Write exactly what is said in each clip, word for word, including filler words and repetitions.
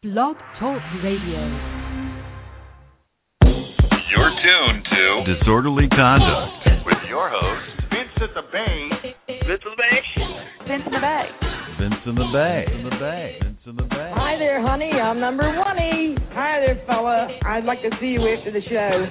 Blog Talk Radio. You're tuned to Disorderly Conduct with your host, Vince at the Bay. Vince in the Bay. Vince in the Bay. Vince in the Bay. Vince in the Bay. Vince in the Bay. Hi there, honey. I'm number one. Hi there, fella. I'd like to see you after the show.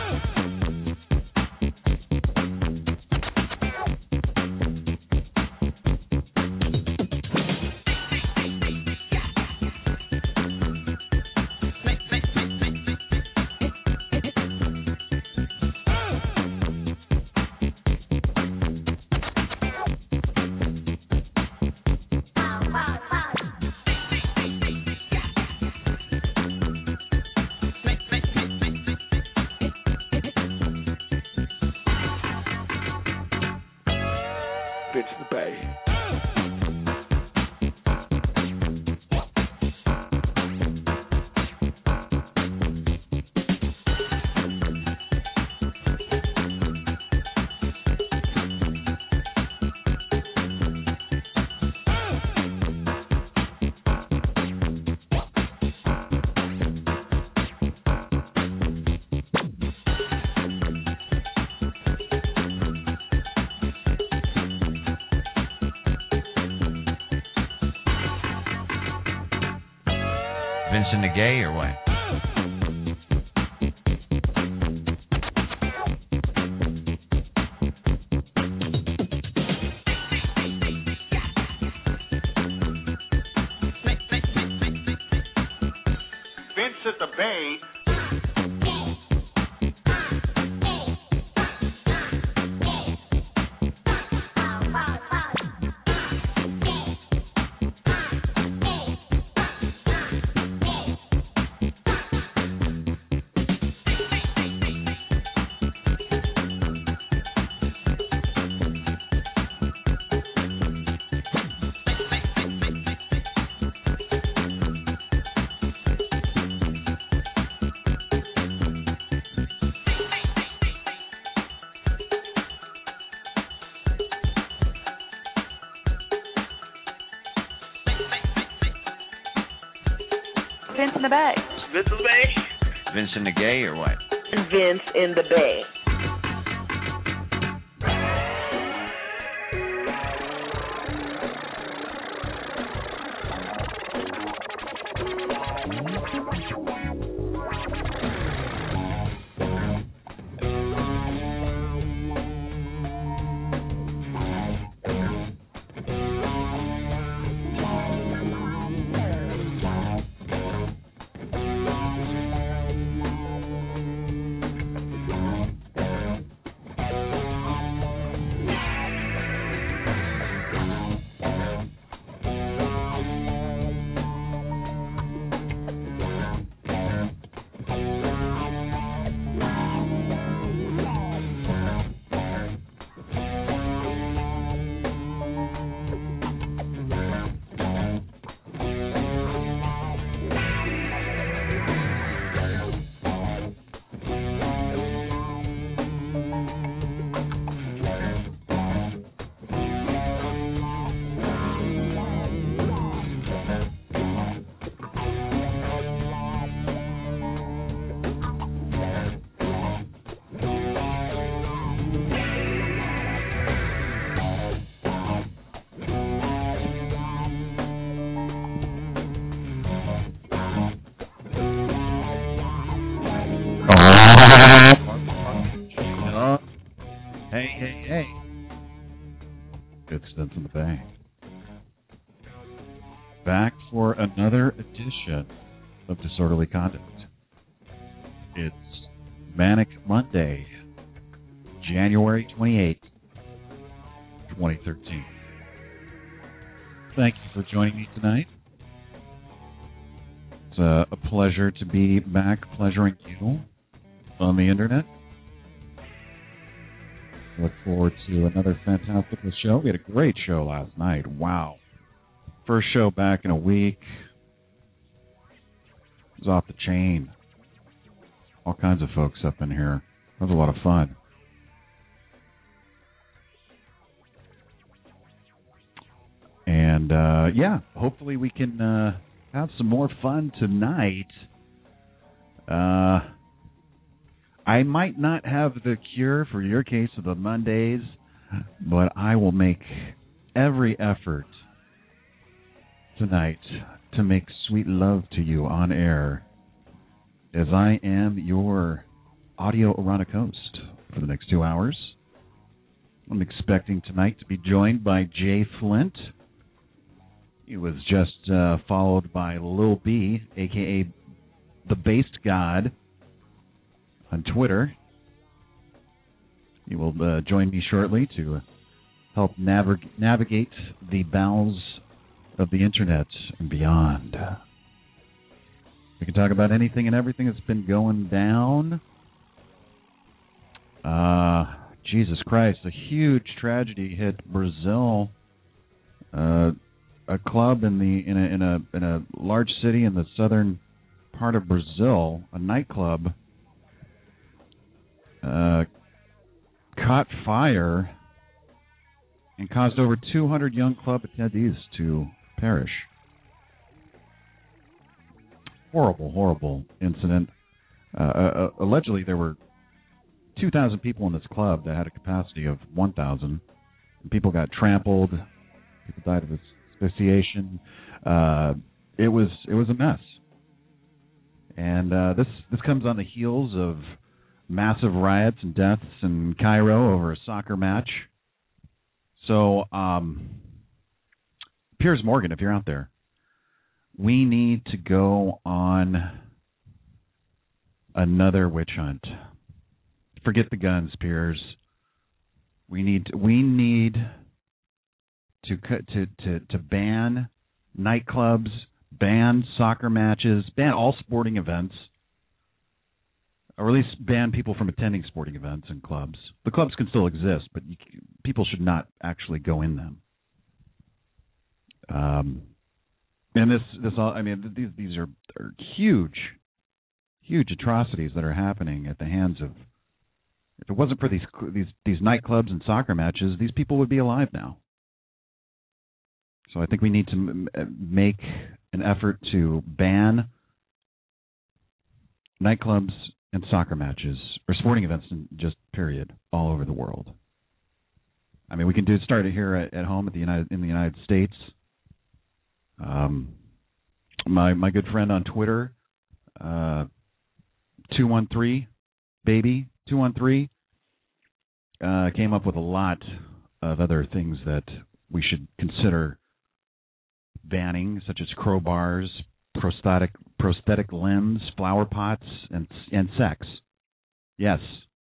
Vincent the Gay or what? Vince at the Bay. Vince in the Bay. Vince in the Bay. Vincent the Gay or what? Vince in the Bay. Hey, hey, hey. It's Vince in the Bay. Back for another edition of Disorderly Conduct. It's Manic Monday, January twenty-eighth, twenty thirteen. Thank you for joining me tonight. It's a, a pleasure to be back pleasuring you on the internet. Look forward to another fantastical show. We had a great show last night. Wow. First show back in a week. It was off the chain. All kinds of folks up in here. It was a lot of fun. And, uh, yeah, hopefully we can uh, have some more fun tonight. Uh, I might not have the cure for your case of the Mondays, but I will make every effort tonight to make sweet love to you on air, as I am your audio erotic host for the next two hours. I'm expecting tonight to be joined by Jay Flint. He was just uh, followed by Lil B, a k a the Based God, on Twitter. He will uh, join me shortly to help nav- navigate the bowels of the Internet and beyond. We can talk about anything and everything that's been going down. Uh, Jesus Christ, a huge tragedy hit Brazil. Uh, a club in the in a in a in a large city in the southern part of Brazil, a nightclub, uh, caught fire and caused over two hundred young club attendees to perish. Horrible, horrible incident. Uh, uh, allegedly, there were two thousand people in this club that had a capacity of one thousand. People got trampled. People died of asphyxiation. Uh, it was it was a mess. And uh, this this comes on the heels of massive riots and deaths in Cairo over a soccer match. So, um, Piers Morgan, if you're out there, we need to go on another witch hunt. Forget the guns, Piers. We need to, we need to to to to ban nightclubs, ban soccer matches, ban all sporting events, or at least ban people from attending sporting events and clubs. The clubs can still exist, but you, people should not actually go in them. Um, and this, this all, I mean, these these are, are huge, huge atrocities that are happening at the hands of. If it wasn't for these these these nightclubs and soccer matches, these people would be alive now. So I think we need to m- make an effort to ban nightclubs and soccer matches, or sporting events, in just period, all over the world. I mean, we can do start it here at, at home at the United in the United States. Um, my my good friend on Twitter, uh, two one three baby two one three, uh, came up with a lot of other things that we should consider banning, such as crowbars, prosthetic prosthetic limbs, flower pots, and and sex. Yes,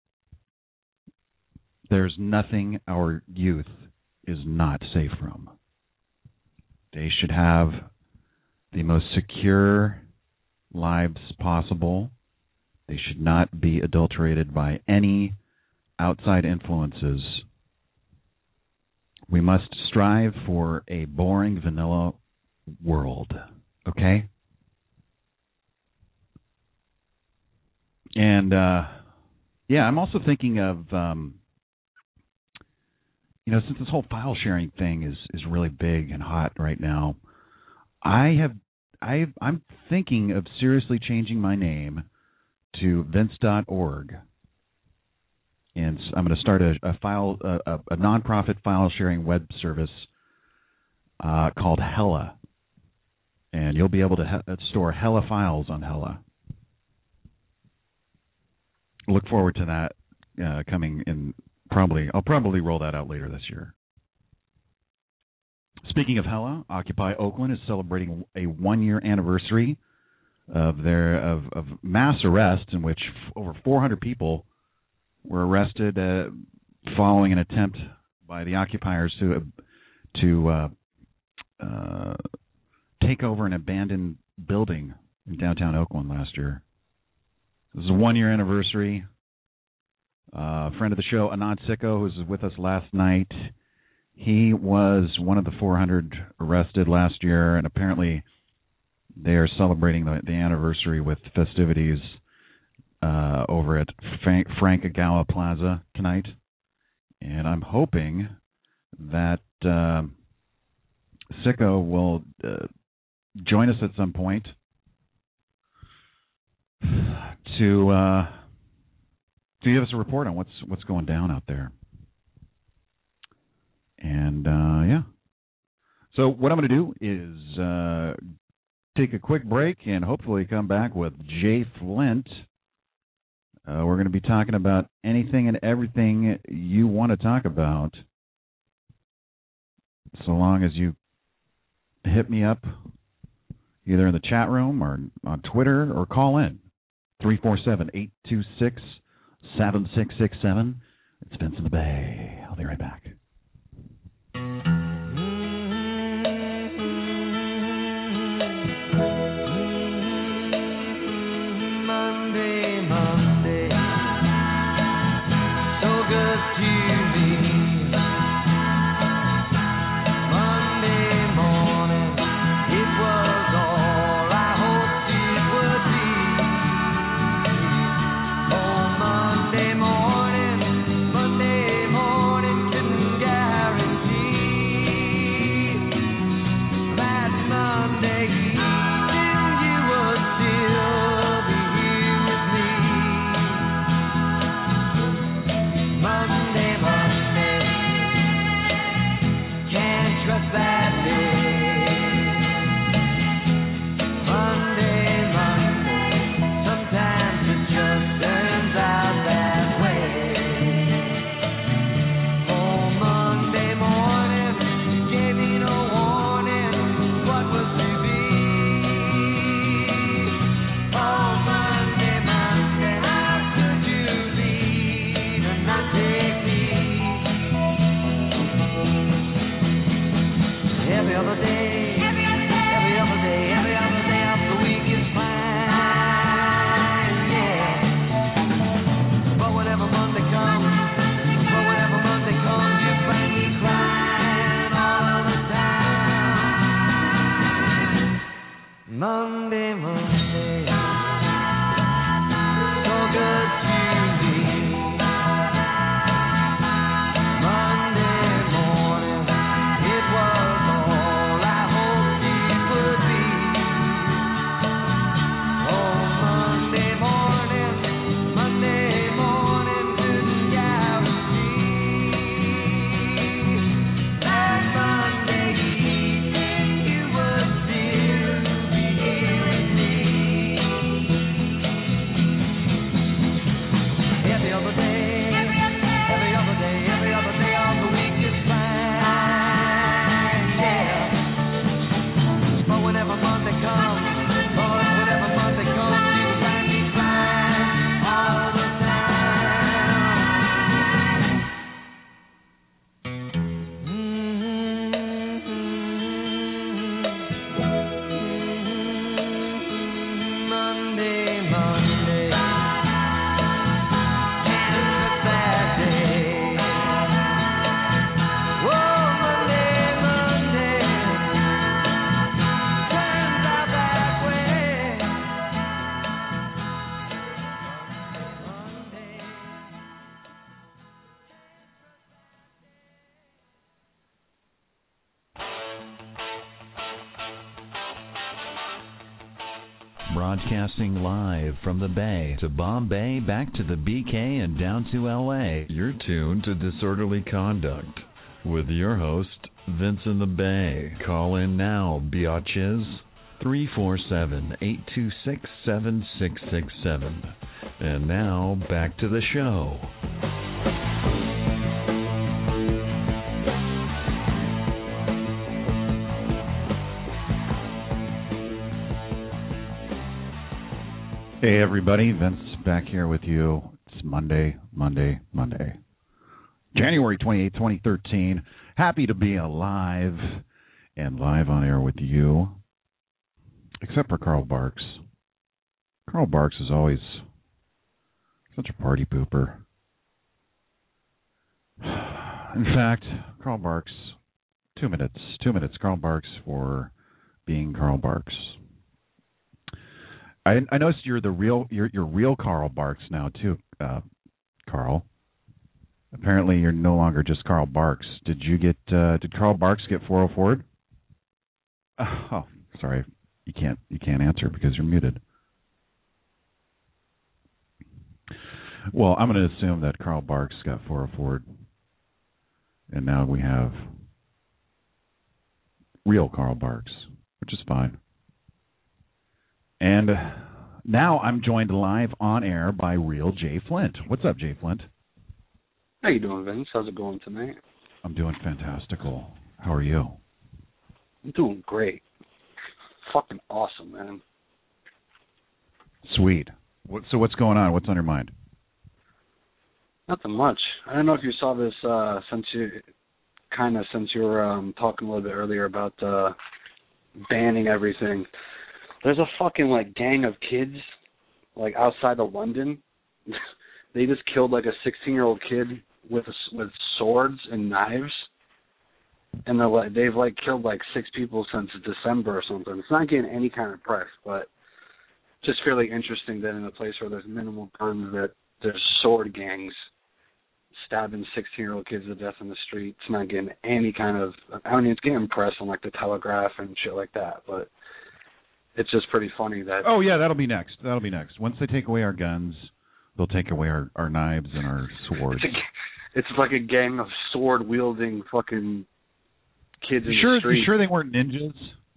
there's nothing our youth is not safe from. They should have the most secure lives possible. They should not be adulterated by any outside influences. We must strive for a boring, vanilla world, okay? And, uh, yeah, I'm also thinking of, um, you know, since this whole file sharing thing is, is really big and hot right now, I have, I I'm thinking of seriously changing my name to Vince dot org. And I'm going to start a, a file, a, a nonprofit file sharing web service uh, called Hella, and you'll be able to he- store Hella files on Hella. Look forward to that uh, coming in. Probably, I'll probably roll that out later this year. Speaking of Hella, Occupy Oakland is celebrating a one-year anniversary of their of, of mass arrest in which f- over four hundred people were arrested uh, following an attempt by the occupiers to to uh, uh, take over an abandoned building in downtown Oakland last year. This is a one-year anniversary. Uh, a friend of the show, Anand Sicko, who was with us last night, he was one of the four hundred arrested last year, and apparently they are celebrating the, the anniversary with festivities uh, over at Frank, Frank Agawa Plaza tonight. And I'm hoping that uh, Sicko will uh, join us at some point to uh, to give us a report on what's what's going down out there. And uh, yeah, so what I'm going to do is uh, take a quick break and hopefully come back with Jay Flint. Uh, we're going to be talking about anything and everything you want to talk about, so long as you hit me up either in the chat room or on Twitter or call in three four seven, eight two six, seven six six seven. It's Vince in the Bay. I'll be right back. Monday, Monday, so good to me. Monday morning, it was all I hoped it would be. Oh, Monday morning, Monday morning, couldn't guarantee that Monday evening you would still be here with me. Monday, Monday, can't trust that day. Monday, Monday, sometimes it just turns out that way. Oh, Monday morning, you gave me no warning what was to be. Oh, Monday, Monday, how could you leave and not take me? Every other day, every other day, every other day of the week is fine, yeah. But whenever Monday comes, but whenever Monday comes, you find me crying all the time. Monday, Monday, so good to me. Monday morning, it was all I hoped it would be. Oh, Monday morning, Monday morning, couldn't guarantee that Monday evening you would still be here with me. Every other day, every other day, every other day of the week is fine, yeah. But whenever Monday comes, but whenever Monday comes, you find me crying all the time. Monday, Monday, can't trust that day. Whoa, Monday, Monday, turns out that way. Monday. Broadcasting live from the Bay to Bombay, back to the B K, and down to L A. You're tuned to Disorderly Conduct with your host, Vince in the Bay. Call in now, biatches. three four seven, eight two six, seven six six seven. And now, back to the show. Hey everybody, Vince back here with you. It's Monday, Monday, Monday. January twenty-eighth, twenty thirteen. Happy to be alive and live on air with you. Except for Carl Barks. Carl Barks is always such a party pooper. In fact, Carl Barks, two minutes, two minutes, Carl Barks for being Carl Barks. I, I noticed you're the real, you're, you're real Carl Barks now too, uh, Carl. Apparently, you're no longer just Carl Barks. Did you get? Uh, did Carl Barks get four oh four? Oh, sorry, You can't you can't answer because you're muted. Well, I'm going to assume that Carl Barks got four oh four, and now we have real Carl Barks, which is fine. And now I'm joined live on air by real Jay Flint. What's up, Jay Flint? How you doing, Vince? How's it going tonight? I'm doing fantastical. How are you? I'm doing great. Fucking awesome, man. Sweet. What, so what's going on? What's on your mind? Nothing much. I don't know if you saw this uh, since you kind of since you were um, talking a little bit earlier about uh, banning everything. There's a fucking like gang of kids like outside of London. They just killed like a sixteen-year-old kid with a, with swords and knives, and they're like they've like killed like six people since December or something. It's not getting any kind of press, but just fairly interesting that in a place where there's minimal guns, that there's sword gangs stabbing sixteen-year-old kids to death in the street. It's not getting any kind of, I mean, it's getting press on, like, the Telegraph and shit like that, but it's just pretty funny that... Oh, yeah, that'll be next. That'll be next. Once they take away our guns, they'll take away our, our knives and our swords. It's, a, it's like a gang of sword-wielding fucking kids in you sure, the street. You sure they weren't ninjas?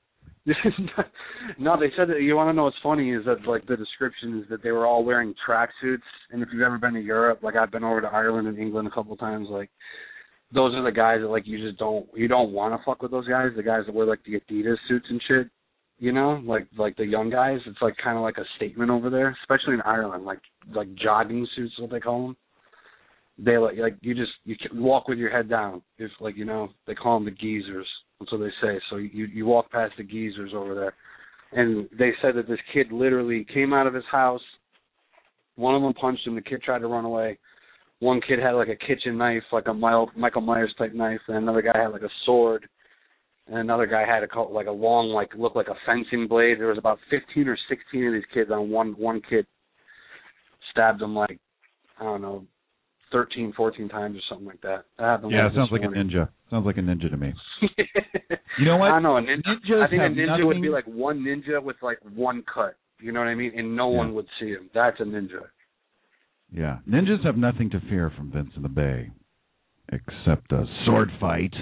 No, they said that. You want to know what's funny is that like the description is that they were all wearing tracksuits, and if you've ever been to Europe, like I've been over to Ireland and England a couple of times, like those are the guys that like you just don't you don't want to fuck with those guys. The guys that wear like the Adidas suits and shit, you know, like like the young guys. It's like kind of like a statement over there, especially in Ireland, like like jogging suits, what they call them. They like like you just you walk with your head down. If like you know they call them the geezers. That's what they say. So you you walk past the geezers over there, and they said that this kid literally came out of his house. One of them punched him. The kid tried to run away. One kid had like a kitchen knife, like a Michael Myers type knife, and another guy had like a sword, and another guy had a like a long like looked like a fencing blade. There was about fifteen or sixteen of these kids on one one kid. Stabbed him like I don't know. thirteen, fourteen times or something like that. That happened. Yeah, it sounds like morning. a ninja. Sounds like a ninja to me. You know what? I don't know. A ninja, Ninjas I think a ninja nothing... would be like one ninja with like one cut. You know what I mean? And no yeah. one would see him. That's a ninja. Yeah. Ninjas have nothing to fear from Vince in the Bay, except a sword fight.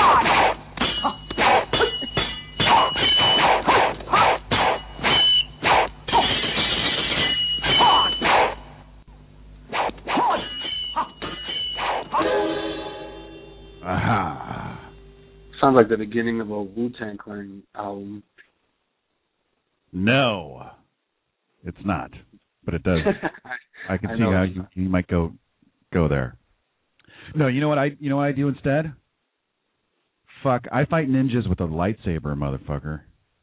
Aha. Sounds like the beginning of a Wu-Tang Clan album. No, it's not, but it does. I can I see how you, you might go go there. No, you know what I you know what I do instead? Fuck, I fight ninjas with a lightsaber, motherfucker.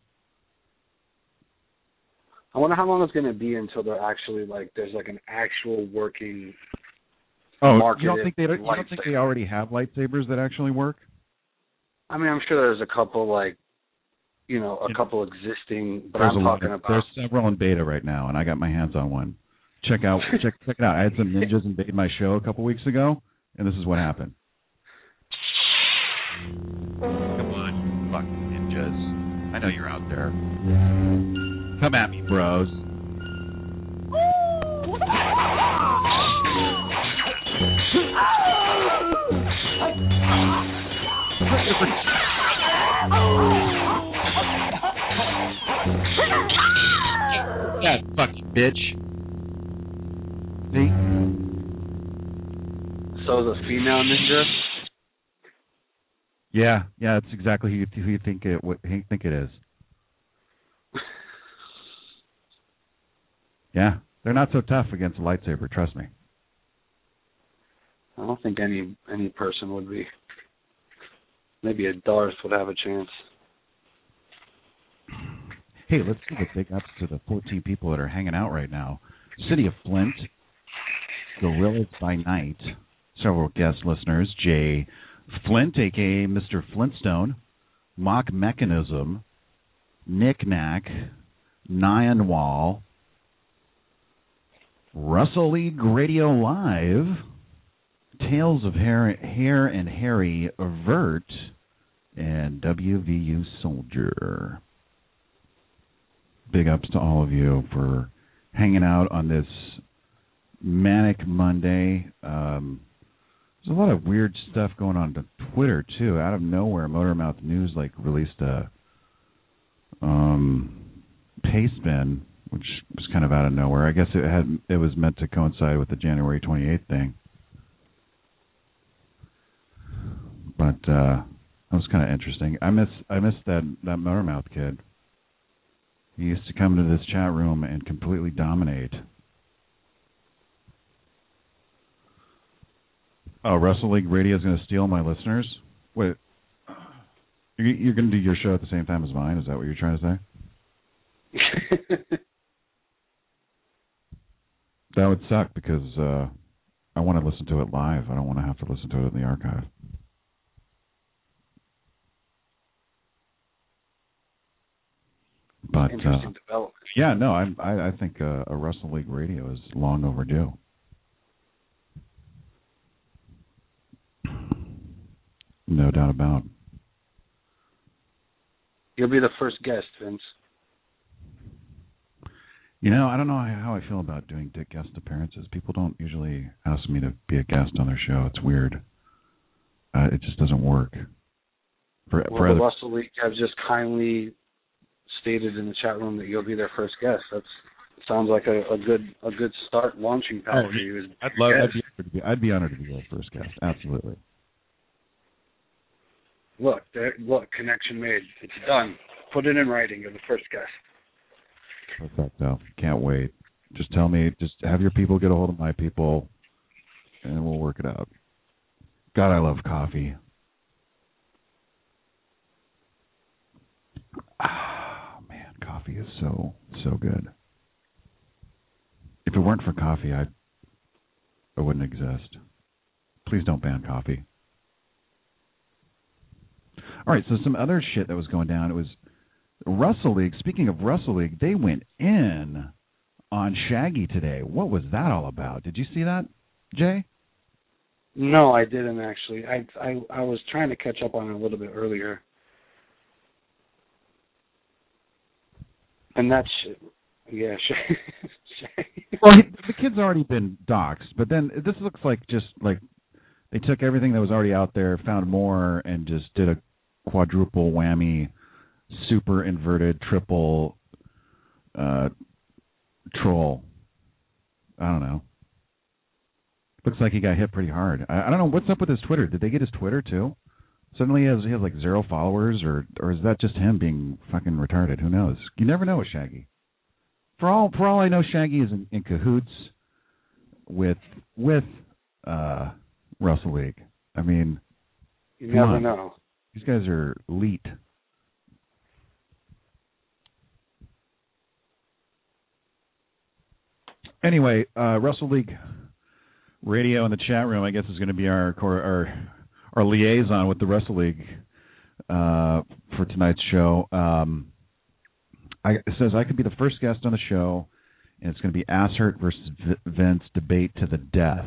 I wonder how long it's going to be until they're actually like there's like an actual working. Oh, you don't think they you don't think they already have lightsabers that actually work? I mean, I'm sure there's a couple like, you know, a couple existing, but there's I'm talking lot, about. There's several in beta right now, and I got my hands on one. Check out, check check it out. I had some ninjas invade my show a couple weeks ago, and this is what happened. Come on, fucking ninjas! I know you're out there. Come at me, bros. Yeah, fucking bitch. See? So the female ninja? Yeah, yeah, that's exactly who you, who you think it what you think it is. Yeah, they're not so tough against a lightsaber. Trust me. I don't think any any person would be. Maybe a Darth would have a chance. Hey, let's give a big ups to the fourteen people that are hanging out right now. City of Flint, Gorillas by Night, several guest listeners, Jay Flint, a k a. Mister Flintstone, Mock Mechanism, Nick Knack, Nyan Wall, Russell League Radio Live, Tales of Hair, Hair and Harry Avert, and W V U Soldier. big ups to all of you for hanging out on this manic Monday. Um, there's a lot of weird stuff going on to Twitter too. Out of nowhere, Motormouth News like released a um, pay spin, which was kind of out of nowhere. I guess it had it was meant to coincide with the January twenty-eighth thing, but uh, that was kind of interesting. I miss I miss that that Motormouth kid. He used to come into this chat room and completely dominate. Oh, Wrestle League Radio is going to steal my listeners? Wait, you're going to do your show at the same time as mine? Is that what you're trying to say? That would suck because uh, I want to listen to it live. I don't want to have to listen to it in the archive. But Interesting uh, development. yeah, no, I I, I think uh, a Wrestle League Radio is long overdue. No doubt about it. You'll be the first guest, Vince. You know, I don't know how I feel about doing dick guest appearances. People don't usually ask me to be a guest on their show. It's weird. Uh, it just doesn't work. For, Well, for the other... Russell League have just kindly stated in the chat room that you'll be their first guest. That sounds like a, a good a good start launching pad oh, for you. I'd love. I'd be, honored to be, I'd be honored to be their first guest. Absolutely. Look, there, look, connection made. It's done. Put it in writing. You're the first guest. Perfecto. Can't wait. Just tell me. Just have your people get a hold of my people, and we'll work it out. God, I love coffee. Ah, man, coffee is so so good. If it weren't for coffee, I I wouldn't exist. Please don't ban coffee. All right, so some other shit that was going down. It was Wrestle League. Speaking of Wrestle League, they went in on Shaggy today. What was that all about? Did you see that, Jay? No, I didn't actually. I I I was trying to catch up on it a little bit earlier. And that's yeah. Well, he, the kid's already been doxxed, but then this looks like just like they took everything that was already out there, found more, and just did a quadruple whammy, super inverted triple uh, troll. I don't know. Looks like he got hit pretty hard. I, I don't know what's up with his Twitter. Did they get his Twitter too? Suddenly he has he has like zero followers, or or is that just him being fucking retarded? Who knows? You never know with Shaggy. For all for all I know, Shaggy is in, in cahoots with with uh, Wrestle League. I mean, you never on. know. These guys are elite. Anyway, uh, Wrestle League Radio in the chat room, I guess, is going to be our our our liaison with the Wrestle League uh, for tonight's show. Um, I, it says I could be the first guest on the show, and it's going to be Asshurt versus Vince debate to the death.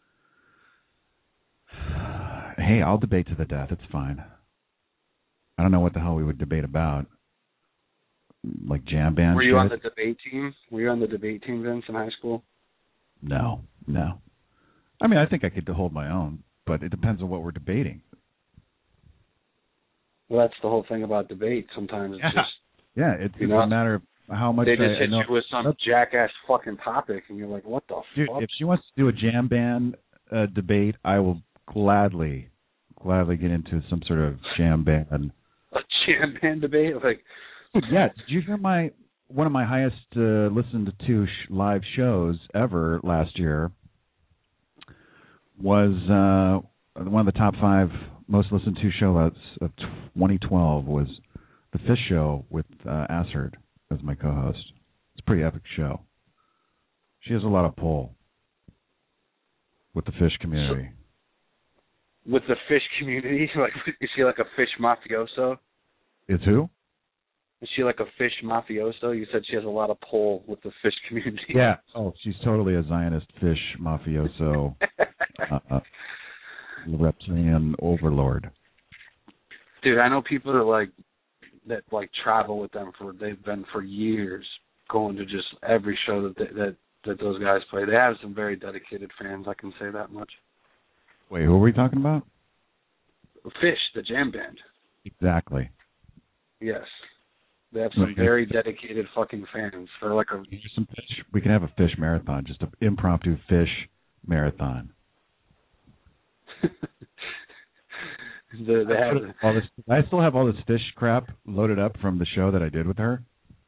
Hey, I'll debate to the death. It's fine. I don't know what the hell we would debate about. Like jam band. Were you shit? on the debate team? Were you on the debate team, Vince, in high school? No, no. I mean, I think I could hold my own, but it depends on what we're debating. Well, that's the whole thing about debate. Sometimes it's Yeah, just yeah it's, it's know, a matter of how much they just I, hit I know. you with some That's, jackass fucking topic, and you're like, what the dude, fuck? if she wants to do a jam band uh, debate, I will gladly, gladly get into some sort of jam band. A jam band debate? Like, Yeah, did you hear my one of my highest uh, listened to sh- live shows ever last year was uh, one of the top five most listened to shows of twenty twelve was the Fish Show with uh, Asshurt as my co-host. It's a pretty epic show. She has a lot of pull with the fish community. So, with the fish community? Like, is she like a fish mafioso? It's who? Is she like a fish mafioso? You said she has a lot of pull with the fish community. Yeah. Oh, she's totally a Zionist fish mafioso, uh, uh, reptilian overlord. Dude, I know people that like that like travel with them for they've been for years going to just every show that they, that that those guys play. They have some very dedicated fans. I can say that much. Wait, who are we talking about? Fish, the jam band. Exactly. Yes. They have some Okay. very dedicated fucking fans. They're like a. Some fish. We can have a fish marathon, just an impromptu fish marathon. the, they have, all this, I still have all this fish crap loaded up from the show that I did with her,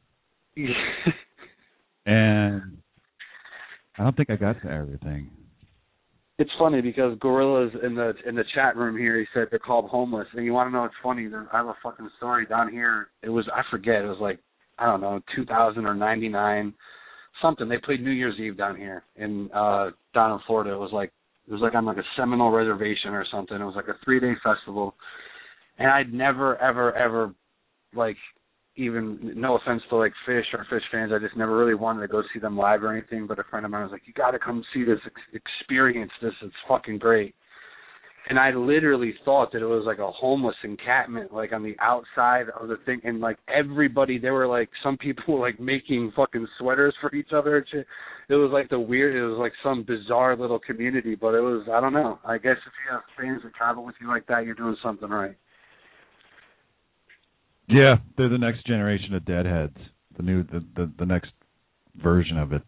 and I don't think I got to everything. It's funny because Gorilla's in the in the chat room here. He said they're called Homeless, and you want to know what's funny? I have a fucking story down here. It was I forget. It was like I don't know, two thousand or ninety-nine, something. They played New Year's Eve down here in uh, down in Florida. It was like it was like on like a Seminole reservation or something. It was like a three day festival, and I'd never ever ever like even no offense to like Fish or Fish fans, I just never really wanted to go see them live or anything. But a friend of mine was like, "You got to come see this, ex- experience this. It's fucking great." And I literally thought that it was like a homeless encampment, like on the outside of the thing. And like everybody, there were like some people like making fucking sweaters for each other and shit. It was like the weird. It was like some bizarre little community. But it was I don't know. I guess if you have fans that travel with you like that, you're doing something right. Yeah, they're the next generation of Deadheads. The new, the the, the next version of it.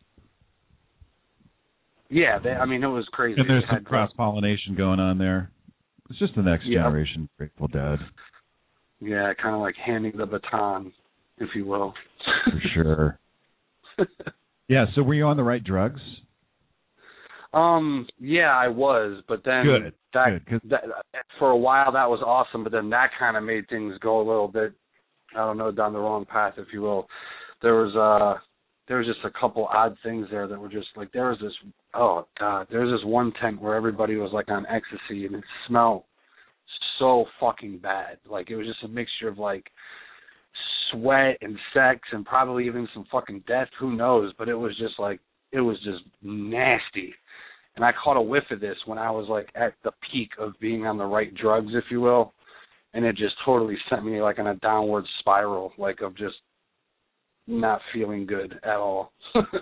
Yeah, they, I mean, it was crazy. And there's It some had, cross pollination going on there. It's just the next Yeah. generation Grateful Dead, Yeah, kind of like handing the baton, if you will. for sure. Yeah. So were you on the right drugs? Um, yeah, I was, but then Good, that, good, 'cause- that for a while that was awesome, but then that kind of made things go a little bit, I don't know, down the wrong path, if you will. There was uh, there was just a couple odd things there that were just like there was this oh god, there was this one tent where everybody was like on ecstasy and it smelled so fucking bad. Like it was just a mixture of like sweat and sex and probably even some fucking death. Who knows? But it was just like it was just nasty. And I caught a whiff of this when I was like at the peak of being on the right drugs, if you will, and it just totally sent me like on a downward spiral, like of just not feeling good at all.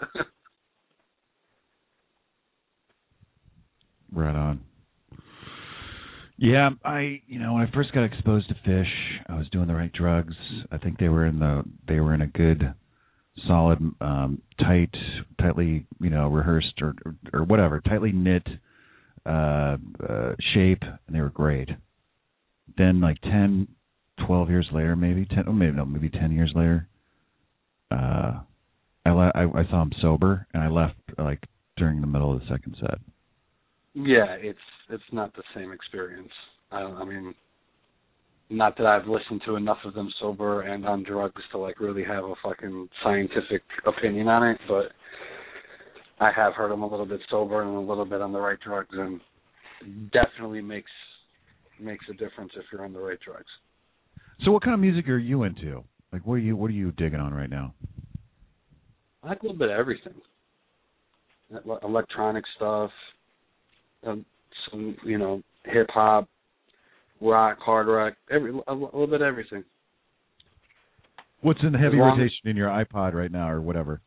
Right on. Yeah, I you know when I first got exposed to Fish, I was doing the right drugs. I think they were in the they were in a good, solid, um, tight, tightly you know rehearsed or or, or whatever, tightly knit uh, uh, shape, and they were great. Then like ten, twelve years later, maybe ten, oh maybe no, maybe ten years later, uh, I, le- I I saw him sober, and I left like during the middle of the second set. Yeah, it's it's not the same experience. I, I mean, not that I've listened to enough of them sober and on drugs to like really have a fucking scientific opinion on it, but I have heard them a little bit sober and a little bit on the right drugs, and definitely makes makes a difference if you're on the right drugs. So, what kind of music are you into? Like, what are you what are you digging on right now? I like a little bit of everything. Ele- Electronic stuff, um, some you know hip hop, rock, hard rock, every a, a little bit of everything. What's in heavy As long rotation in your iPod right now, or whatever?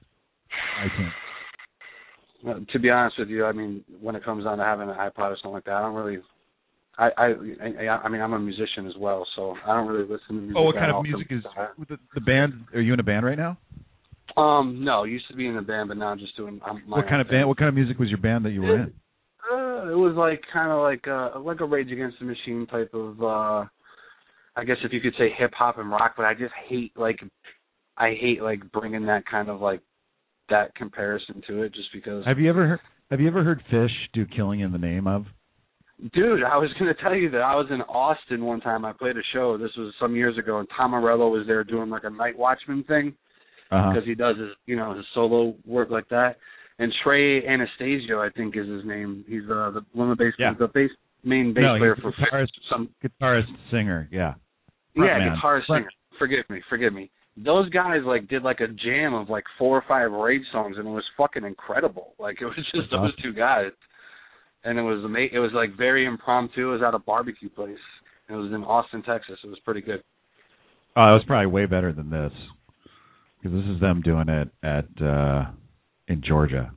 I think. Uh, to be honest with you, I mean, when it comes down to having an iPod or something like that, I don't really. I I I, I mean, I'm a musician as well, so I don't really listen to music. Oh, what that kind of often. music is the, the band? Are you in a band right now? Um, no, used to be in a band, but now I'm just doing. I'm, my What kind own of thing. band? What kind of music was your band that you were in? Uh, it was like kind of like uh like a Rage Against the Machine type of. uh I guess if you could say hip hop and rock, but I just hate like I hate like bringing that kind of like that comparison to it, just because. Have you ever heard, Have you ever heard Fish do "Killing in the Name of"? Dude, I was going to tell you that I was in Austin one time. I played a show. This was some years ago, and Tom Morello was there doing like a night watchman thing Uh-huh. because he does his, you know, his solo work like that. And Trey Anastasio, I think, is his name. He's uh, the one of the bass, Yeah. the bass main bass No, player he's for a guitarist, some. guitarist, singer. Yeah. Yeah, Frontman. guitar Front- singer. Forgive me, forgive me. Those guys like did like a jam of like four or five Rage songs, and it was fucking incredible. Like it was just That's those awesome. two guys, and it was ama- It was like very impromptu. It was at a barbecue place. It was in Austin, Texas. It was pretty good. Oh, it was probably way better than this because this is them doing it at uh, in Georgia.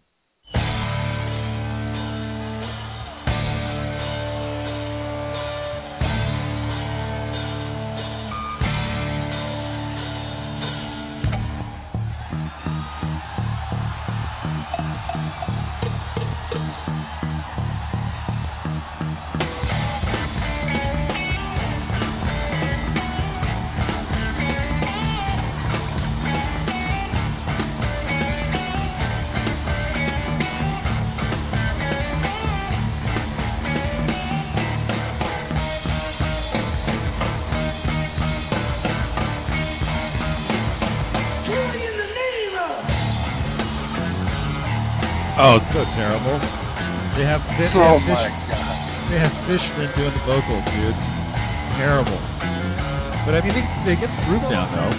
Oh, it's so terrible. They have, they, they Oh have my fish, god. they have Fishman doing the vocals, dude. Terrible. But I mean, they, they get the groove down though.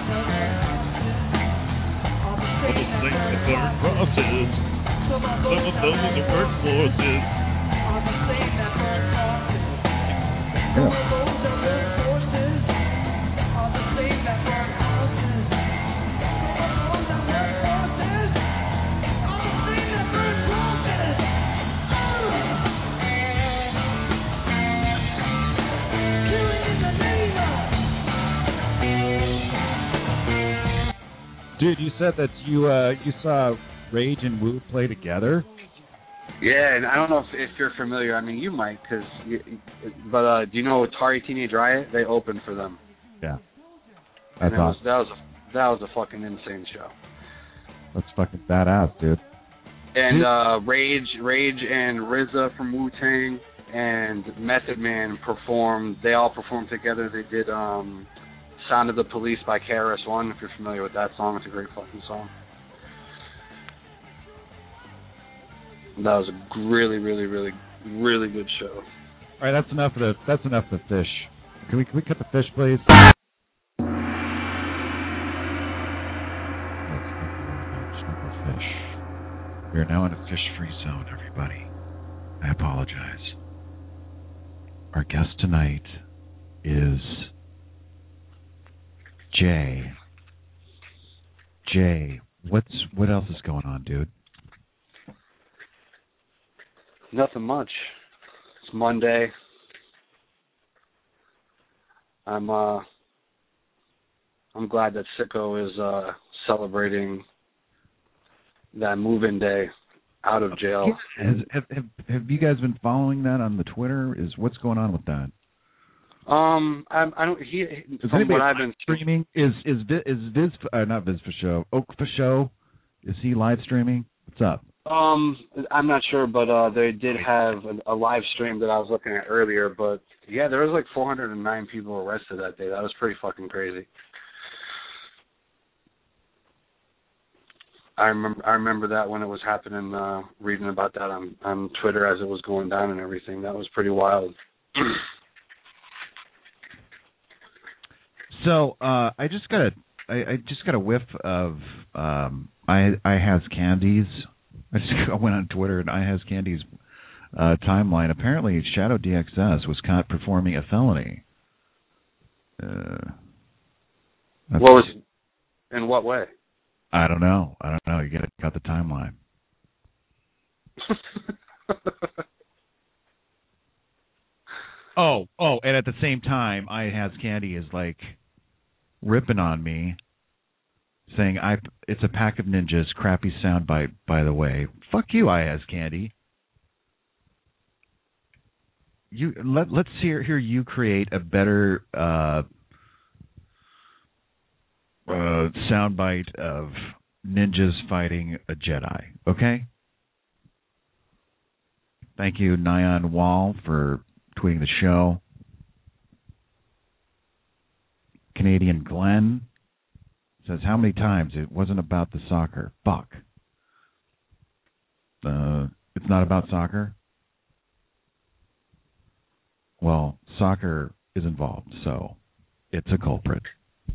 Dude, you said that you uh, you saw Rage and Wu play together. Yeah, and I don't know if, if you're familiar. I mean, you might, cause you, but uh, do you know Atari Teenage Riot? They opened for them. Yeah, And that's that was, awesome. that was a that was a fucking insane show. That's fucking badass, dude. And uh, Rage, Rage, and R Z A from Wu Tang and Method Man performed. They all performed together. They did um, "Sound of the Police" by K R S One. If you're familiar with that song, it's a great fucking song. That was a really, really, really, really good show. All right, that's enough of the that's enough of the fish. Can we can we cut the fish, please? Fish. We are now in a fish-free zone, everybody. I apologize. Our guest tonight is Jay. Jay, what's what else is going on, dude? Nothing much. It's Monday. I'm uh I'm glad that Sicko is uh celebrating that move-in day out of jail. Has, have, have have you guys been following that on the Twitter? Is what's going on with that? Um, I, I don't. He Is from anybody what I've been streaming? Is is Vi- is Viz uh, not Viz for show? Oak for show? Is he live streaming? What's up? Um, I'm not sure, but uh, they did have a, a live stream that I was looking at earlier. But yeah, there was like four hundred nine people arrested that day. That was pretty fucking crazy. I remember. I remember that when it was happening. Uh, reading about that on on Twitter as it was going down and everything. That was pretty wild. So uh, I just got a I, I just got a whiff of um, I I has candies. I just I went on Twitter and I has candies uh, timeline. Apparently, Shadow D X S was caught performing a felony. Uh, what was? In what way? I don't know. I don't know. You got got the timeline. oh, oh, and at the same time, I has candy is like ripping on me, saying I it's a pack of ninjas. Crappy soundbite, by the way. Fuck you, I has candy. You let let's hear hear you create a better uh, uh, soundbite of ninjas fighting a Jedi. Okay. Thank you, Nyan Wall, for tweeting the show. Canadian Glenn says, how many times? It wasn't about the soccer. Fuck. Uh, it's not about soccer? Well, soccer is involved, so it's a culprit.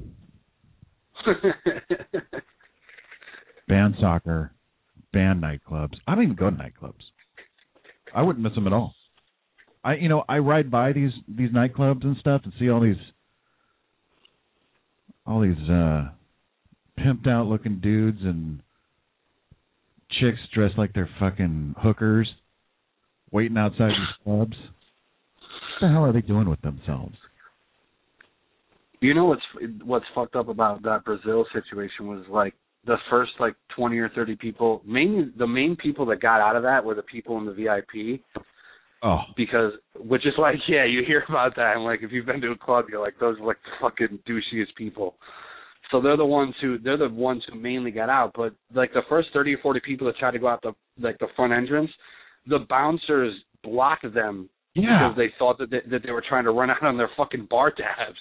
Ban soccer, ban nightclubs. I don't even go to nightclubs. I wouldn't miss them at all. I, you know, I ride by these, these nightclubs and stuff and see all these all these uh, pimped out looking dudes and chicks dressed like they're fucking hookers waiting outside these clubs. What the hell are they doing with themselves? You know what's what's fucked up about that Brazil situation was like the first like twenty or thirty people. Mainly the main people that got out of that were the people in the V I P. Oh, because which is like yeah, you hear about that and like if you've been to a club, you're like those are like the fucking douchiest people. So they're the ones who they're the ones who mainly got out. But like the first thirty or forty people that tried to go out the like the front entrance, the bouncers blocked them yeah. because they thought that they, that they were trying to run out on their fucking bar tabs.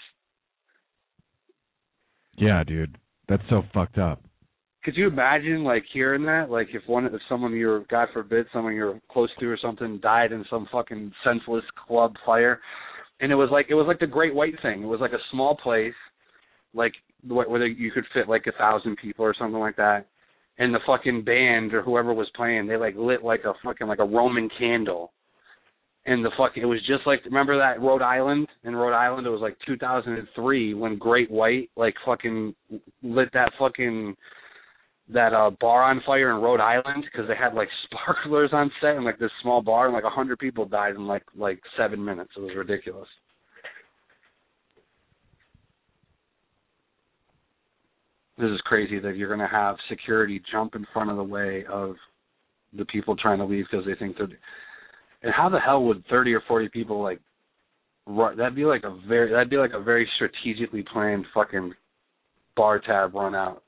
Yeah, dude, that's so fucked up. Could you imagine, like, hearing that? Like, if one, if someone you're, God forbid, someone you're close to or something died in some fucking senseless club fire, and it was like, it was like the Great White thing. It was like a small place, like where they, you could fit like a thousand people or something like that, and the fucking band or whoever was playing, they like lit like a fucking like a Roman candle. And the fucking, it was just like, remember that Rhode Island? In Rhode Island, it was like two thousand three when Great White, like, fucking lit that fucking, that uh, bar on fire in Rhode Island because they had, like, sparklers on set and, like, this small bar, and, like, a hundred people died in, like, like seven minutes. It was ridiculous. This is crazy that you're going to have security jump in front of the way of the people trying to leave because they think they're... And how the hell would thirty or forty people like run? That'd be like a very that'd be like a very strategically planned fucking bar tab run out.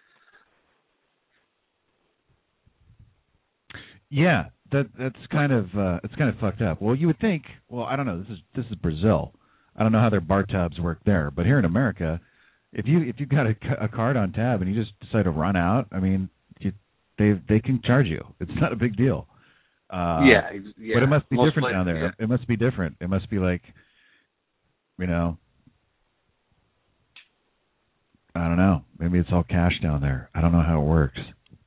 Yeah, that that's kind of uh, it's kind of fucked up. Well, you would think. Well, I don't know. This is this is Brazil. I don't know how their bar tabs work there, but here in America, if you if you got a, a card on tab and you just decide to run out, I mean, you, they they can charge you. It's not a big deal. Uh, yeah, yeah, but it must be Most different places, down there. Yeah. It must be different. It must be like, you know, I don't know. Maybe it's all cash down there. I don't know how it works.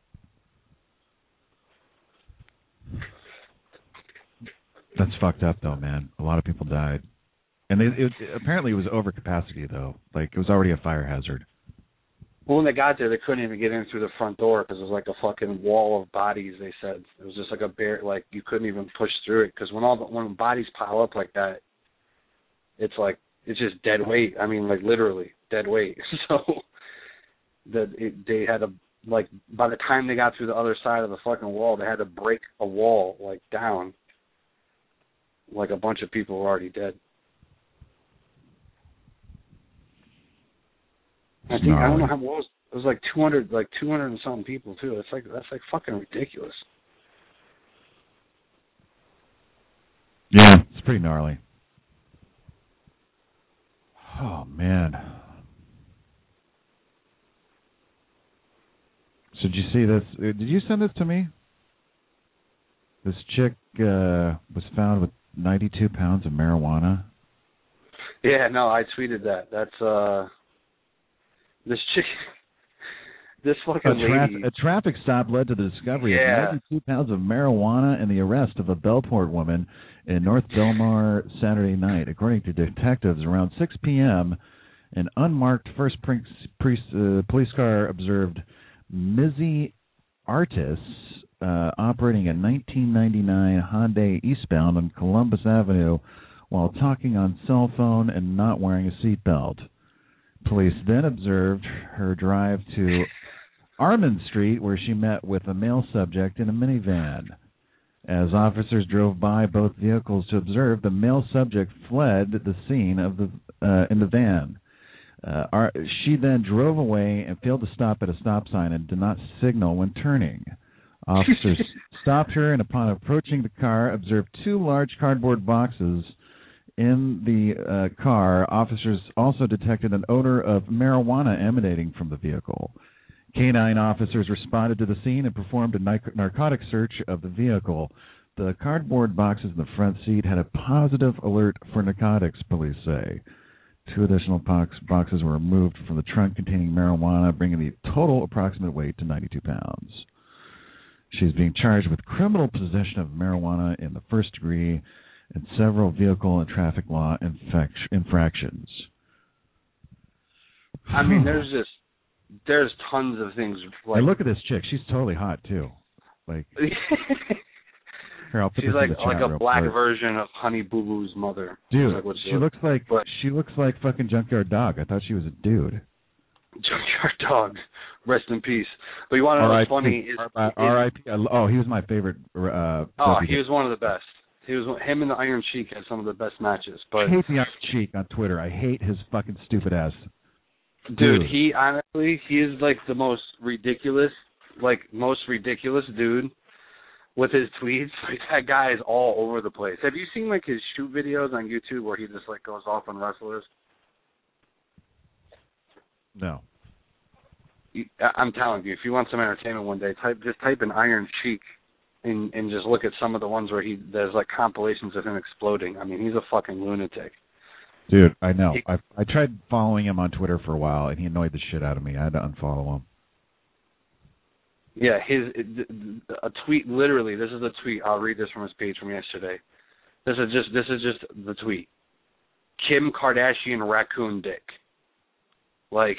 That's fucked up, though, man. A lot of people died, and they, it, apparently it was over capacity, though. Like it was already a fire hazard. Well, when they got there, they couldn't even get in through the front door because it was like a fucking wall of bodies. They said it was just like a bare, like you couldn't even push through it because when all the, when bodies pile up like that, it's like it's just dead weight. I mean, like literally dead weight. So that it, they had to like by the time they got through the other side of the fucking wall, they had to break a wall like down. Like a bunch of people were already dead. I think I don't know how it was. It was like two hundred, like two hundred and something people too. It's like that's like fucking ridiculous. Yeah, it's pretty gnarly. Oh man. So did you see this? Did you send this to me? This chick uh, was found with ninety-two pounds of marijuana. Yeah, no, I tweeted that. That's uh. This chick, this fucking a, traf- lady. a traffic stop led to the discovery yeah. of ninety-two pounds of marijuana and the arrest of a Bellport woman in North Belmar Saturday night. According to detectives, around six p.m., an unmarked first pre- pre- uh, police car observed Mizzy Artis uh, operating a nineteen ninety-nine Hyundai eastbound on Columbus Avenue while talking on cell phone and not wearing a seatbelt. Police then observed her drive to Armand Street, where she met with a male subject in a minivan. As officers drove by both vehicles to observe, the male subject fled the scene of the uh, in the van. Uh, our, she then drove away and failed to stop at a stop sign and did not signal when turning. Officers stopped her and, upon approaching the car, observed two large cardboard boxes in the uh, car. Officers also detected an odor of marijuana emanating from the vehicle. Canine officers responded to the scene and performed a nic- narcotic search of the vehicle. The cardboard boxes in the front seat had a positive alert for narcotics, police say. Two additional box- boxes were removed from the trunk containing marijuana, bringing the total approximate weight to ninety-two pounds. She's being charged with criminal possession of marijuana in the first degree and several vehicle and traffic law infec- infractions. I mean, there's just there's tons of things. Like, hey, look at this chick. She's totally hot too. Like, here, I'll put she's this like in the chat like a real black quick. version of Honey Boo Boo's mother. Dude, like she looks like but, she looks like fucking Junkyard Dog. I thought she was a dude. Junkyard Dog, rest in peace. But you want to know what's funny is, R I P Oh, he was my favorite. Uh, oh, he was one of the best. He was him and the Iron Sheik had some of the best matches. But I hate the Iron Sheik on Twitter. I hate his fucking stupid ass. Dude, Dude, he honestly, he is like the most ridiculous, like most ridiculous dude with his tweets. Like, that guy is all over the place. Have you seen like his shoot videos on YouTube where he just like goes off on wrestlers? No. I'm telling you, if you want some entertainment one day, type just type in Iron Sheik and and just look at some of the ones where he there's like compilations of him exploding. I mean, he's a fucking lunatic. Dude, I know. He, I I tried following him on Twitter for a while, and he annoyed the shit out of me. I had to unfollow him. Yeah, his a tweet literally. This is a tweet. I'll read this from his page from yesterday. This is just this is just the tweet. Kim Kardashian raccoon dick. Like,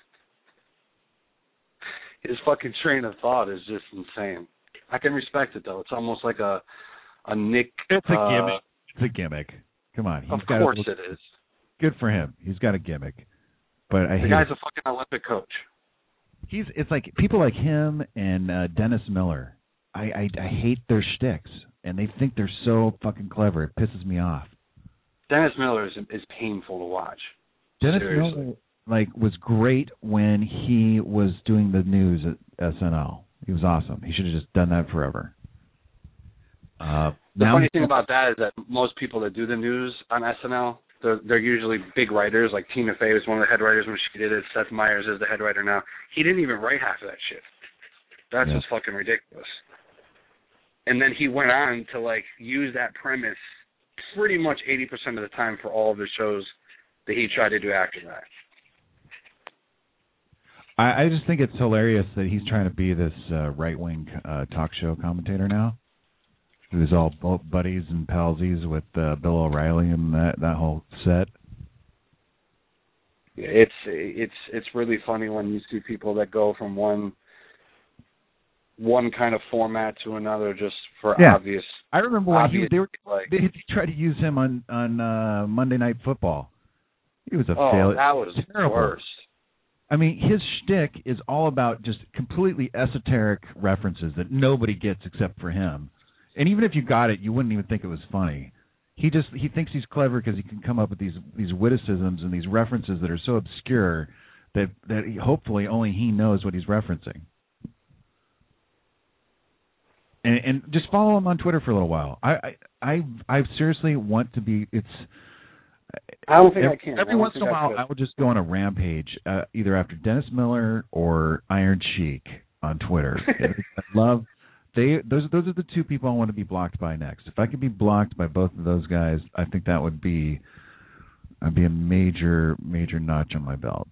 his fucking train of thought is just insane. I can respect it though. It's almost like a a Nick. It's a uh, gimmick. It's a gimmick. Come on. He's of got course a, it is. Good for him. He's got a gimmick. But I the hate guy's it. a fucking Olympic coach. He's. It's like people like him and uh, Dennis Miller. I, I I hate their shticks, and they think they're so fucking clever. It pisses me off. Dennis Miller is is painful to watch. Dennis Seriously. Miller like was great when he was doing the news at S N L. He was awesome. He should have just done that forever. Uh, the now funny thing about that is that most people that do the news on S N L, they're, they're usually big writers. Like Tina Fey was one of the head writers when she did it. Seth Meyers is the head writer now. He didn't even write half of that shit. That's yeah. just fucking ridiculous. And then he went on to like use that premise pretty much eighty percent of the time for all of the shows that he tried to do after that. I, I just think it's hilarious that he's trying to be this uh, right-wing uh, talk show commentator now. He was all buddies and palsies with uh, Bill O'Reilly and that, that whole set. It's it's it's really funny when you see people that go from one one kind of format to another just for yeah. obvious. I remember when obvious, he they were like, they tried to use him on on uh, Monday Night Football. He was a oh, failure. that was terrible. worst. I mean, his shtick is all about just completely esoteric references that nobody gets except for him. And even if you got it, you wouldn't even think it was funny. He just he thinks he's clever because he can come up with these these witticisms and these references that are so obscure that that he, hopefully only he knows what he's referencing. And, and just follow him on Twitter for a little while. I I I, I seriously want to be. It's. I don't think every, I can. Every I once in a I while, could. I will just go on a rampage, uh, either after Dennis Miller or Iron Sheik on Twitter. I love they those those are the two people I want to be blocked by next. If I could be blocked by both of those guys, I think that would be I'd be a major major notch on my belt.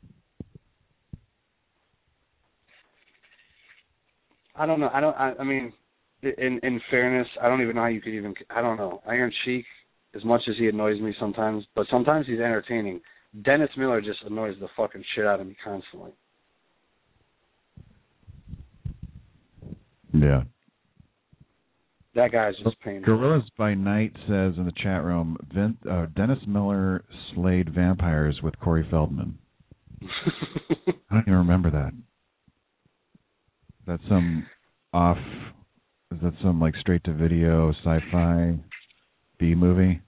I don't know. I don't. I, I mean, in in fairness, I don't even know how you could even. I don't know. Iron Sheik, as much as he annoys me sometimes, but sometimes he's entertaining. Dennis Miller just annoys the fucking shit out of me constantly. Yeah. That guy's just painful. Gorillas by Night says in the chat room, Vin, uh, Dennis Miller slayed vampires with Corey Feldman. I don't even remember that. That's some off. Is that some like straight to video sci-fi B movie?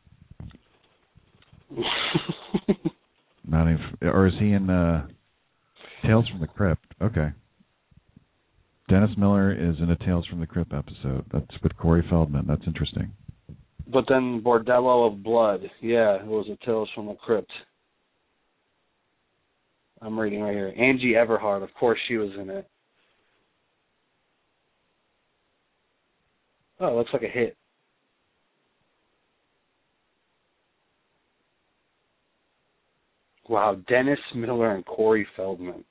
Not even, or is he in uh, Tales from the Crypt? Okay. Dennis Miller is in a Tales from the Crypt episode. That's with Corey Feldman. That's interesting. But then Bordello of Blood. Yeah, it was a Tales from the Crypt. I'm reading right here. Angie Everhart, of course she was in it. Oh, it looks like a hit. Wow, Dennis Miller and Corey Feldman.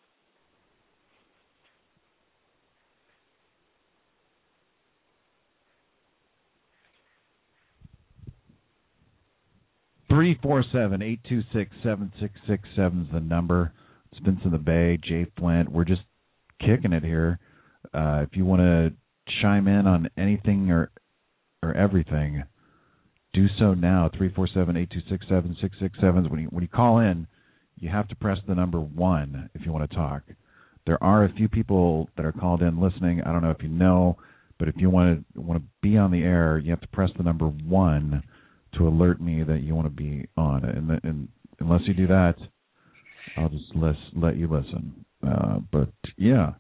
three four seven, eight two six, seven six six seven is the number. It's Vince in the Bay, Jay Flint. We're just kicking it here. Uh, if you want to chime in on anything or or everything, do so now. three four seven, eight two six, seven six six seven. When you, when you call in, you have to press the number one if you want to talk. There are a few people that are called in listening. I don't know if you know, but if you want to want to be on the air, you have to press the number one to alert me that you want to be on. And, and unless you do that, I'll just let, let you listen. Uh, but, yeah.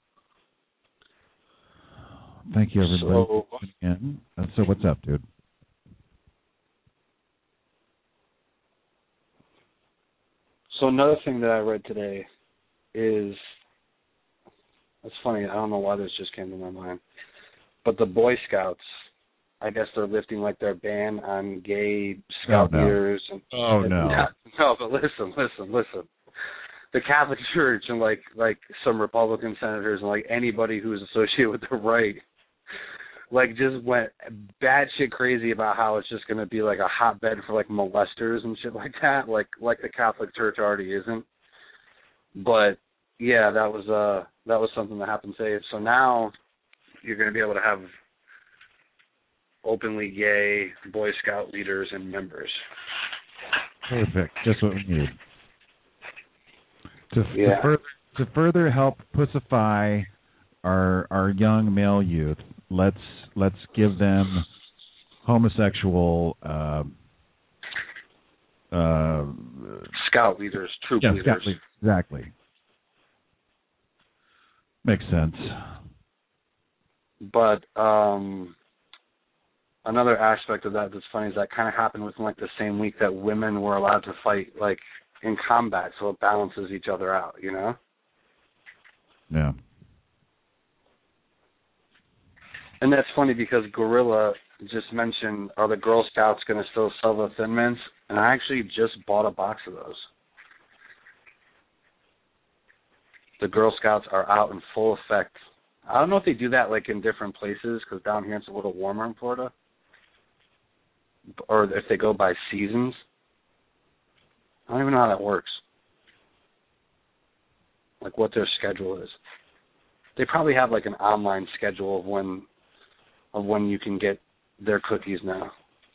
Thank you, everybody. So, for tuning in. Uh, so what's up, dude? so another thing that I read today is, it's funny, I don't know why this just came to my mind, but the Boy Scouts, I guess they're lifting like their ban on gay scout Oh, no. leaders. And, Oh, and, no. No, but listen, listen, listen. The Catholic Church and like like some Republican senators and like anybody who's associated with the right, like just went batshit crazy about how it's just going to be like a hotbed for like molesters and shit like that, like like the Catholic Church already isn't. But yeah, that was uh that was something that happened today. So now you're going to be able to have openly gay Boy Scout leaders and members. Perfect. Just what we need. To, Yeah. to, further, to further help pussify our our young male youth, let's let's give them homosexual uh, uh, Scout leaders, troop yeah, leaders. exactly, exactly. Makes sense. But um, another aspect of that that's funny is that kind of happened within like the same week that women were allowed to fight like in combat, so it balances each other out, you know? Yeah. And that's funny because Gorilla just mentioned, are the Girl Scouts going to still sell the Thin Mints? And I actually just bought a box of those. The Girl Scouts are out in full effect. I don't know if they do that like in different places because down here it's a little warmer in Florida. Or if they go by seasons. I don't even know how that works. Like what their schedule is. They probably have like an online schedule of when of when you can get their cookies now.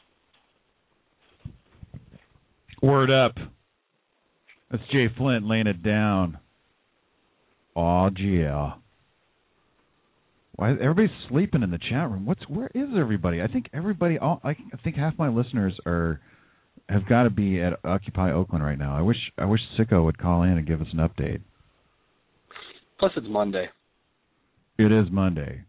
Word up. That's Jay Flint laying it down. Aw, yeah. Why everybody's sleeping in the chat room? What's where is everybody? I think everybody. All I think half my listeners are have got to be at Occupy Oakland right now. I wish I wish Sicko would call in and give us an update. Plus, it's Monday. It is Monday.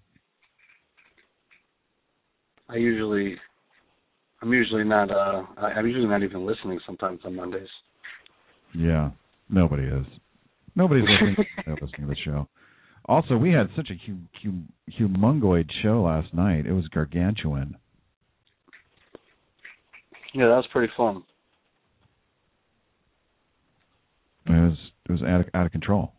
I usually, I'm usually not. Uh, I'm usually not even listening. Sometimes on Mondays. Yeah, nobody is. Nobody's listening, listening to the show. Also, we had such a hum, hum, humongoid show last night. It was gargantuan. Yeah, that was pretty fun. It was it was out of, out of control.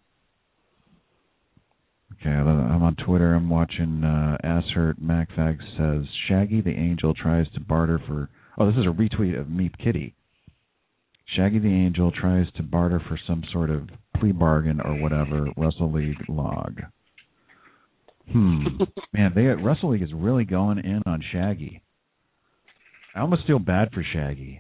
Okay, I'm on Twitter. I'm watching uh, Asshurt MacFag says Shaggy the Angel tries to barter for. Oh, this is a retweet of Meep Kitty. Shaggy the Angel tries to barter for some sort of plea bargain or whatever. Wrestle League log. Hmm. Man, they Wrestle League is really going in on Shaggy. I almost feel bad for Shaggy.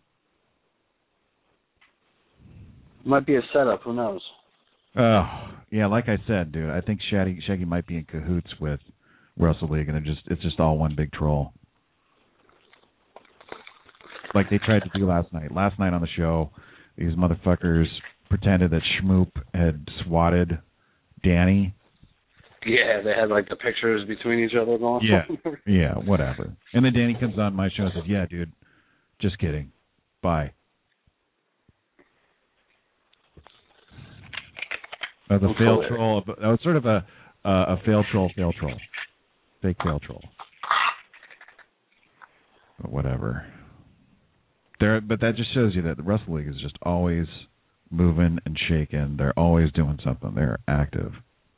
Might be a setup. Who knows? Oh, yeah. Like I said, dude, I think Shaggy Shaggy might be in cahoots with Wrestle League, and it just it's just all one big troll. Like they tried to do last night. Last night on the show, these motherfuckers pretended that Schmoop had swatted Danny. Yeah, they had like the pictures between each other going. Yeah, yeah, whatever. And then Danny comes on my show and says, "Yeah, dude, just kidding. Bye." That was a failed troll. That was sort of a uh, a failed troll, fail troll, fake fail troll. But whatever. There, but that just shows you that the Wrestle League is just always moving and shaking. They're always doing something. They're active.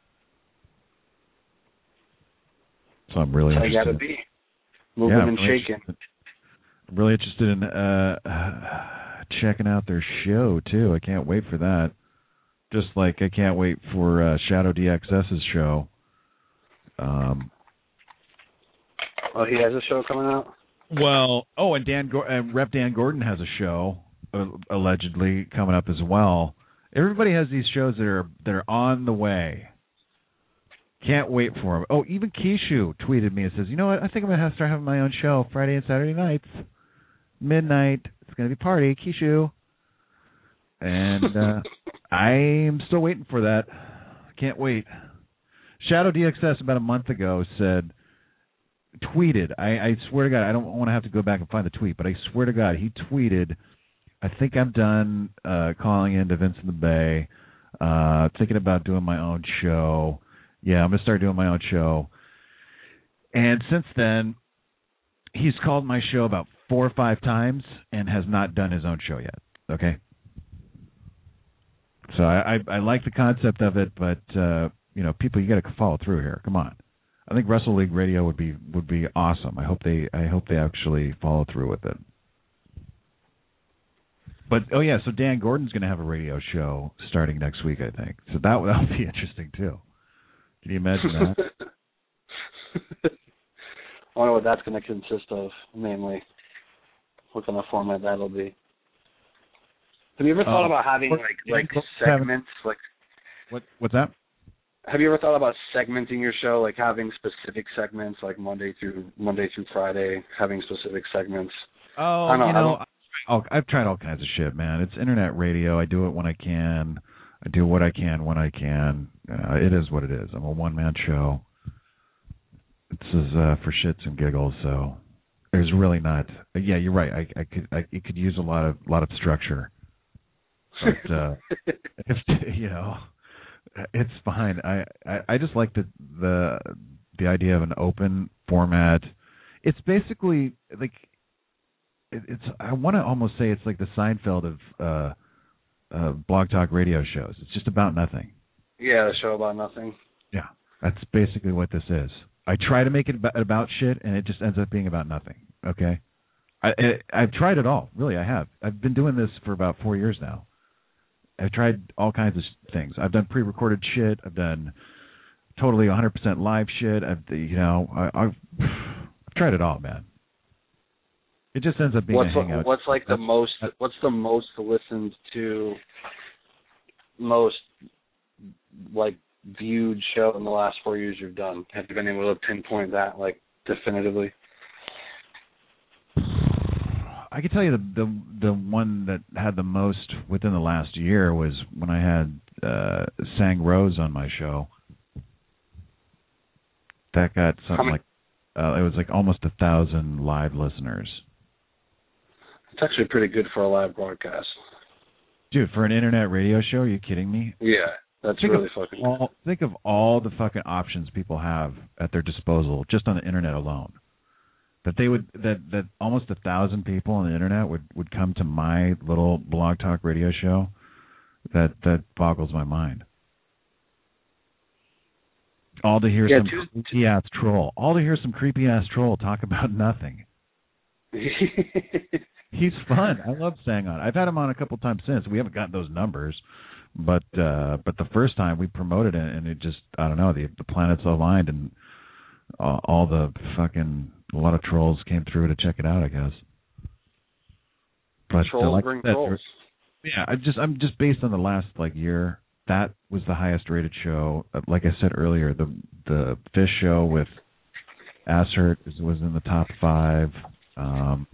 So I'm really I interested. gotta be moving yeah, and really shaking. Interested, I'm really interested in uh, uh, checking out their show too. I can't wait for that. Just like I can't wait for uh, Shadow DXS's show. Um, oh, he has a show coming out? Well, oh, and Dan uh, Rep Dan Gordon has a show uh, allegedly coming up as well. Everybody has these shows that are that are on the way. Can't wait for them. Oh, even Kishu tweeted me and says, "You know what? I think I'm gonna have to start having my own show Friday and Saturday nights, midnight. It's gonna be party, Kishu." And uh, I'm still waiting for that. Can't wait. Shadow D X S about a month ago said, tweeted. I, I swear to God, I don't want to have to go back and find the tweet, but I swear to God, he tweeted, "I think I'm done uh, calling into Vince in the Bay. Uh, thinking about doing my own show. Yeah, I'm gonna start doing my own show." And since then, he's called my show about four or five times and has not done his own show yet. Okay. So I, I, I like the concept of it, but uh, you know, people, you got to follow through here. Come on. I think Wrestle League Radio would be would be awesome. I hope they I hope they actually follow through with it. But oh yeah, so Dan Gordon's going to have a radio show starting next week, I think. So that that'll be interesting too. Can you imagine that? I wonder what that's going to consist of, mainly. What kind of format that'll be. Have you ever thought uh, about having like like segments, like what? What's that? Have you ever thought about segmenting your show, like having specific segments, like Monday through Monday through Friday, having specific segments? Oh, I know, you know, I I've, I've tried all kinds of shit, man. It's internet radio. I do it when I can. I do what I can when I can. Uh, it is what it is. I'm a one-man show. This is uh, for shits and giggles, so there's really not. Yeah, you're right. I, I could. I, it could use a lot of lot of structure. But uh, if, you know, it's fine. I, I, I just like the the the idea of an open format. It's basically like it, it's. I want to almost say it's like the Seinfeld of uh, uh, Blog Talk radio shows. It's just about nothing. Yeah, a show about nothing. Yeah, that's basically what this is. I try to make it about shit, and it just ends up being about nothing. Okay, I, I I've tried it all. Really, I have. I've been doing this for about four years now. I've tried all kinds of things. I've done pre-recorded shit. I've done totally one hundred percent live shit. I've, you know, I, I've, I've tried it all, man. It just ends up being what's a hangout. What's like the most? What's the most listened to, most like viewed show in the last four years you've done? Have you been able to pinpoint that like definitively? I can tell you the, the the one that had the most within the last year was when I had uh, Sang Rose on my show. That got something like uh, it was like almost a thousand live listeners. It's actually pretty good for a live broadcast. Dude, for an internet radio show, are you kidding me? Yeah, that's think really of fucking all, good. Think of all the fucking options people have at their disposal just on the internet alone. That they would that, that almost a thousand people on the internet would, would come to my little Blog Talk radio show. That that boggles my mind. All to hear yeah, some too, creepy ass troll. All to hear some creepy ass troll talk about nothing. He's fun. I love Sang on. I've had him on a couple times since. We haven't gotten those numbers, but uh, but the first time we promoted it, and it just I don't know the the planets aligned and uh, all the fucking. A lot of trolls came through to check it out, I guess. But trolls uh, like bring that, trolls. Yeah, I just I'm just based on the last like year. That was the highest rated show. Like I said earlier, the the Fish show with Asshert was in the top five. Um,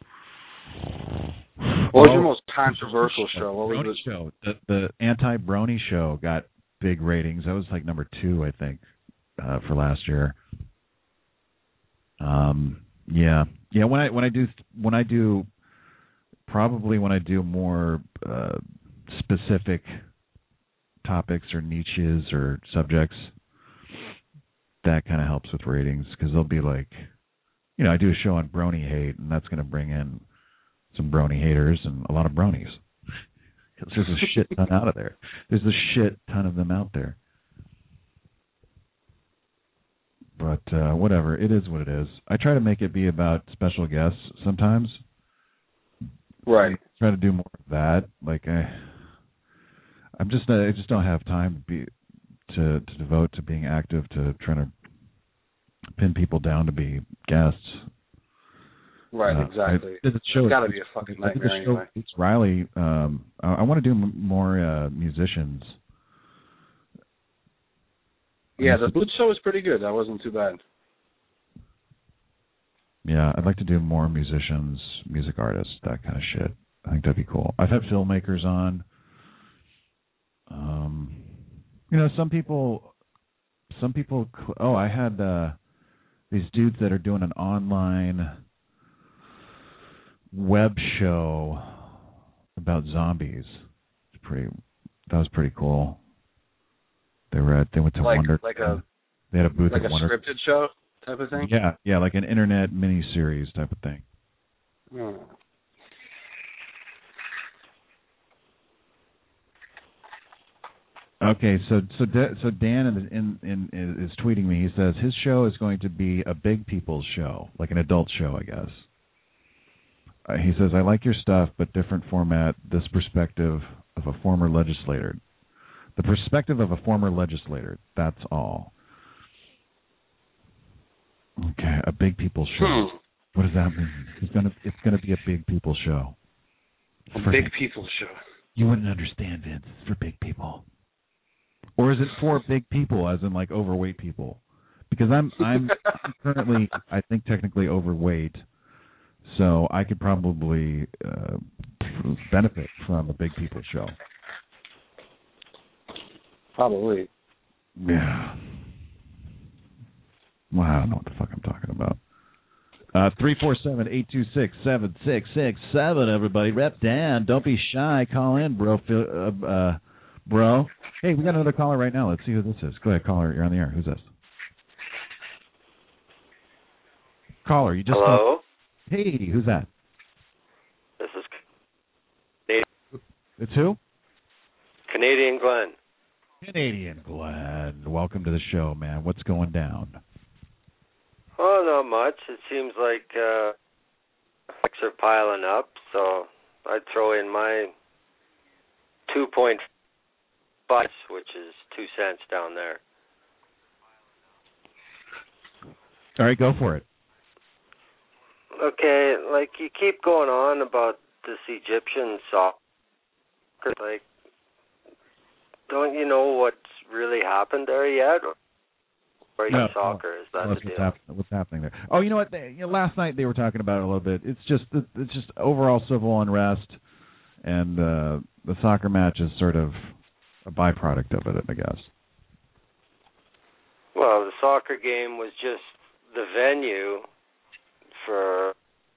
what was oh, your most controversial show? What was Brony it? show? The, the anti-Brony show got big ratings. That was like number two, I think, uh, for last year. Um, yeah, yeah. When I when I do when I do probably when I do more uh, specific topics or niches or subjects, that kind of helps with ratings because they'll be like, you know, I do a show on brony hate, and that's going to bring in some brony haters and a lot of bronies. Because there's a shit ton out of there. There's a shit ton of them out there. But uh, whatever, it is what it is. I try to make it be about special guests sometimes. Right. I try to do more of that. Like I, I'm just uh, I just don't have time to be to to devote to being active, to trying to pin people down to be guests. Right, uh, exactly. I did a show, it's got to be a fucking I did nightmare a show anyway. with Riley. Um, I, I want to do m- more uh, musicians. Yeah, the Blitz show was pretty good. That wasn't too bad. Yeah, I'd like to do more musicians, music artists, that kind of shit. I think that'd be cool. I've had filmmakers on. Um, you know, some people, some people. Oh, I had uh, these dudes that are doing an online web show about zombies. It's pretty. That was pretty cool. They were at. They went to like, Wonder. Like a. They had a booth like at a Wonder. scripted show type of thing. Yeah, yeah, like an internet mini-series type of thing. Oh. Okay, so so Da- so Dan in, in, in is tweeting me. He says his show is going to be a big people's show, like an adult show, I guess. Uh, he says, I like your stuff, but different format. This perspective of a former legislator, the perspective of a former legislator. That's all. Okay, a big people's show. Hmm. What does that mean? It's gonna it's gonna be a big people's show. A For- big people show. You wouldn't understand, Vince. It's for big people. Or is it for big people, as in like overweight people? Because I'm I'm, I'm currently, I think, technically overweight, so I could probably uh, benefit from a big people show. Probably. Yeah. Well, I don't know what the fuck I'm talking about. Uh, three four seven, eight two six, seven six six seven, everybody. Rep Dan. Don't be shy. Call in, bro. Uh, uh, bro. Hey, we got another caller right now. Let's see who this is. Go ahead, caller. You're on the air. Who's this? Caller, you just... Hello? Hey, who's that? This is Canadian, It's who? Canadian Glenn. Canadian Glenn. Welcome to the show, man. What's going down? Oh, not much. It seems like uh, facts are piling up, so I'd throw in my two point five, which is two cents down there. All right, go for it. Okay, like you keep going on about this Egyptian soccer, like, don't you know what's really happened there yet? Or No, soccer, is that what's, the deal? what's, hap- what's happening there? Oh, you know what? They, you know, last night they were talking about it a little bit. It's just it's just overall civil unrest, and uh, the soccer match is sort of a byproduct of it, I guess. Well, the soccer game was just the venue for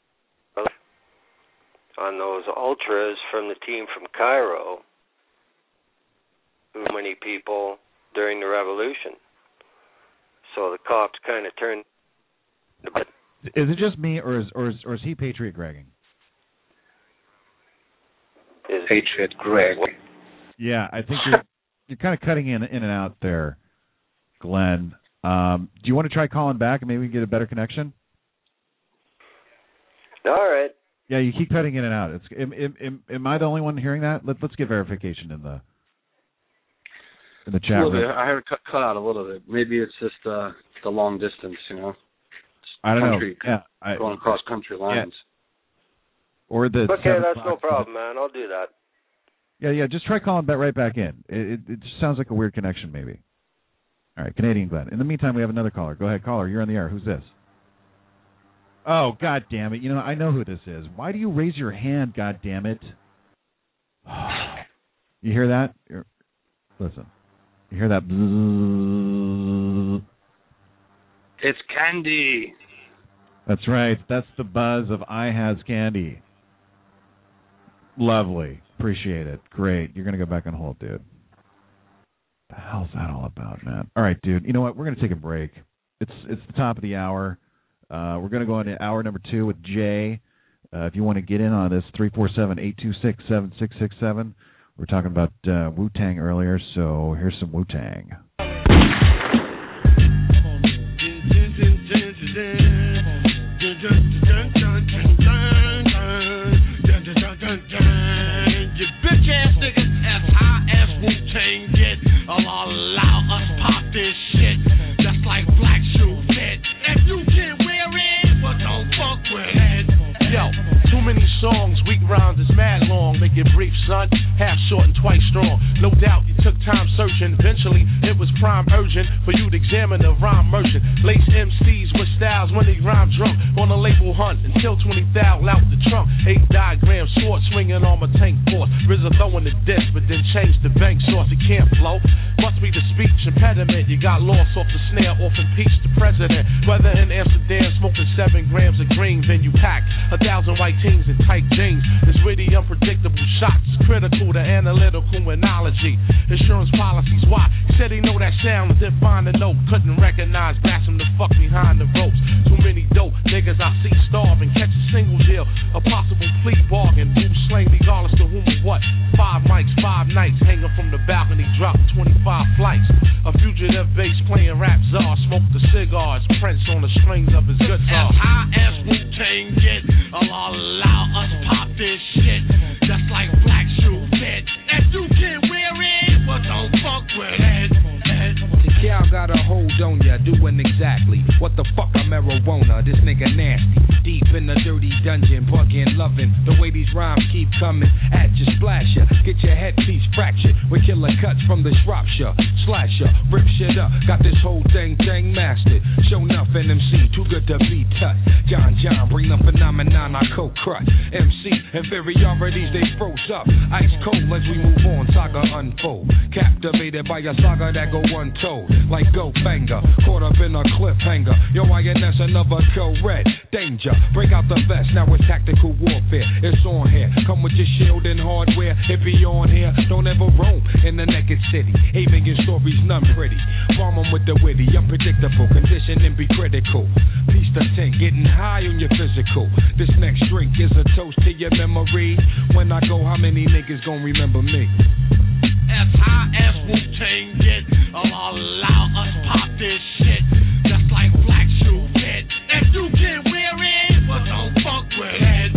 on those ultras from the team from Cairo, who many people during the revolution. So the cops kind of turned. Is it just me, or is or is, or is he Patriot Gregging? Is Patriot Greg. Yeah, I think you're you're kind of cutting in in and out there, Glenn. Um, do you want to try calling back and maybe we can get a better connection? All right. Yeah, you keep cutting in and out. It's am, am, am I the only one hearing that? Let, let's get verification in the in the A chat little bit. room. I heard it cut, cut out a little bit. Maybe it's just uh, the long distance, you know. I don't country, know. Yeah, I, going across country lines. or the Okay, seven that's no o'clock- problem, man. I'll do that. Yeah, yeah. Just try calling back right back in. It, it, it just sounds like a weird connection, maybe. All right, Canadian Glenn. In the meantime, we have another caller. Go ahead, caller. You're on the air. Who's this? Oh, God damn it. You know, I know who this is. Why do you raise your hand, God damn it? You hear that? You're, listen. You hear that? Bzzz. It's candy. That's right. That's the buzz of I Has Candy. Lovely. Appreciate it. Great. You're going to go back on hold, dude. The hell's that all about, man? All right, dude. You know what? We're going to take a break. It's it's the top of the hour. Uh, we're going to go into hour number two with Jay. Uh, if you want to get in on this, three four seven, eight two six, seven six six seven. We were talking about uh, Wu-Tang earlier, so here's some Wu-Tang. You bitch ass niggas, F I S Wu son. Half short and twice strong. No doubt you took time searching. Eventually, it was prime urgent for you to examine the rhyme merchant. Lace M Cs with styles when they rhyme drunk. On a label hunt until twenty thousand out the trunk. Eight diagram sword swinging on my tank force. R Z A throwing the disc, but then changed the bank source. It can't flow. Must be the speech impediment. You got lost off the snare, off impeached the president. Whether in Amsterdam, smoking seven grams of green, then you pack a thousand white teens in tight jeans. This witty, unpredictable shots is critical to analytical analogy. Insurance policies, why? Said he know that sound and didn't find a note. Couldn't recognize, blast him the fuck behind the ropes. Too many dope niggas I see starving. Catch a single deal, a possible plea bargain. Who slain regardless to whom or what? Five mics, five nights, hanging from the balcony, dropping twenty-five flights. A fugitive bass playing rap czar, smoked the cigars, Prince on the strings of his guitar. As high as Wu-Tang get, Allah allow us pop this shit, just like Black Shoe Fit. If you can wear it, well don't fuck with it. Cal got a hold on ya, doing exactly what the fuck a marijuana. This nigga nasty, deep in the dirty dungeon, bugging, loving the way these rhymes keep coming at you, splash ya, get your headpiece fractured with killer cuts from the Shropshire, slash ya, rip shit up, got this whole thing thing mastered. Show enough N M C, too good to be touched. John John, bring the phenomenon, I cold crush. M C inferiorities, they froze up, ice cold as we move on, saga unfold. Captivated by a saga that go untold. Like go banger, caught up in a cliffhanger. Yo, I N S another co-red. Danger, break out the vest, now it's tactical warfare. It's on here, come with your shield and hardware. It be on here, don't ever roam in the naked city. Avian stories, none pretty. Bomb 'em with the witty, unpredictable, condition and be critical. Piece the tank, getting high on your physical. This next drink is a toast to your memory. When I go, how many niggas gon' remember me? As high as Wu-Tang get, Allah allow us pop this shit, just like Black Shoe Fit. If you can wear it, well don't fuck with it.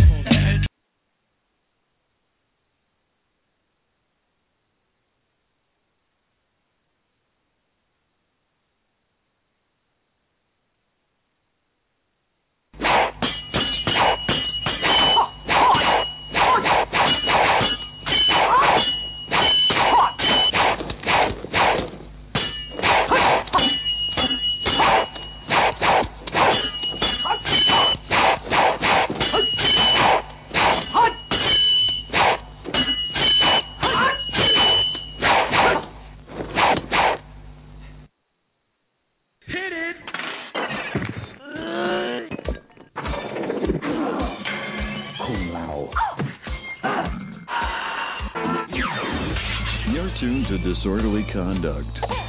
Disorderly Conduct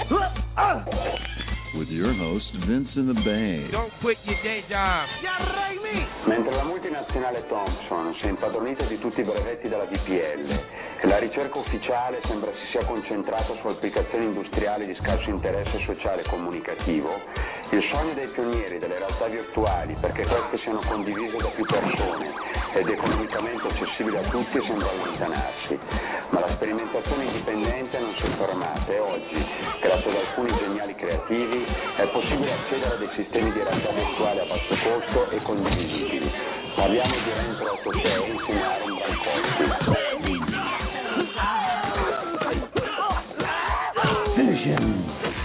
with your host Vince in the Bay. Don't quit your day job. Mentre la multinazionale Thomson si è impadronita di tutti i brevetti della D P L e la ricerca ufficiale sembra si sia concentrata su applicazioni industriali di scarso interesse sociale e comunicativo, il sogno dei pionieri delle realtà virtuali perché queste siano condivise da più persone ed economicamente accessibili a tutti sembra allontanarsi. Ma la sperimentazione indipendente non si è fermata e oggi, grazie ad alcuni geniali creativi, è possibile accedere a dei sistemi di realtà virtuale a basso costo e condivisibili. Parliamo di Rentro ottantasei insieme a Aaron Brancotti. Finish him.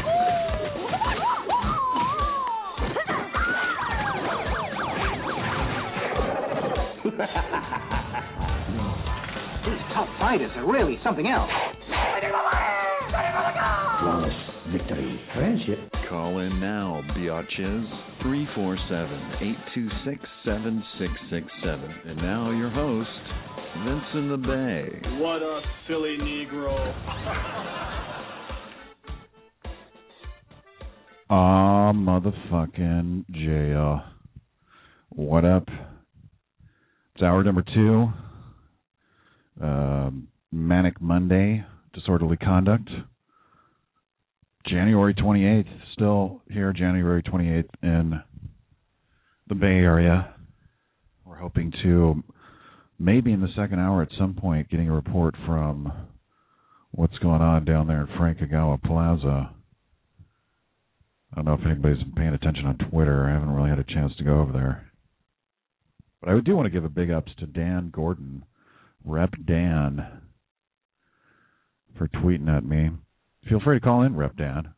These tough fighters are really something else. Flawless victory. Friendship. Call in now, biatches. three four seven, eight two six, seven six six seven. And now your host, Vince in the Bay. What a silly Negro. Aw, motherfucking jail. What up? It's hour number two. Uh, Manic Monday, Disorderly Conduct. January twenty-eighth, still here, January twenty-eighth in the Bay Area. We're hoping to, maybe in the second hour at some point, getting a report from what's going on down there in Frank Ogawa Plaza. I don't know if anybody's been paying attention on Twitter. I haven't really had a chance to go over there. But I do want to give a big ups to Dan Gordon, Rep Dan, for tweeting at me. Feel free to call in, Rep Dan.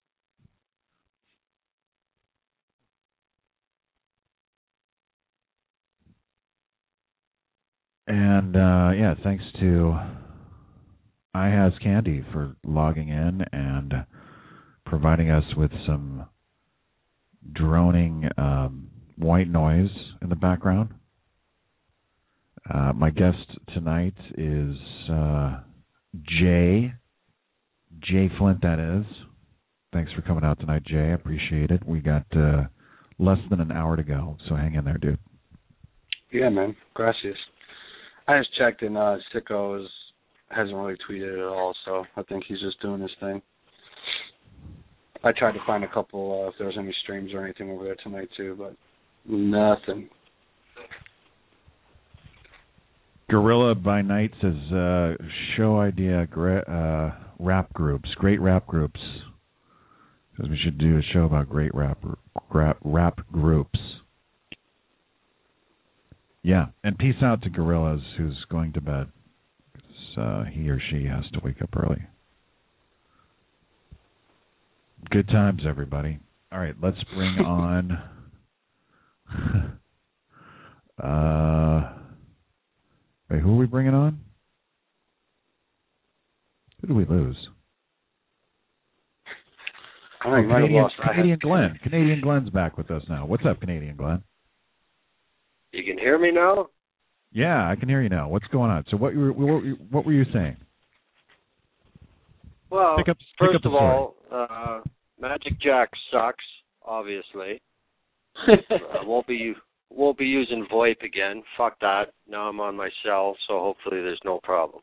And, uh, yeah, thanks to iHas Candy for logging in and providing us with some droning um, white noise in the background. Uh, my guest tonight is uh, Jay. Jay Flint, that is. Thanks for coming out tonight, Jay. I appreciate it. We got uh, less than an hour to go, so hang in there, dude. Yeah, man. Gracias. I just checked, and uh, Sicko is, hasn't really tweeted at all, so I think he's just doing his thing. I tried to find a couple, uh, if there was any streams or anything over there tonight, too, but nothing. Gorilla by Night says, uh, show idea, uh, rap groups, great rap groups. Says we should do a show about great rap, rap, rap groups. Yeah, and peace out to Gorillas, who's going to bed. Uh, he or she has to wake up early. Good times, everybody. All right, let's bring on... uh, wait, who are we bringing on? Who did we lose? I think oh, Canadian, lost. Canadian Glenn. Canadian Glenn's back with us now. What's up, Canadian Glenn? You can hear me now? Yeah, I can hear you now. What's going on? So what, you were, what, were, you, what were you saying? Well, pick up, pick first up of all, uh, Magic Jack sucks, obviously. uh, won't be won't be using VoIP again. Fuck that. Now I'm on my cell, so hopefully there's no problem.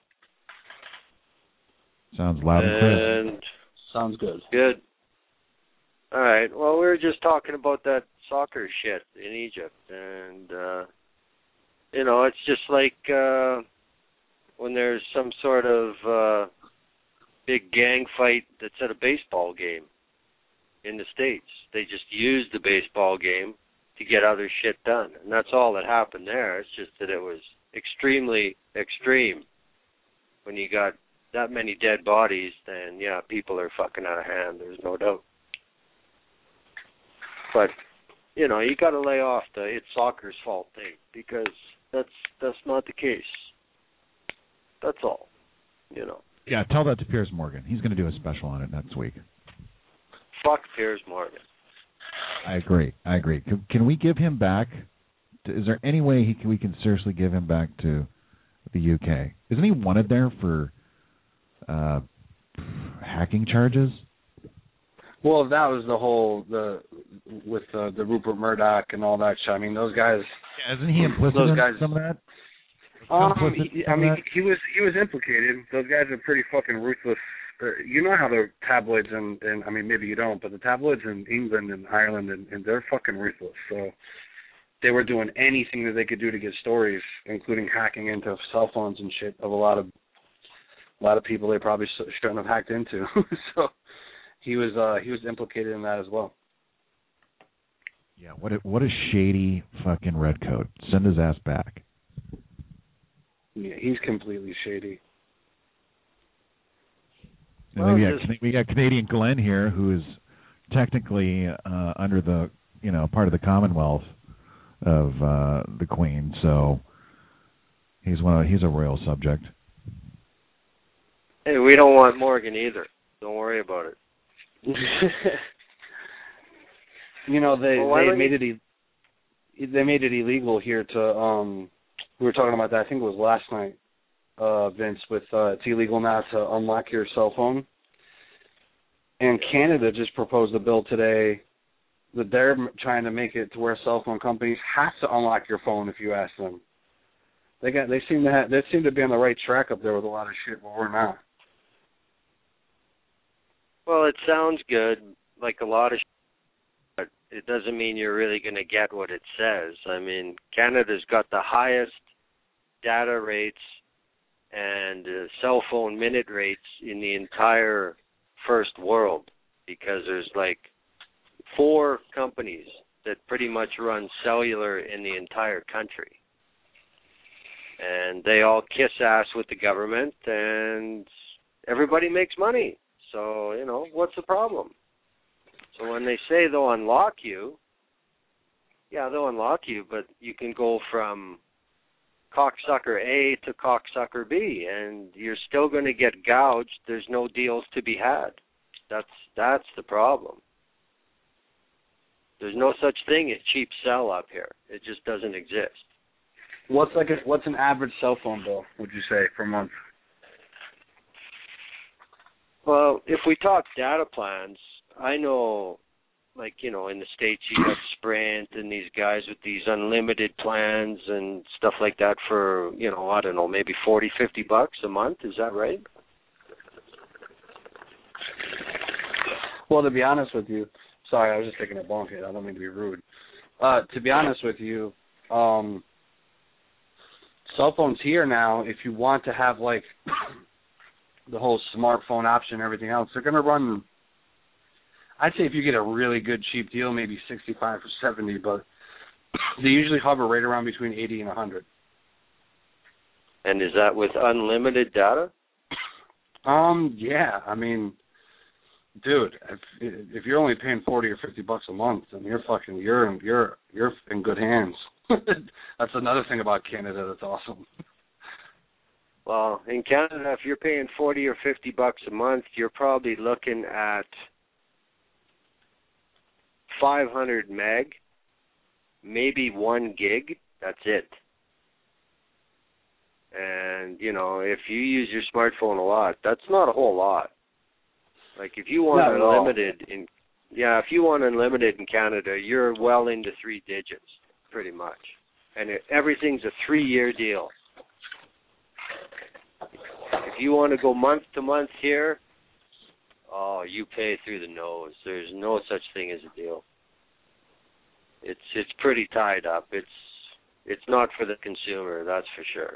Sounds loud and clear. And sounds good. Good. All right. Well, we were just talking about that soccer shit in Egypt, and uh, you know, it's just like uh, when there's some sort of uh, big gang fight that's at a baseball game in the States. They just use the baseball game to get other shit done, and that's all that happened there. It's just that it was extremely extreme. When you got that many dead bodies, then yeah, people are fucking out of hand. There's no doubt. But you know, you got to lay off the it's soccer's fault thing, because that's that's not the case. That's all. You know. Yeah, tell that to Piers Morgan. He's going to do a special on it next week. Fuck Piers Morgan. I agree. I agree. Can, can we give him back? Is there any way he can, we can seriously give him back to the U K? Isn't he wanted there for uh, hacking charges? Well, that was the whole the with uh, the Rupert Murdoch and all that shit. I mean, those guys. Yeah, isn't he implicit those in guys, some of that? Um, he, I mean, he was he was implicated. Those guys are pretty fucking ruthless. Uh, you know how the tabloids and, and I mean maybe you don't, but the tabloids in England and Ireland and, and they're fucking ruthless. So they were doing anything that they could do to get stories, including hacking into cell phones and shit of a lot of a lot of people they probably shouldn't have hacked into. So he was uh, he was implicated in that as well. Yeah, what a, what a shady fucking redcoat. Send his ass back. Yeah, he's completely shady. And well, we, got, just, we got Canadian Glenn here, who is technically uh, under the, you know, part of the Commonwealth of uh, the Queen, so he's one of, he's a royal subject. Hey, we don't want Morgan either. Don't worry about it. You know, they well, they made you... it they made it illegal here to um. We were talking about that, I think it was last night, uh, Vince, with uh, it's illegal now to unlock your cell phone. And Canada just proposed a bill today that they're trying to make it to where cell phone companies have to unlock your phone if you ask them. They got, they seem to have, they seem to be on the right track up there with a lot of shit, but we're not. Well, it sounds good, like a lot of shit, but it doesn't mean you're really going to get what it says. I mean, Canada's got the highest data rates and uh, cell phone minute rates in the entire first world, because there's like four companies that pretty much run cellular in the entire country. And they all kiss ass with the government, and everybody makes money. So, you know, what's the problem? So when they say they'll unlock you, yeah, they'll unlock you, but you can go from cocksucker A to cocksucker B, and you're still going to get gouged. There's no deals to be had. That's that's the problem. There's no such thing as cheap cell up here. It just doesn't exist. What's like a, what's an average cell phone bill, would you say, per month? Well, if we talk data plans, I know, like, you know, in the States you got Sprint and these guys with these unlimited plans and stuff like that for, you know, I don't know, maybe forty, fifty bucks a month. Is that right? Well, to be honest with you, sorry, I was just taking a bonk hit. I don't mean to be rude. Uh, to be honest with you, um, cell phones here now, if you want to have, like, the whole smartphone option and everything else, they're going to run, I'd say if you get a really good cheap deal, maybe sixty-five or seventy, but they usually hover right around between eighty and one hundred. And is that with unlimited data? Um, yeah, I mean, dude, if if you're only paying forty or fifty bucks a month, then you're fucking you're you're you're in good hands. That's another thing about Canada that's awesome. Well, in Canada, if you're paying forty or fifty bucks a month, you're probably looking at five hundred meg, maybe one gig. That's it. And, you know, if you use your smartphone a lot, that's not a whole lot. Like, if you want unlimited in, yeah, if you want unlimited in Canada, you're well into three digits, pretty much. And it, everything's a three-year deal. If you want to go month to month here, oh, you pay through the nose. There's no such thing as a deal. It's it's pretty tied up. It's it's not for the consumer, that's for sure.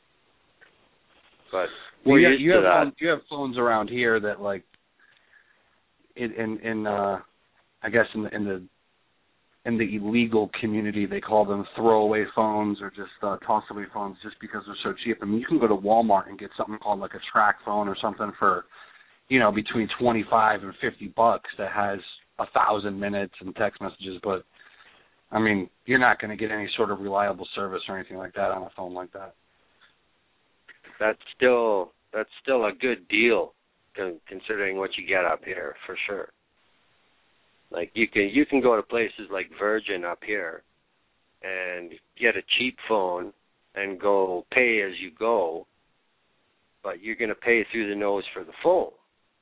But well, we're you, used you to have that. phones, you have phones around here that, like, in in, in uh, I guess in the in the in the illegal community, they call them throwaway phones or just uh, toss-away phones just because they're so cheap. I mean, you can go to Walmart and get something called like a track phone or something for, you know, between twenty-five and fifty bucks that has a thousand minutes and text messages. But, I mean, you're not going to get any sort of reliable service or anything like that on a phone like that. That's still that's still a good deal, considering what you get up here, for sure. Like, you can you can go to places like Virgin up here and get a cheap phone and go pay as you go, but you're going to pay through the nose for the phone.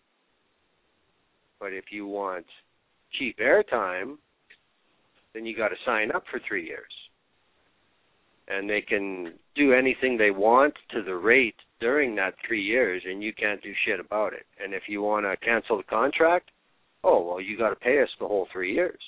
But if you want cheap airtime, then you got to sign up for three years. And they can do anything they want to the rate during that three years, and you can't do shit about it. And if you want to cancel the contract, oh, well, you got to pay us the whole three years.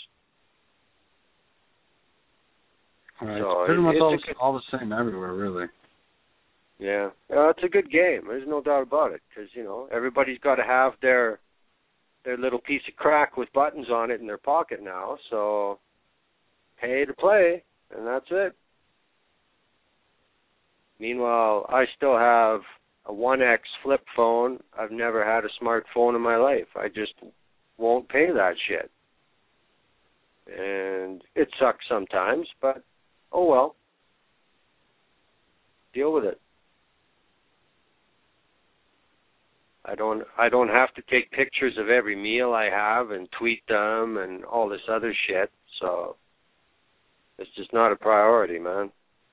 All right. So it's pretty it, much it's all, good, all the same everywhere, really. Yeah, uh, it's a good game. There's no doubt about it, because, you know, everybody's got to have their their little piece of crack with buttons on it in their pocket now, so pay to play, and that's it. Meanwhile, I still have a one X flip phone. I've never had a smartphone in my life. I just won't pay that shit. And it sucks sometimes, but oh well. Deal with it. I don't I don't have to take pictures of every meal I have and tweet them and all this other shit, so it's just not a priority, man.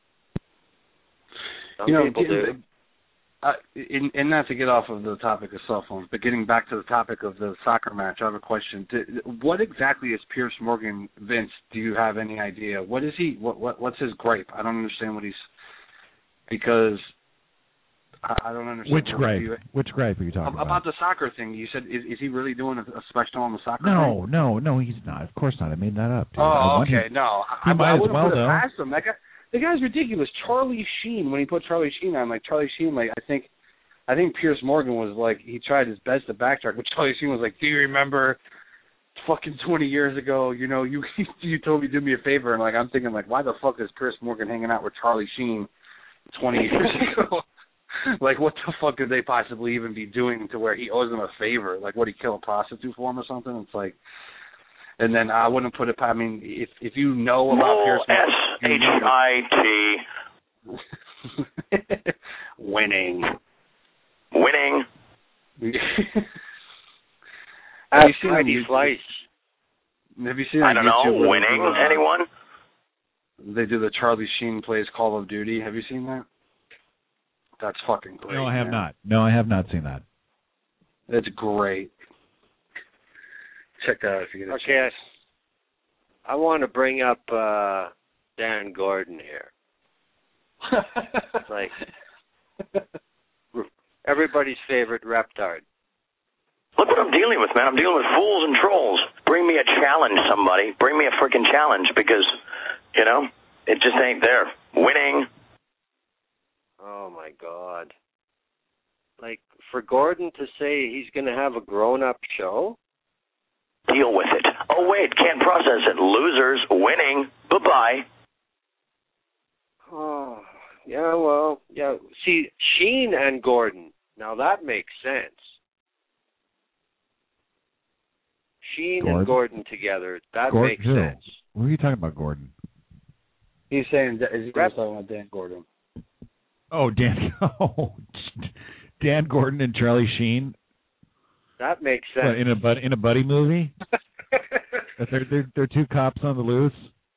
Some you know, people do. Uh, in, and not to get off of the topic of cell phones, but getting back to the topic of the soccer match, I have a question. What exactly is Piers Morgan, Vince? Do you have any idea? What is he? What, what what's his gripe? I don't understand what he's because I, I don't understand. Which gripe? You, Which gripe are you talking about? About the soccer thing. You said is, is he really doing a, a special on the soccer? No, thing? no, no. He's not. Of course not. I made that up. Dude. Oh, okay. Him. No, he I, might I as wouldn't well put it though. past him. That guy, the guy's ridiculous. Charlie Sheen. When he put Charlie Sheen on, like Charlie Sheen, like I think. I think Piers Morgan was like, he tried his best to backtrack, but Charlie Sheen was like, do you remember fucking twenty years ago, you know, you you told me to do me a favor, and like I'm thinking like, why the fuck is Piers Morgan hanging out with Charlie Sheen twenty years ago? Like, what the fuck could they possibly even be doing to where he owes them a favor? Like, what, he kill a prostitute for him or something? It's like, and then I wouldn't put it. I mean, if if you know about Pierce, S H I T. Winning. Winning. Have you seen Heidi Fleiss. Have you seen? I don't YouTube know. Winning. do, uh, Anyone? They do the Charlie Sheen plays Call of Duty. Have you seen that? That's fucking great. No, I have man. not. No, I have not seen that. It's great. Check that out if you get a Okay, chance. I want to bring up uh, Dan Gordon here. It's like everybody's favorite reptard. Look what I'm dealing with, man. I'm dealing with fools and trolls. Bring me a challenge, somebody. Bring me a freaking challenge because, you know, it just ain't there. Winning. Oh, my God. Like, for Gordon to say he's going to have a grown-up show? Deal with it. Oh, wait, can't process it. Losers. Winning. Bye-bye. Oh, yeah, well, yeah. See, Sheen and Gordon, now that makes sense. Sheen Gordon? and Gordon together, that Gordon makes who? sense. What are you talking about, Gordon? He's saying, is he Rep- talking about Dan Gordon? Oh, Dan. Oh, Dan Gordon and Charlie Sheen. That makes sense. What, in a bud, in a buddy movie? That they're, they're they're two cops on the loose,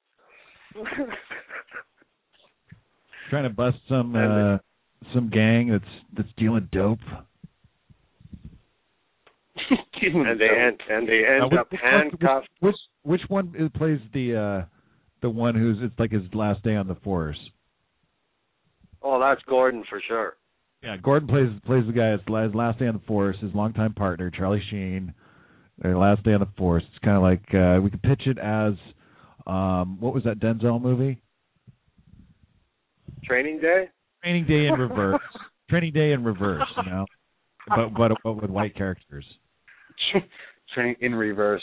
trying to bust some uh, some gang that's that's dealing dope. and they end and they end Now, up which, handcuffed. Which, which which one is- plays the uh, the one who's it's like his last day on the force? Oh, that's Gordon for sure. Yeah, Gordon plays plays the guy that's his last day on the force, his longtime partner Charlie Sheen. Their last day on the force. It's kind of like uh, we could pitch it as um, what was that Denzel movie? Training Day. Training Day in reverse. Training Day in reverse. You know, but but, but with white characters. Training in reverse.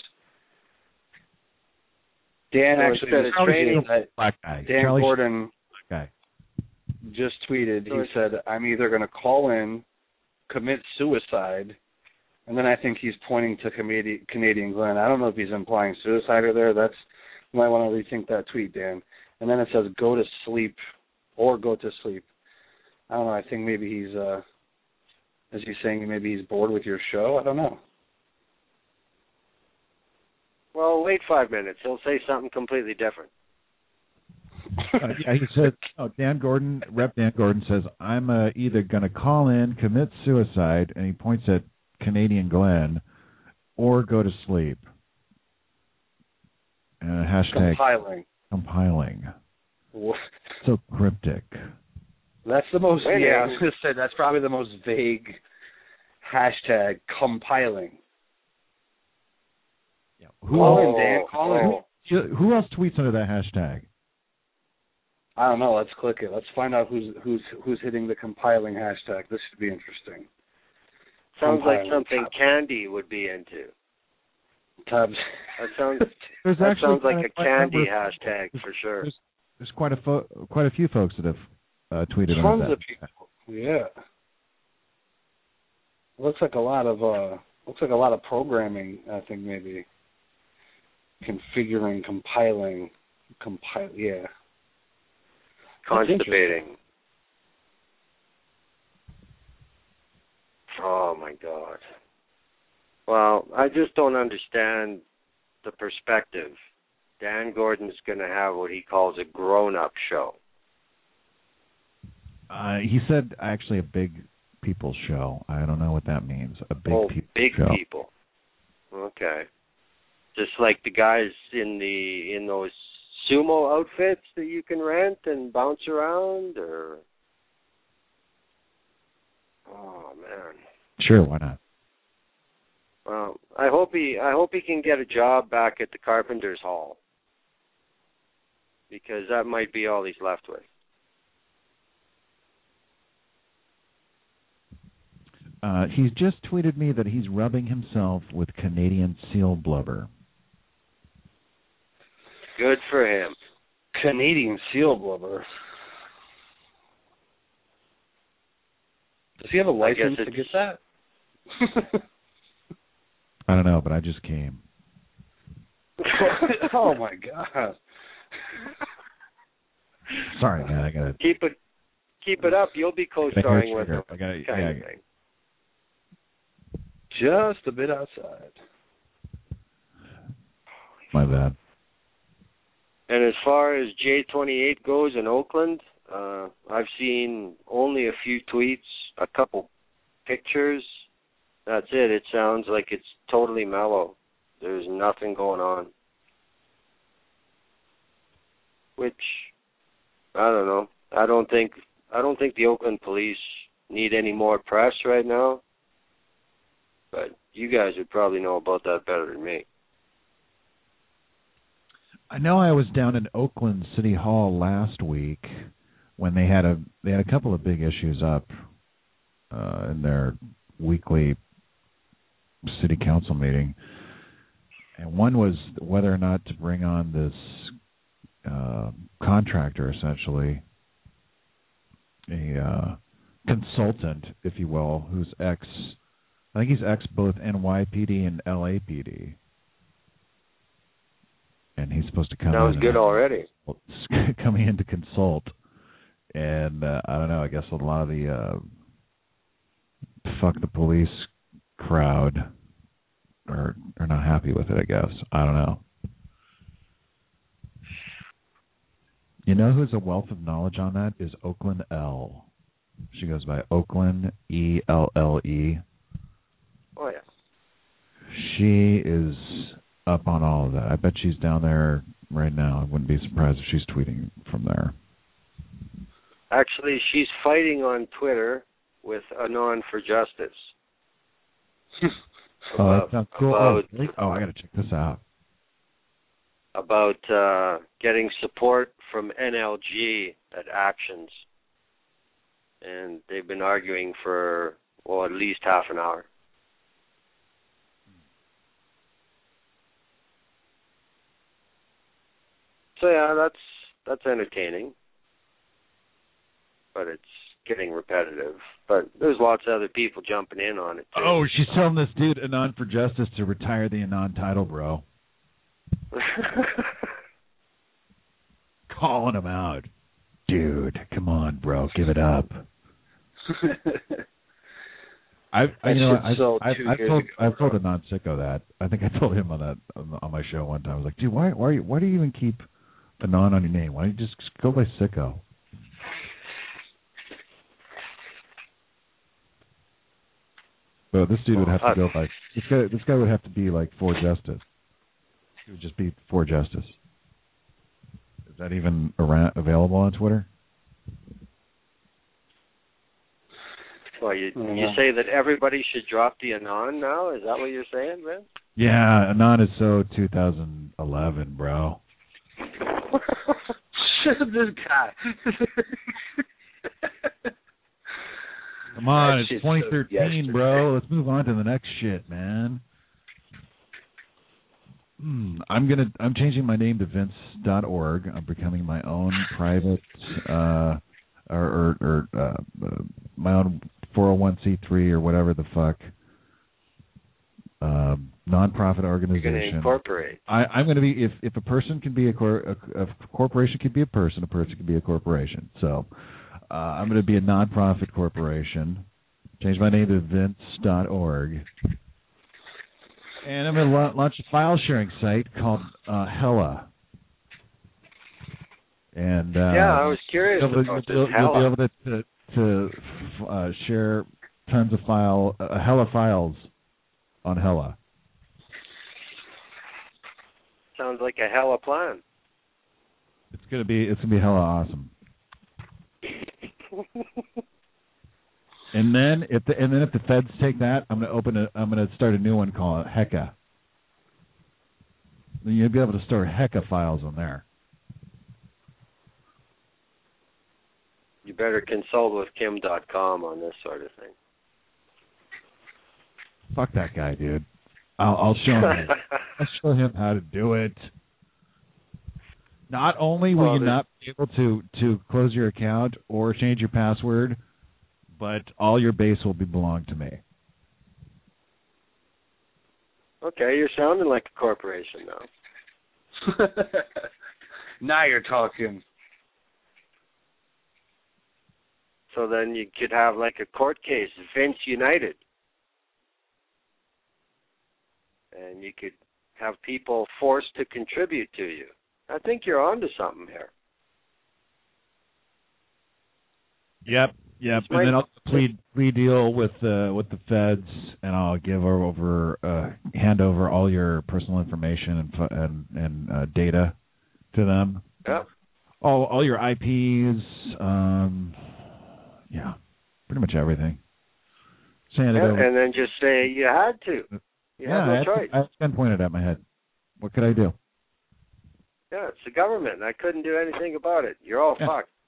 Dan So actually instead of just training- tweeted that Black guy. Dan Charlie Gordon Black guy. just tweeted. So He said, "I'm either going to call in, commit suicide." And then I think he's pointing to Canadian, Canadian Glenn. I don't know if he's implying suicide or there. That's you might want to rethink that tweet, Dan. And then it says go to sleep or go to sleep. I don't know. I think maybe he's, uh, is he saying maybe he's bored with your show? I don't know. Well, wait five minutes. He'll say something completely different. Uh, yeah, he said, oh, Dan Gordon, Rep Dan Gordon says, I'm uh, either going to call in, commit suicide, and he points at Canadian Glenn, or go to sleep. And a hashtag Compiling. compiling. So cryptic. That's the most, Wait, yeah, I man. was going to say, that's probably the most vague hashtag, compiling. Yeah. Who, Call else, in, Dan. Call in. who, who else tweets under that hashtag? I don't know. Let's click it. Let's find out who's who's who's hitting the compiling hashtag. This should be interesting. Sounds like Compiling. something Candy would be into. Tabs. That sounds There's that actually sounds like quite a quite Candy number- hashtag for sure. There's, there's quite a fo- quite a few folks that have uh, tweeted Tons under that. of people. Yeah. Looks like a lot of uh looks like a lot of programming, I think maybe. Configuring, compiling, compile yeah. Constipating. Oh my God. Well, I just don't understand the perspective. Dan Gordon's going to have what he calls a grown-up show. Uh, he said actually a big people show. I don't know what that means. A big oh, people big show. people. Okay. Just like the guys in the in those sumo outfits that you can rent and bounce around, or oh man. Sure, why not? Well, I hope he I hope he can get a job back at the Carpenters Hall, because that might be all he's left with. Uh, he's just tweeted me that he's rubbing himself with Canadian seal blubber. Good for him. Canadian seal blubber. you have a I guess license to it's- get that? I don't know, but I just came. Oh my god. Sorry, man. I gotta Keep it, keep it up. You'll be co-starring with him. I gotta, kind yeah, of thing. Just a bit outside. My bad. And as far as J twenty-eight goes in Oakland, uh, I've seen only a few tweets, a couple pictures. That's it. It sounds like it's totally mellow. There's nothing going on. Which, I don't know. I don't think I don't think the Oakland police need any more press right now. But you guys would probably know about that better than me. I know I was down in Oakland City Hall last week when they had a they had a couple of big issues up uh, in their weekly city council meeting, and one was whether or not to bring on this uh, contractor, essentially a uh, consultant, if you will, who's ex. I think he's ex both N Y P D and L A P D. And he's supposed to come That was in good and, already. coming in to consult. And uh, I don't know, I guess a lot of the uh, fuck the police crowd are, are not happy with it, I guess. I don't know. You know who's a wealth of knowledge on that is Oakland L. She goes by Oakland E L L E. Oh, yeah. She is up on all of that. I bet she's down there right now. I wouldn't be surprised if she's tweeting from there. Actually, she's fighting on Twitter with Anon for Justice. Oh, about, that sounds cool. About, oh, really? oh, I got to check this out. About uh, getting support from N L G at Actions. And they've been arguing for, well, at least half an hour. So yeah, that's that's entertaining, but it's getting repetitive. But there's lots of other people jumping in on it too. Oh, she's telling this dude Anon for Justice to retire the Anon title, bro. Calling him out, dude. Come on, bro, give it up. I've I, you know I've, so I've, I've years told ago, I've told bro. Anon Sicko that. I think I told him on that on, on my show one time. I was like, dude, why why are you, why do you even keep Anon on your name? Why don't you just go by Sicko? So this dude would have to go by this guy. This guy would have to be like For Justice. He would just be For Justice. Is that even around, available on Twitter? Well, you you say that everybody should drop the Anon now? Is that what you're saying, man? Yeah, Anon is so two thousand eleven, bro. This guy. Come on, That it's shit's twenty so thirteen, yesterday. bro. Let's move on to the next shit, man. Hmm, I'm gonna. I'm changing my name to Vince dot org. I'm becoming my own private, uh, or, or, or uh, uh, my own four oh one c three or whatever the fuck, uh, nonprofit organization. You're going to incorporate. I, I'm going to be if if a person can be a, cor- a, a corporation can be a person, a person can be a corporation. So uh, I'm going to be a nonprofit corporation. Change my name to Vince dot org. And I'm going to launch a file sharing site called uh, Hella. And uh, Yeah, I was curious you'll, about you'll, this you'll be Hella. able to to, to uh, share tons of file uh, Hella files on Hella. Sounds like a hella plan. It's gonna be it's gonna be hella awesome. And then if the and then if the feds take that, I'm gonna open a I'm gonna start a new one called Hecka. Then you'll be able to store Hecka files on there. You better consult with Kim dot com on this sort of thing. Fuck that guy, dude. I'll, I'll show him. I'll show him how to do it. Not only will Well, you there's- not be able to, to close your account or change your password, but all your base will be belong to me. Okay, you're sounding like a corporation now. Now you're talking. So then you could have like a court case, Vince United. And you could have people forced to contribute to you. I think you're onto something here. Yep, yep. It's and my- then I'll plea plea deal with uh, with the feds, and I'll give over uh, hand over all your personal information and fu- and, and uh, data to them. Yep. All all your I Ps, um, yeah, pretty much everything. Send it Yeah, over. and then just say you had to. You yeah, have no I had, choice. I had a gun pointed at my head. What could I do? Yeah, it's the government. I couldn't do anything about it. You're all Yeah. fucked.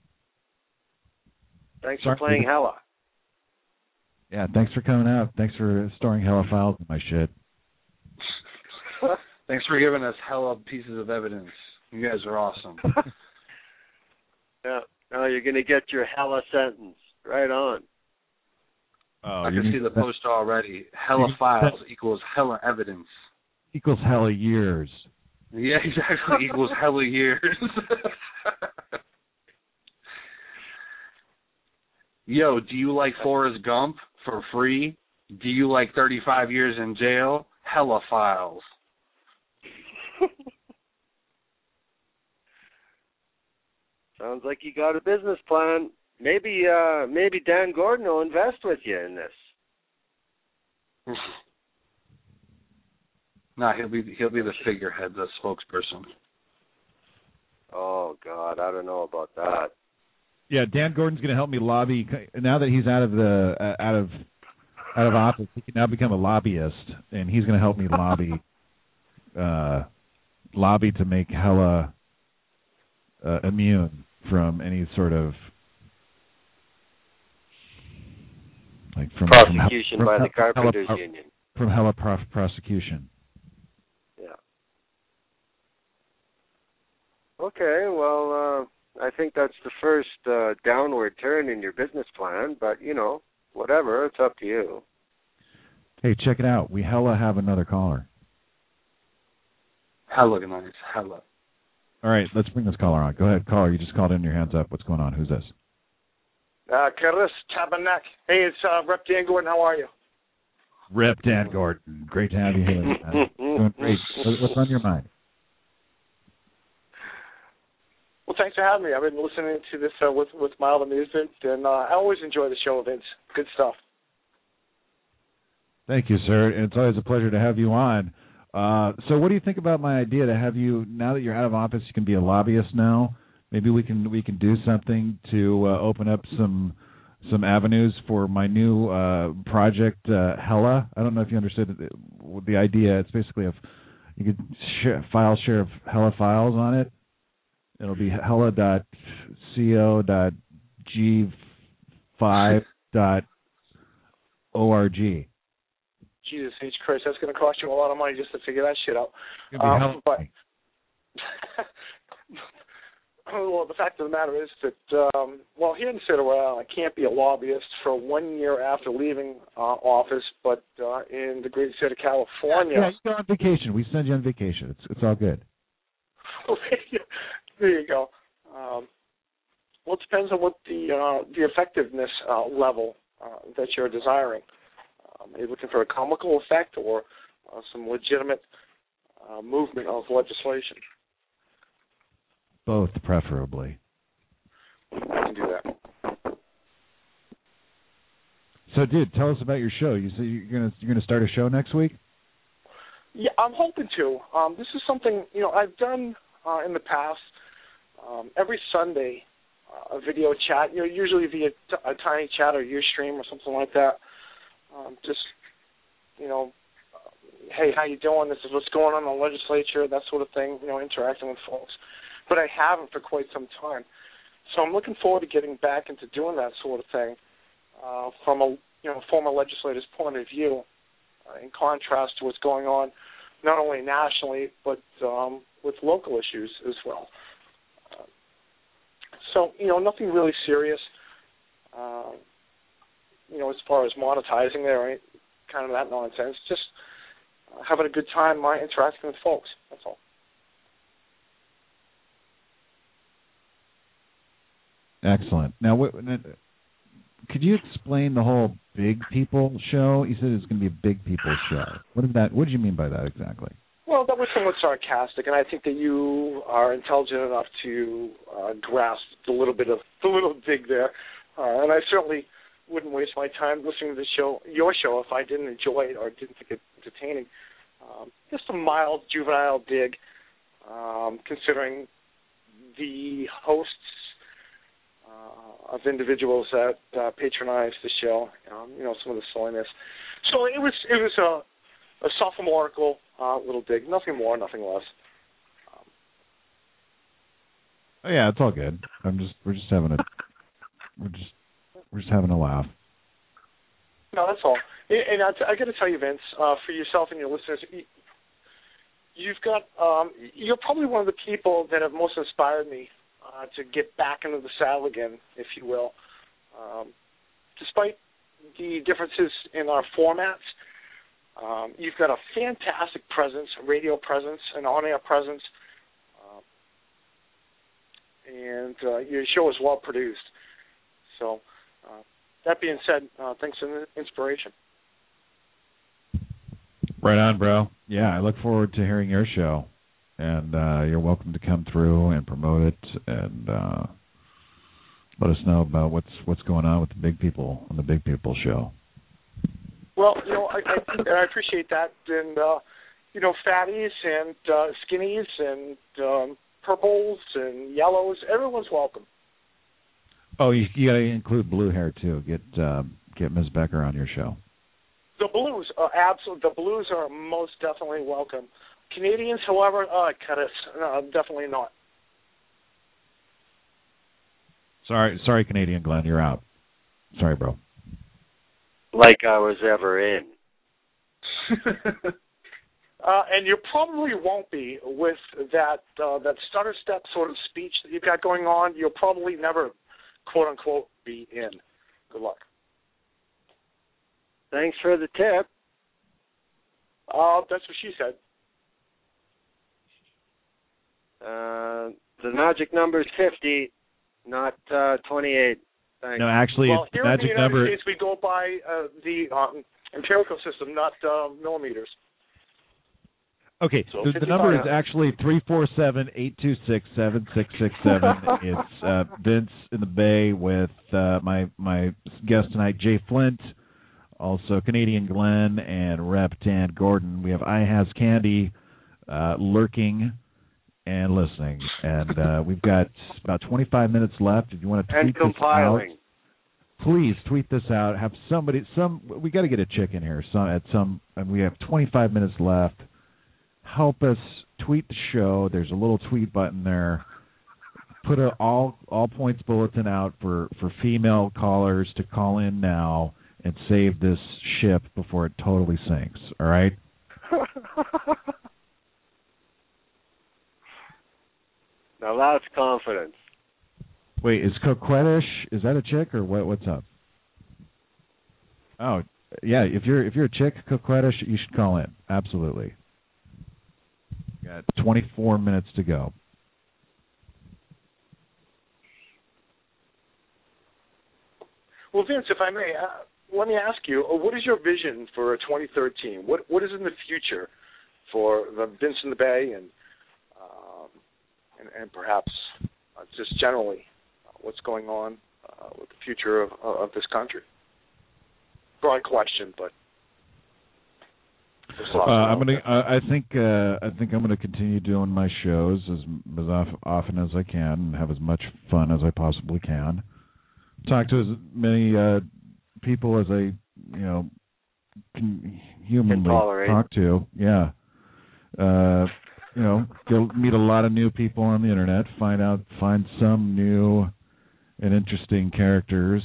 Thanks Sorry. for playing Hella. Yeah, thanks for coming out. Thanks for storing hella files in my shit. Thanks for giving us hella pieces of evidence. You guys are awesome. Yeah. Now you're going to get your Hella sentence. Right on. Oh, I you can mean see the that poster already. Hella files equals hella evidence. equals hella years. Yeah, exactly. Equals hella years. Yo, do you like Forrest Gump for free? Do you like thirty-five years in jail? Hella files. Sounds like you got a business plan. Maybe uh, maybe Dan Gordon will invest with you in this. Nah, he'll be he'll be the figurehead, the spokesperson. Oh God, I don't know about that. Yeah, Dan Gordon's going to help me lobby. Now that he's out of the uh, out of out of office, he can now become a lobbyist, and he's going to help me lobby uh, lobby to make Hella uh, immune from any sort of like from prosecution from, by from, the Carpenters Hella, Union. From Hella prof, prosecution. Yeah. Okay, well, uh, I think that's the first uh, downward turn in your business plan, but, you know, whatever, it's up to you. Hey, check it out. We hella have another caller. Hella nice, hella. All right, let's bring this caller on. Go ahead, caller. You just called in. Your hands up. What's going on? Who's this? Uh, Chris Tabernac. Hey, it's uh, Rep Dan Gordon. How are you? Rep Dan Gordon. Great to have you here. man. Doing great. What's on your mind? Well, thanks for having me. I've been listening to this uh, with with mild amusement, and uh, I always enjoy the show, Vince. Good stuff. Thank you, sir. And it's always a pleasure to have you on. Uh, so, what do you think about my idea to have you, now that you're out of office, you can be a lobbyist now? Maybe we can we can do something to uh, open up some some avenues for my new uh, project, uh, Hella. I don't know if you understood the, the idea. It's basically a you could share, file share of Hella files on it. It'll be hella dot co dot g five dot org. Jesus H. Christ, that's going to cost you a lot of money just to figure that shit out. It'll be hella Um, but well, the fact of the matter is that, um, well, here in Cedarwell, I can't be a lobbyist for one year after leaving uh, office, but uh, in the great state of California. Yeah, you go on vacation. We send you on vacation. It's it's all good. There you go. Um, well, it depends on what the uh, the effectiveness uh, level uh, that you're desiring. Um, are you looking for a comical effect or uh, some legitimate uh, movement of legislation? Both, preferably. I can do that. So, dude, tell us about your show. You say you're gonna you're gonna start a show next week? Yeah, I'm hoping to. Um, this is something, you know, I've done uh, in the past. Um, every Sunday, uh, a video chat, you know, usually via t- a tiny chat or Ustream or something like that. Um, just, you know, uh, hey, how you doing? This is what's going on in the legislature, that sort of thing, you know, interacting with folks. But I haven't for quite some time. So I'm looking forward to getting back into doing that sort of thing uh, from a, you know, former legislator's point of view, uh, in contrast to what's going on not only nationally but um, with local issues as well. Uh, so, you know, nothing really serious. Uh, you know, as far as monetizing there or any kind of that nonsense. Just uh, having a good time, uh, interacting with folks. That's all. Excellent. Now, what, could you explain the whole Big People show? You said it was going to be a Big People show. What did that? What did you mean by that exactly? Well, that was somewhat sarcastic, and I think that you are intelligent enough to uh, grasp the little bit of the little dig there. Uh, and I certainly wouldn't waste my time listening to the show, your show, if I didn't enjoy it or didn't think it entertaining. Um, just a mild juvenile dig, um, considering the hosts uh, of individuals that uh, patronize the show. Um, you know, some of the silliness. So it was it was a, a sophomorical uh, little dig, nothing more, nothing less. Um, oh yeah, it's all good. I'm just we're just having a we're just we're just having a laugh. No, that's all. And I, I got to tell you, Vince, uh, for yourself and your listeners, you've got um, you're probably one of the people that have most inspired me uh, to get back into the saddle again, if you will. Um, despite the differences in our formats, um, you've got a fantastic presence, a radio presence, an on-air presence, um, and uh, your show is well produced. So, uh, that being said, uh, thanks for the inspiration. Right on, bro. Yeah, I look forward to hearing your show, and uh, you're welcome to come through and promote it, and uh, let us know about what's what's going on with the Big People on the Big People show. Well, you know, I, I, and I appreciate that, and uh, you know, fatties and uh, skinnies and um, purples and yellows, everyone's welcome. Oh, you, you got to include blue hair too. Get uh, get Miz Becker on your show. The blues are absolutely. The blues are most definitely welcome. Canadians, however, uh, cut us. No, definitely not. Sorry, sorry, Canadian Glenn, you're out. Sorry, bro. Like I was ever in. uh, and you probably won't be with that uh, that stutter step sort of speech that you've got going on. You'll probably never, quote unquote, be in. Good luck. Thanks for the tip. Uh, that's what she said. Uh, the magic number is fifty, not uh, twenty-eight. Thanks. No, actually, well, it's here magic in the United number. States, we go by uh, the um, empirical system, not uh, millimeters. Okay, so the, the number is actually three four seven, eight two six, seven six six seven. It's uh, Vince in the Bay with uh, my my guest tonight, Jay Flint, also Canadian Glenn, and Rep Dan Gordon. We have I Has Candy uh, lurking and listening, and uh, we've got about twenty-five minutes left. If you want to tweet and this compiling. out, please tweet this out. Have somebody, some we got to get a chick in here. Some at some, and we have twenty-five minutes left. Help us tweet the show. There's a little tweet button there. Put a all all points bulletin out for, for female callers to call in now and save this ship before it totally sinks. All right? Now that's confidence. Wait, is Coquettish, is that a chick or what? What's up? Oh, yeah. If you're if you're a chick, Coquettish, you should call in. Absolutely. Got twenty-four minutes to go. Well, Vince, if I may, uh, let me ask you, uh, what is your vision for twenty thirteen? What What is in the future for the Vince in the Bay and um, and, and perhaps uh, just generally uh, what's going on uh, with the future of, uh, of this country? Broad question, but. Uh, I'm gonna. Uh, I think. Uh, I think I'm gonna continue doing my shows as as often as I can and have as much fun as I possibly can. Talk to as many uh, people as I, you know, can humanly can tolerate. talk to. Yeah. Uh, you know, go meet a lot of new people on the internet. Find out. Find some new and interesting characters.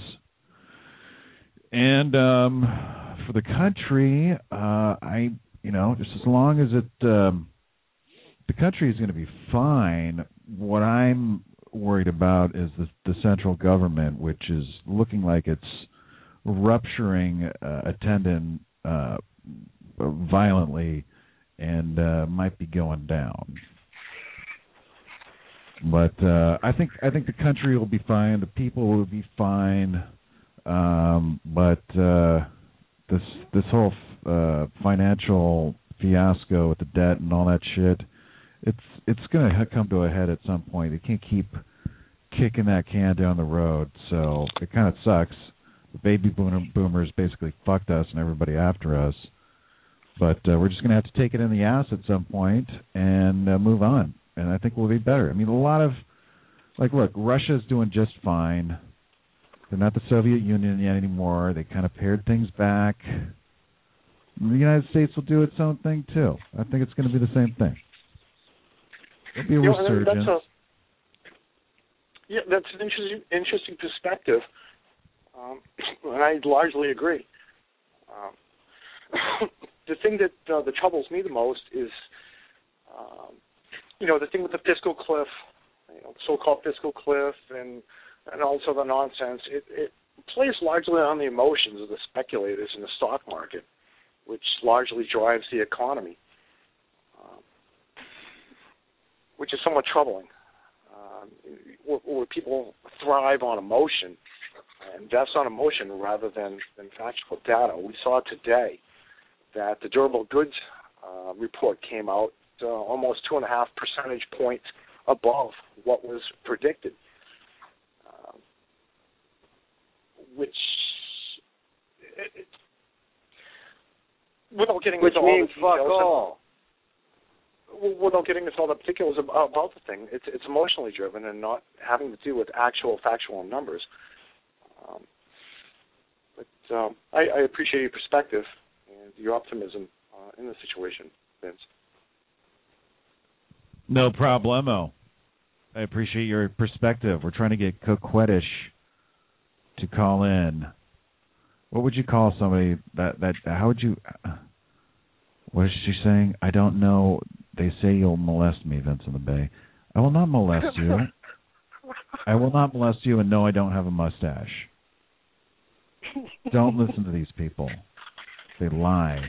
And. Um, For the country, uh, I you know just as long as it um, the country is going to be fine. What I'm worried about is the, the central government, which is looking like it's rupturing uh, a tendon uh, violently and uh, might be going down. But uh, I think I think the country will be fine. The people will be fine. Um, but uh, this this whole uh, financial fiasco with the debt and all that shit, it's it's going to come to a head at some point. They can't keep kicking that can down the road. So it kind of sucks. The baby boomer, boomers basically fucked us and everybody after us. But uh, we're just going to have to take it in the ass at some point and uh, move on. And I think we'll be better. I mean, a lot of, like, look, Russia's doing just fine. They're not the Soviet Union yet anymore. They kind of pared things back. And the United States will do its own thing, too. I think it's going to be the same thing. It'll be a you know, resurgence. That's a, yeah, that's an interesting, interesting perspective. Um, and I largely agree. Um, the thing that uh, that troubles me the most is, um, you know, the thing with the fiscal cliff, you know, the so-called fiscal cliff, and and also the nonsense. It, it plays largely on the emotions of the speculators in the stock market, which largely drives the economy, um, which is somewhat troubling. Um, where, where people thrive on emotion, invest on emotion rather than, than factual data. We saw today that the durable goods uh, report came out uh, almost two and a half percentage points above what was predicted, uh, which, it, it, without getting which into all means the fuck details, all. Without getting into all the particulars about, about the thing, it's it's emotionally driven and not having to do with actual factual numbers. Um, but um, I, I appreciate your perspective and your optimism uh, in the situation, Vince. No problemo. I appreciate your perspective. We're trying to get Coquettish to call in. What would you call somebody that, that how would you, uh, what is she saying? I don't know. They say you'll molest me, Vince in the Bay. I will not molest you. I will not molest you, and no, I don't have a mustache. Don't listen to these people. They lie.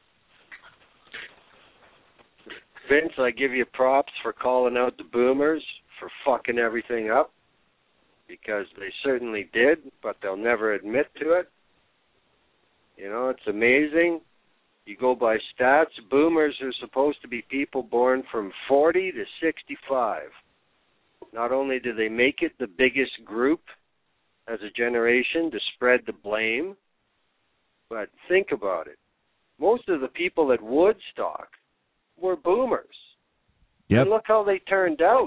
Vince, I give you props for calling out the boomers for fucking everything up, because they certainly did, but they'll never admit to it. You know, it's amazing. You go by stats, boomers are supposed to be people born from forty to sixty-five. Not only do they make it the biggest group as a generation to spread the blame, but think about it. Most of the people at Woodstock were boomers. Yep. And look how they turned out.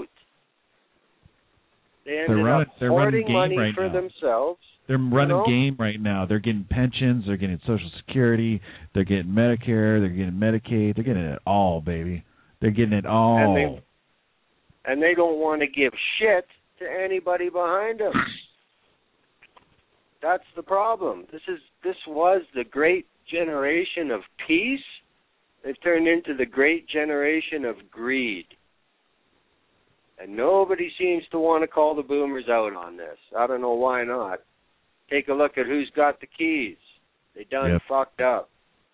They ended they're running, up they're hoarding running money right for now. themselves. They're running you know? game right now. They're getting pensions. They're getting Social Security. They're getting Medicare. They're getting Medicaid. They're getting it all, baby. They're getting it all. And they, and they don't want to give shit to anybody behind them. That's the problem. This is this was the great generation of peace. They've turned into the great generation of greed. And nobody seems to want to call the boomers out on this. I don't know why not. Take a look at who's got the keys. They done Yep. fucked up.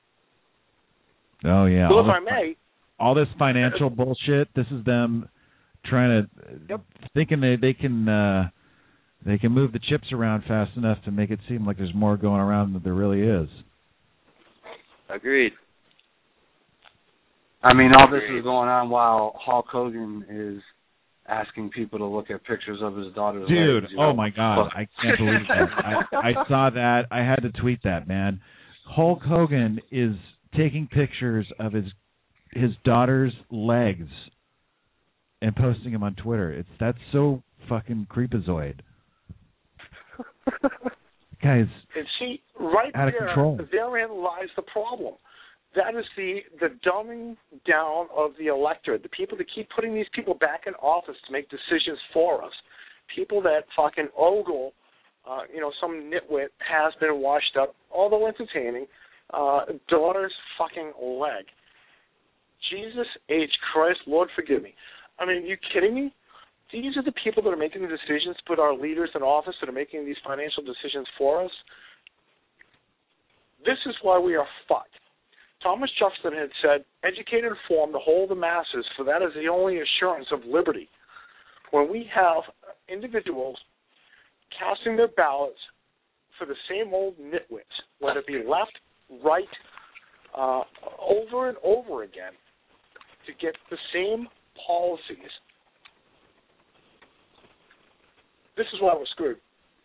Oh, yeah. Well, all if I this, may, all this financial bullshit, this is them trying to, Yep. thinking they, they can uh, they can move the chips around fast enough to make it seem like there's more going around than there really is. Agreed. I mean, all this is going on while Hulk Hogan is asking people to look at pictures of his daughter's Dude, legs, you know? oh my God, I can't believe that. I, I saw that. I had to tweet that, man. Hulk Hogan is taking pictures of his his daughter's legs and posting them on Twitter. It's that's so fucking creepazoid. Guys, and see, right out of there, control. therein lies the problem. That is the, the dumbing down of the electorate, the people that keep putting these people back in office to make decisions for us, people that fucking ogle, uh, you know, some nitwit has been washed up, although entertaining, uh, daughter's fucking leg. Jesus H. Christ, Lord forgive me. I mean, are you kidding me? These are the people that are making the decisions, put our leaders in office that are making these financial decisions for us. This is why we are fucked. Thomas Jefferson had said, educate and inform the whole of the masses, for that is the only assurance of liberty. When we have individuals casting their ballots for the same old nitwits, whether it be left, right, uh, over and over again, to get the same policies, this is why we're screwed.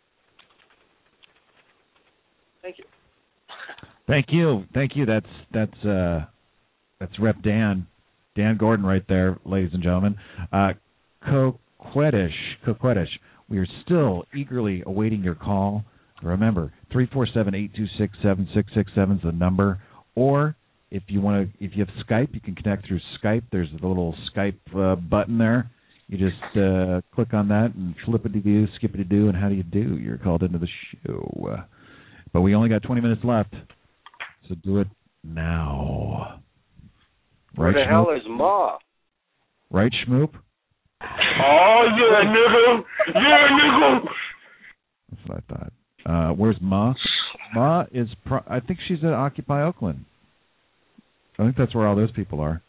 Thank you. Thank you, thank you. That's that's uh, that's Rep Dan, Dan Gordon, right there, ladies and gentlemen. Uh, Coquetish, Coquetish. We are still eagerly awaiting your call. Remember, three four seven, eight two six, seven six six seven is the number. Or if you want to, if you have Skype, you can connect through Skype. There's the little Skype uh, button there. You just uh, click on that and flippity-doo, skippity-doo, and how do you do? You're called into the show. Uh, but we only got twenty minutes left. So do it now. Where Right, the hell Schmoop? is Ma? Right, Schmoop? Oh, yeah, nigga. Yeah, nigga. That's what I thought. Uh, where's Ma? Ma is, pro- I think she's at Occupy Oakland. I think that's where all those people are.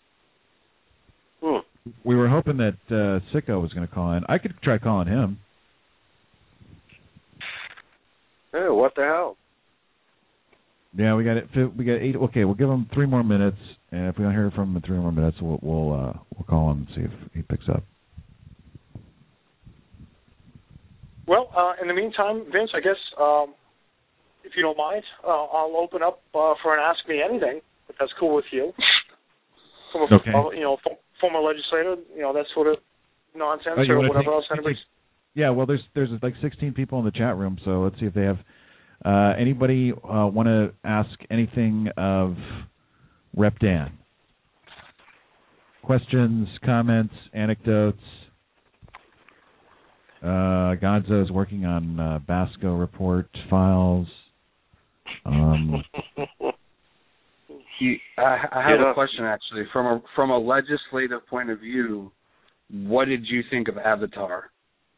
Hmm. We were hoping that uh, Sicko was going to call in. I could try calling him. Hey, what the hell? Yeah, we got it. We got eight. Okay, we'll give him three more minutes, and if we don't hear from him in three more minutes, we'll we'll, uh, we'll call him and see if he picks up. Well, uh, in the meantime, Vince, I guess um, if you don't mind, uh, I'll open up uh, for an Ask Me Anything, if that's cool with you. From a, Okay. uh, you know, f- former legislator, you know, that sort of nonsense Oh, you or wanna whatever take- else anybody's. Yeah, well, there's there's like sixteen people in the chat room, so let's see if they have uh, anybody uh, want to ask anything of Rep Dan. Questions, comments, anecdotes. Uh, Gonzo is working on uh, Basco report files. Um, He, I, I have Yeah. a question actually from a from a legislative point of view. What did you think of Avatar?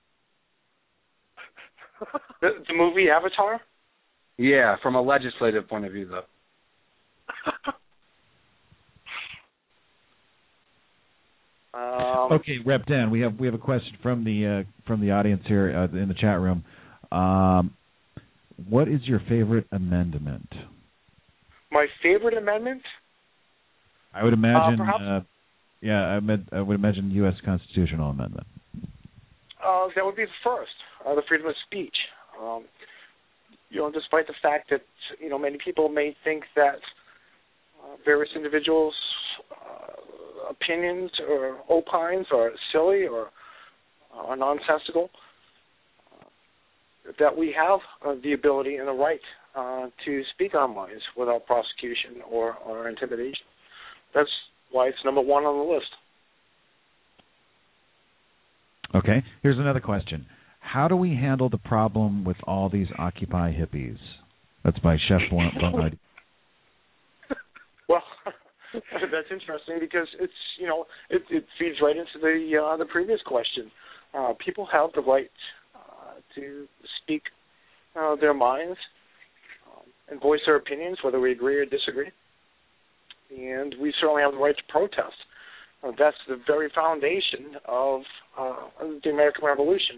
The, the movie Avatar? Yeah, from a legislative point of view, though. um, okay, Rep Dan, we have we have a question from the uh, from the audience here uh, in the chat room. Um, what is your favorite amendment? My favorite amendment? I would imagine, Uh, perhaps- uh, yeah, I, med- I would imagine U S constitutional amendment. Uh, that would be the first, uh, the freedom of speech. Um, you know, despite the fact that, you know, many people may think that uh, various individuals' uh, opinions or opines are silly or uh, are nonsensical, uh, that we have uh, the ability and the right uh, to speak our minds without prosecution or, or intimidation. That's why it's number one on the list. Okay, here's another question. How do we handle the problem with all these Occupy hippies? That's by Chef Bonadi. Well, that's interesting because it's, you know, it, it feeds right into the uh, the previous question. Uh, people have the right uh, to speak uh, their minds um, and voice their opinions, whether we agree or disagree. And we certainly have the right to protest. Uh, that's the very foundation of uh, the American Revolution.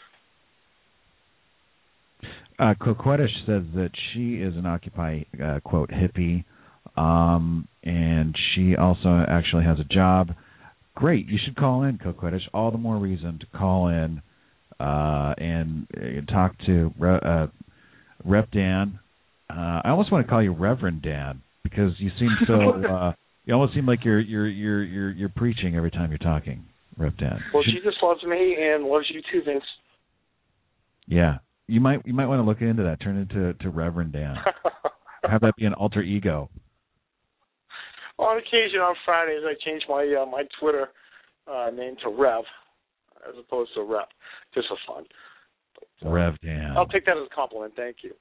Uh, Coquetish says that she is an Occupy, uh, quote, hippie, um, and she also actually has a job. Great. You should call in, Coquetish. All the more reason to call in uh, and uh, talk to uh, Rep Dan. Uh, I almost want to call you Reverend Dan because you seem so. Uh, you almost seem like you're you're you're you're you're preaching every time you're talking, Rep Dan. Well, Jesus loves me and loves you too, Vince. Yeah. You might you might want to look into that. Turn it into to Reverend Dan. Have that be an alter ego. On occasion, on Fridays, I change my uh, my Twitter uh, name to Rev, as opposed to Rep, just for fun. But, uh, Rev Dan. I'll take that as a compliment. Thank you.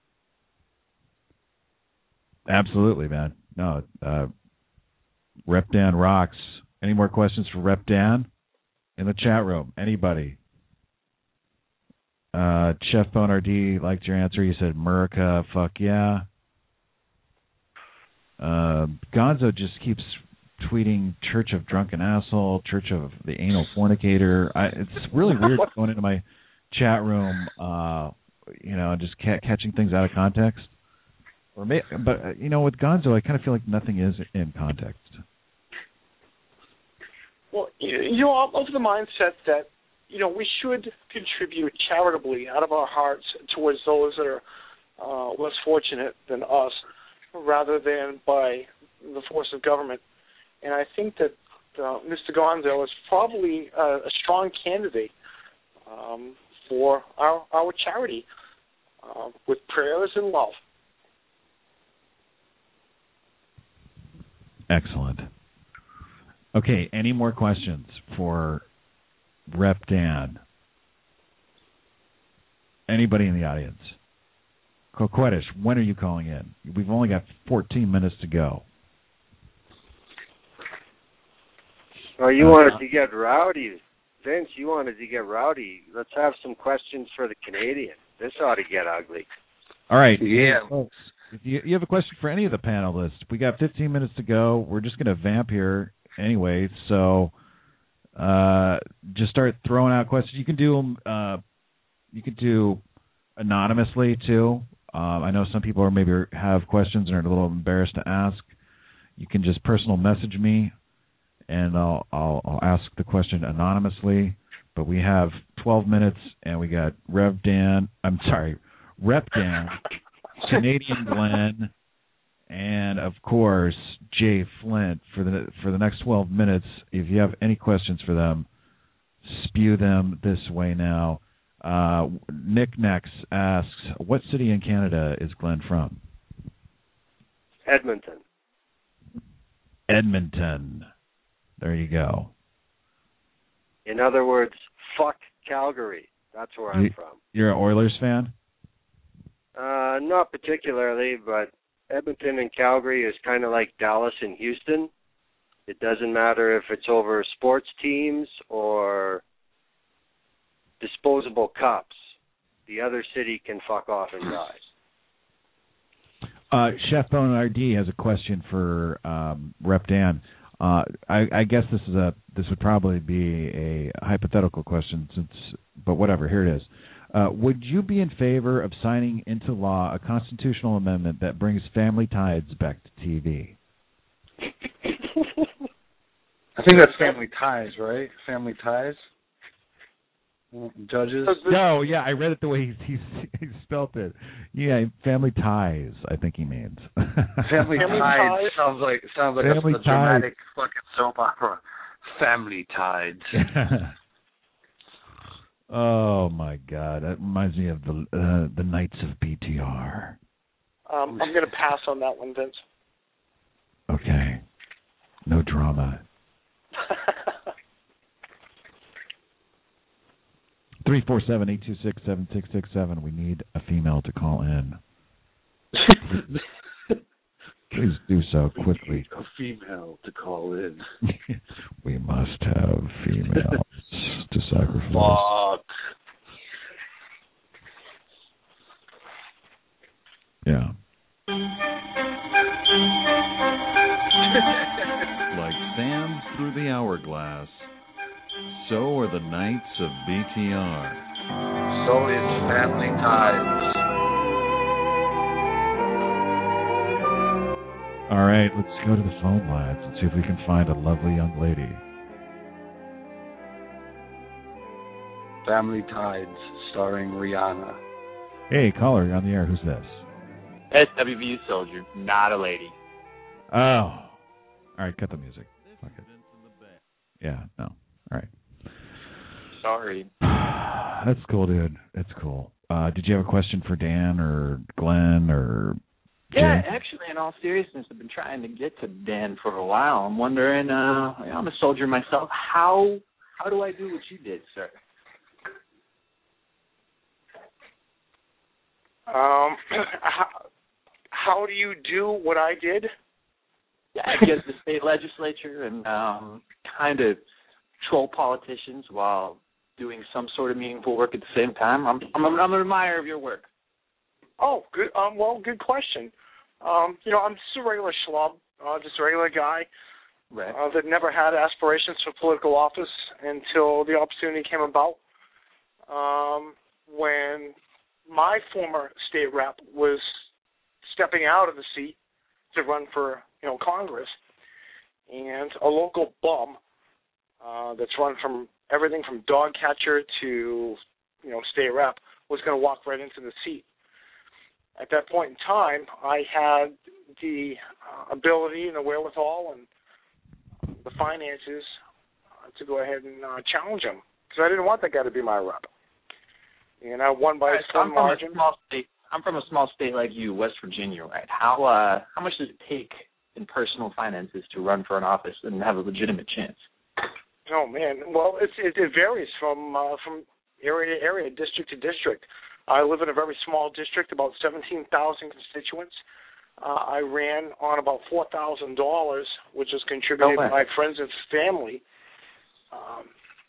Absolutely, man. No, uh, Rep Dan rocks. Any more questions for Rep Dan in the chat room? Anybody? Uh, Chef Bonardi liked your answer. You said America, fuck yeah. Uh, Gonzo just keeps tweeting Church of Drunken Asshole, Church of the Anal Fornicator. I, it's really weird going into my chat room, uh, you know, just ca- catching things out of context. Or may, but, uh, you know, with Gonzo, I kind of feel like nothing is in context. Well, you you know, I'm of the mindset that, you know, we should contribute charitably out of our hearts towards those that are uh, less fortunate than us, rather than by the force of government. And I think that uh, Mister Gonzo is probably uh, a strong candidate um, for our our charity, uh, with prayers and love. Excellent. Okay, any more questions for Rep Dan? Anybody in the audience? Coquettish, when are you calling in? We've only got fourteen minutes to go. Well, you Uh, wanted to get rowdy. Vince, you wanted to get rowdy. Let's have some questions for the Canadian. This ought to get ugly. All right. Yeah. Folks, if you, you have a question for any of the panelists, we got fifteen minutes to go. We're just going to vamp here anyway, so uh, just start throwing out questions. You can do them. Uh, you can do anonymously too. Um, I know some people are maybe have questions and are a little embarrassed to ask. You can just personal message me, and I'll, I'll I'll ask the question anonymously. But we have twelve minutes, and we got Rev Dan. I'm sorry, Rep Dan, Canadian Glenn, and of course Jay Flint for the for the next twelve minutes. If you have any questions for them, spew them this way now. Uh, Nick next asks, what city in Canada is Glenn from? Edmonton. Edmonton. There you go. In other words, fuck Calgary. That's where I'm You, from. you're an Oilers fan? Uh, not particularly, but Edmonton and Calgary is kind of like Dallas and Houston. It doesn't matter if it's over sports teams or disposable cups. The other city can fuck off and die. Uh, Chef Bone R D has a question for um, Rep Dan. Uh, I, I guess this is a this would probably be a hypothetical question, since, but whatever. Here it is. Uh, would you be in favor of signing into law a constitutional amendment that brings Family Ties back to T V? I think that's Family Ties, right? Family Ties? Judges? No, yeah, I read it the way he, he, he spelt it. Yeah, Family Ties, I think he means. Family, Family Ties, Ties sounds like sounds like Family a, a dramatic fucking soap opera. Family Tides. Oh my God, that reminds me of the uh, the Knights of B T R. Um, I'm going to pass on that one, Vince. Okay, no drama. Three four seven eight two six seven six six seven. We need a female to call in. Please do so quickly. A female to call in. We must have females to sacrifice. Fuck. Yeah. Like sands through the hourglass, so are the Knights of B T R. So is Family Ties. All right, let's go to the phone lines and see if we can find a lovely young lady. Family Tides, starring Rihanna. Hey, caller, you're on the air. Who's this? S W V U soldier, not a lady. Oh. All right, cut the music. Fuck it. Yeah, no. All right. Sorry. That's cool, dude. That's cool. Uh, did you have a question for Dan or Glenn or Yeah, Jay? actually, in all seriousness, I've been trying to get to Dan for a while. I'm wondering, uh, I'm a soldier myself. How how do I do what you did, sir? Um, how, how do you do what I did? Yeah, I get the state legislature and um, kind of troll politicians while doing some sort of meaningful work at the same time. I'm I'm, I'm an admirer of your work. Oh, good. Um, well, good question. Um, you know, I'm just a regular schlub, uh, just a regular guy right. uh, that never had aspirations for political office until the opportunity came about. Um, when my former state rep was stepping out of the seat to run for, you know, Congress, and a local bum uh, that's run from everything from dog catcher to, you know, state rep was going to walk right into the seat. At that point in time, I had the uh, ability and the wherewithal and the finances uh, to go ahead and uh, challenge him, because I didn't want that guy to be my rep. And I won by right, a so slim I'm margin. From a small state. I'm from a small state like you, West Virginia, right? How uh, how much does it take in personal finances to run for an office and have a legitimate chance? Oh man, well it's, it, it varies from uh, from area to area, district to district. I live in a very small district, about seventeen thousand constituents. Uh, I ran on about four thousand dollars, which was contributed oh, by friends and family. Um,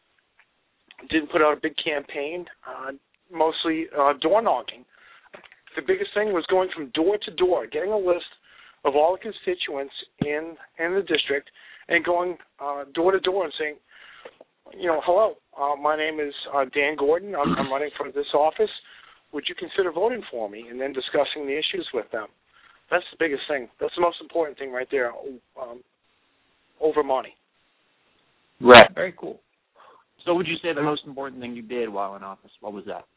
didn't put out a big campaign, uh, mostly uh, door knocking. The biggest thing was going from door to door, getting a list of all the constituents in in the district, and going uh, door to door and saying, you know, hello, uh, my name is uh, Dan Gordon. I'm, I'm running for this office. Would you consider voting for me? And then discussing the issues with them. That's the biggest thing. That's the most important thing right there, um, over money. Right. Very cool. So would you say the most important thing you did while in office? What was that?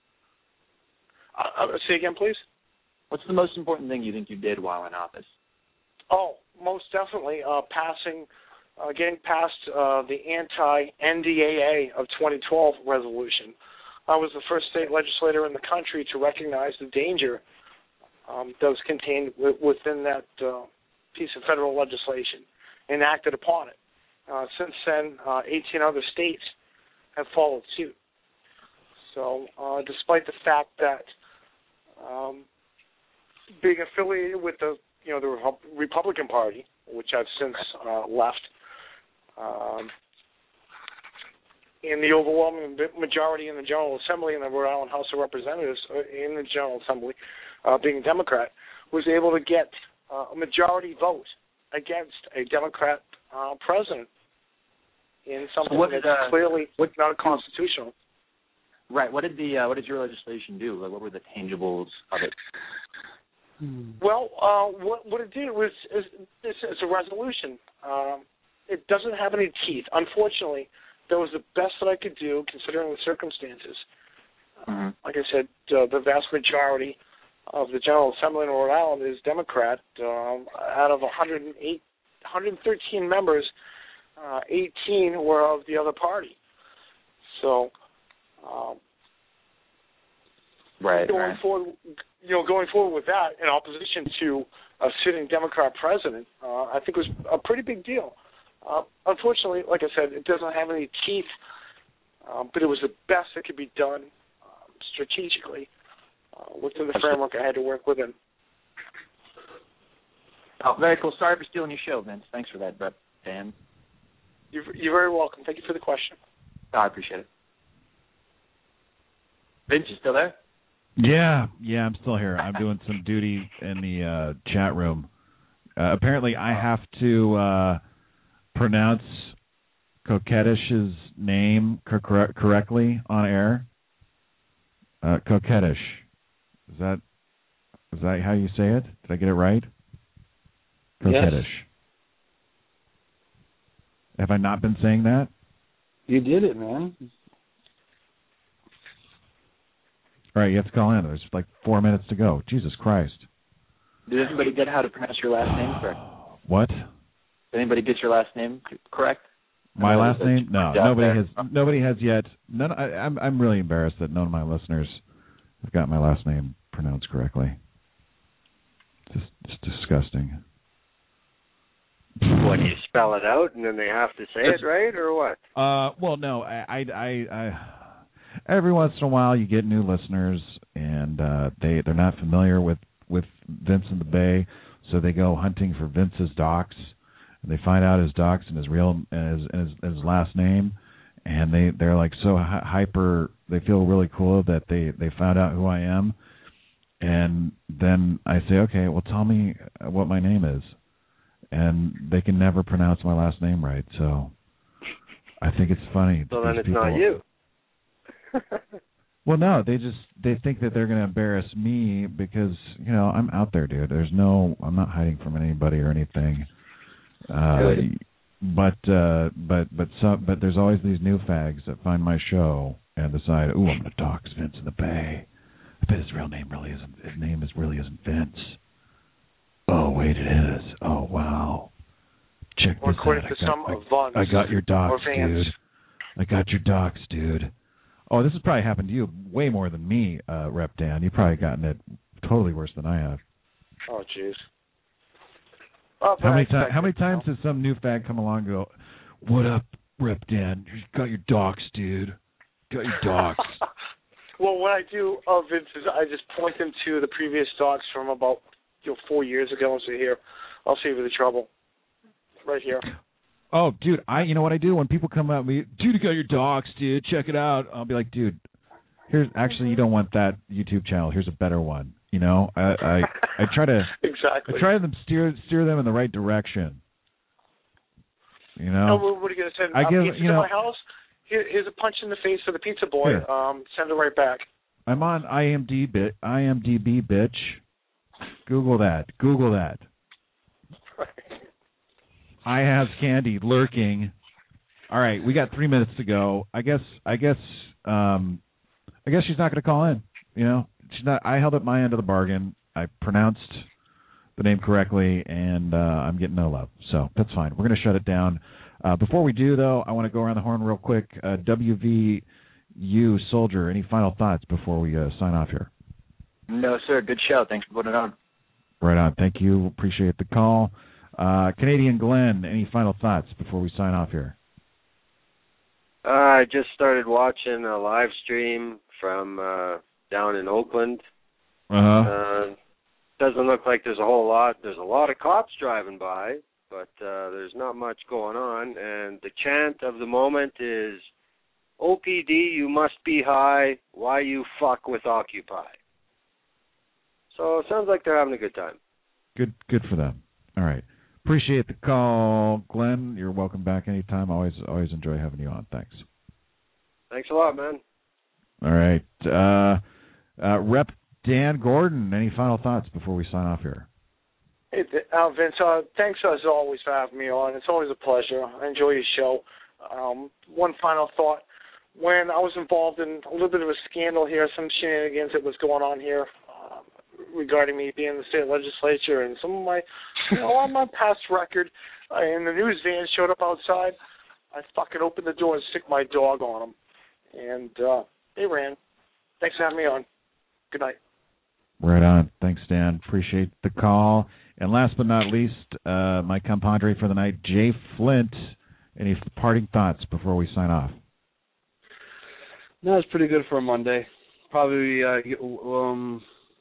Uh, say again, please. What's the most important thing you think you did while in office? Oh, most definitely uh, passing, uh, getting past uh, the anti-N D A A of twenty twelve resolution. I was the first state legislator in the country to recognize the danger um, that was contained w- within that uh, piece of federal legislation and acted upon it. Uh, since then, uh, eighteen other states have followed suit. So, uh, despite the fact that um, being affiliated with the you know the Republican Party, which I've since uh, left, um, in the overwhelming majority in the General Assembly and the Rhode Island House of Representatives in the General Assembly, uh, being a Democrat, was able to get uh, a majority vote against a Democrat uh, president in something so what that's did, uh, clearly not constitutional. Right. What did the uh, what did your legislation do? Like, what were the tangibles of it? Well, uh, what what it did was is, it's, it's a resolution. Um, it doesn't have any teeth. Unfortunately, that was the best that I could do considering the circumstances. Mm-hmm. Like I said, uh, the vast majority of the General Assembly in Rhode Island is Democrat. Um, out of one hundred eight, one hundred thirteen members, uh, eighteen were of the other party. So, um, right, going right. forward, you know, going forward with that, in opposition to a sitting Democrat president, uh, I think was a pretty big deal. Uh, unfortunately, like I said, it doesn't have any teeth, um, but it was the best that could be done um, strategically uh, within the framework I had to work within. Oh, very cool. Sorry for stealing your show, Vince. Thanks for that, but Dan. You're, you're very welcome. Thank you for the question. Oh, I appreciate it. Vince, you still there? Yeah, yeah, I'm still here. I'm doing some duty in the uh, chat room. Uh, apparently, I have to uh, pronounce Coquettish's name cor- correctly on air. Uh, Coquettish. Is that is that how you say it? Did I get it right? Coquettish. Yes. Have I not been saying that? You did it, man. All right, you have to call in. There's like four minutes to go. Jesus Christ. Did anybody get how to pronounce your last name correct? What? Did anybody get your last name correct? My last name? No, nobody has. Nobody has yet. None. I, I'm. I'm really embarrassed that none of my listeners have got my last name pronounced correctly. Just, just disgusting. What, you spell it out and then they have to say it right, or what? Uh, well, no. I, I, I, I every once in a while you get new listeners, and uh, they they're not familiar with, with Vince in the Bay, so they go hunting for Vince's docs, and they find out his docs and his real and his, and his, and his last name, and they they're like so hyper. They feel really cool that they, they found out who I am, And then I say, okay, well, tell me what my name is. And they can never pronounce my last name right. So I think it's funny. So then it's people, not you. Well, no, they just they think that they're going to embarrass me because, you know, I'm out there, dude. There's no, I'm not hiding from anybody or anything. Uh, but uh, but but some but there's always these new fags that find my show and decide, ooh, I'm going to dox Vince in the Bay. I bet his real name really isn't. His name is really isn't Vince. Oh wait, it is. Oh wow. Check or this according out. to I got, some I, of Vons I got your dox, or Vance. dude. I got your dox, dude. Oh, this has probably happened to you way more than me, uh, Rep Dan. You've probably gotten it totally worse than I have. Oh, jeez. Oh, how many times? How many times has some new fag come along and go, "What up, Rep Dan? You got your dox, dude. Got your dox." Well, what I do, uh, Vince, is I just point them to the previous docs from about you know, four years ago and say, "Here, I'll save you the trouble." Right here. Oh, dude, I you know what I do when people come at me, dude, you got your docs, dude, check it out. I'll be like, dude, here's actually you don't want that YouTube channel. Here's a better one. You know, I I, I try to exactly. I try to steer steer them in the right direction. You know. No, what are you gonna send? I uh, give pizza you know. to my house. Here, here's a punch in the face for the pizza boy. Here. Um, send it right back. I'm on I M D B, I M D B, bitch. Google that. Google that. I have Candy lurking. All right, we got three minutes to go. I guess. I guess. Um, I guess she's not going to call in. You know, she's not. I held up my end of the bargain. I pronounced the name correctly, and uh, I'm getting no love. So that's fine. We're going to shut it down. Uh, before we do, though, I want to go around the horn real quick. Uh, W V U Soldier, any final thoughts before we uh, sign off here? No, sir. Good show. Thanks for putting it on. Right on. Thank you. Appreciate the call. Uh, Canadian Glenn, any final thoughts before we sign off here? Uh, I just started watching a live stream from uh, down in Oakland. Uh-huh. Uh, doesn't look like there's a whole lot. There's a lot of cops driving by, but uh, there's not much going on. And the chant of the moment is, O P D, you must be high. Why you fuck with Occupy? So it sounds like they're having a good time. Good, good for them. All right. Appreciate the call, Glenn. You're welcome back anytime. Always, always enjoy having you on. Thanks. Thanks a lot, man. All right. Uh, uh, Rep Dan Gordon, any final thoughts before we sign off here? Hey, uh, Vince, uh, thanks as always for having me on. It's always a pleasure. I enjoy your show. Um, one final thought. When I was involved in a little bit of a scandal here, some shenanigans that was going on here, regarding me being in the state legislature and some of my, you know, on my past record, uh, and the news van showed up outside, I fucking opened the door and stick my dog on them. And uh, they ran. Thanks for having me on. Good night. Right on. Thanks, Dan. Appreciate the call. And last but not least, uh, my compadre for the night, Jay Flint. Any parting thoughts before we sign off? No, it's pretty good for a Monday. Probably, uh, get, um...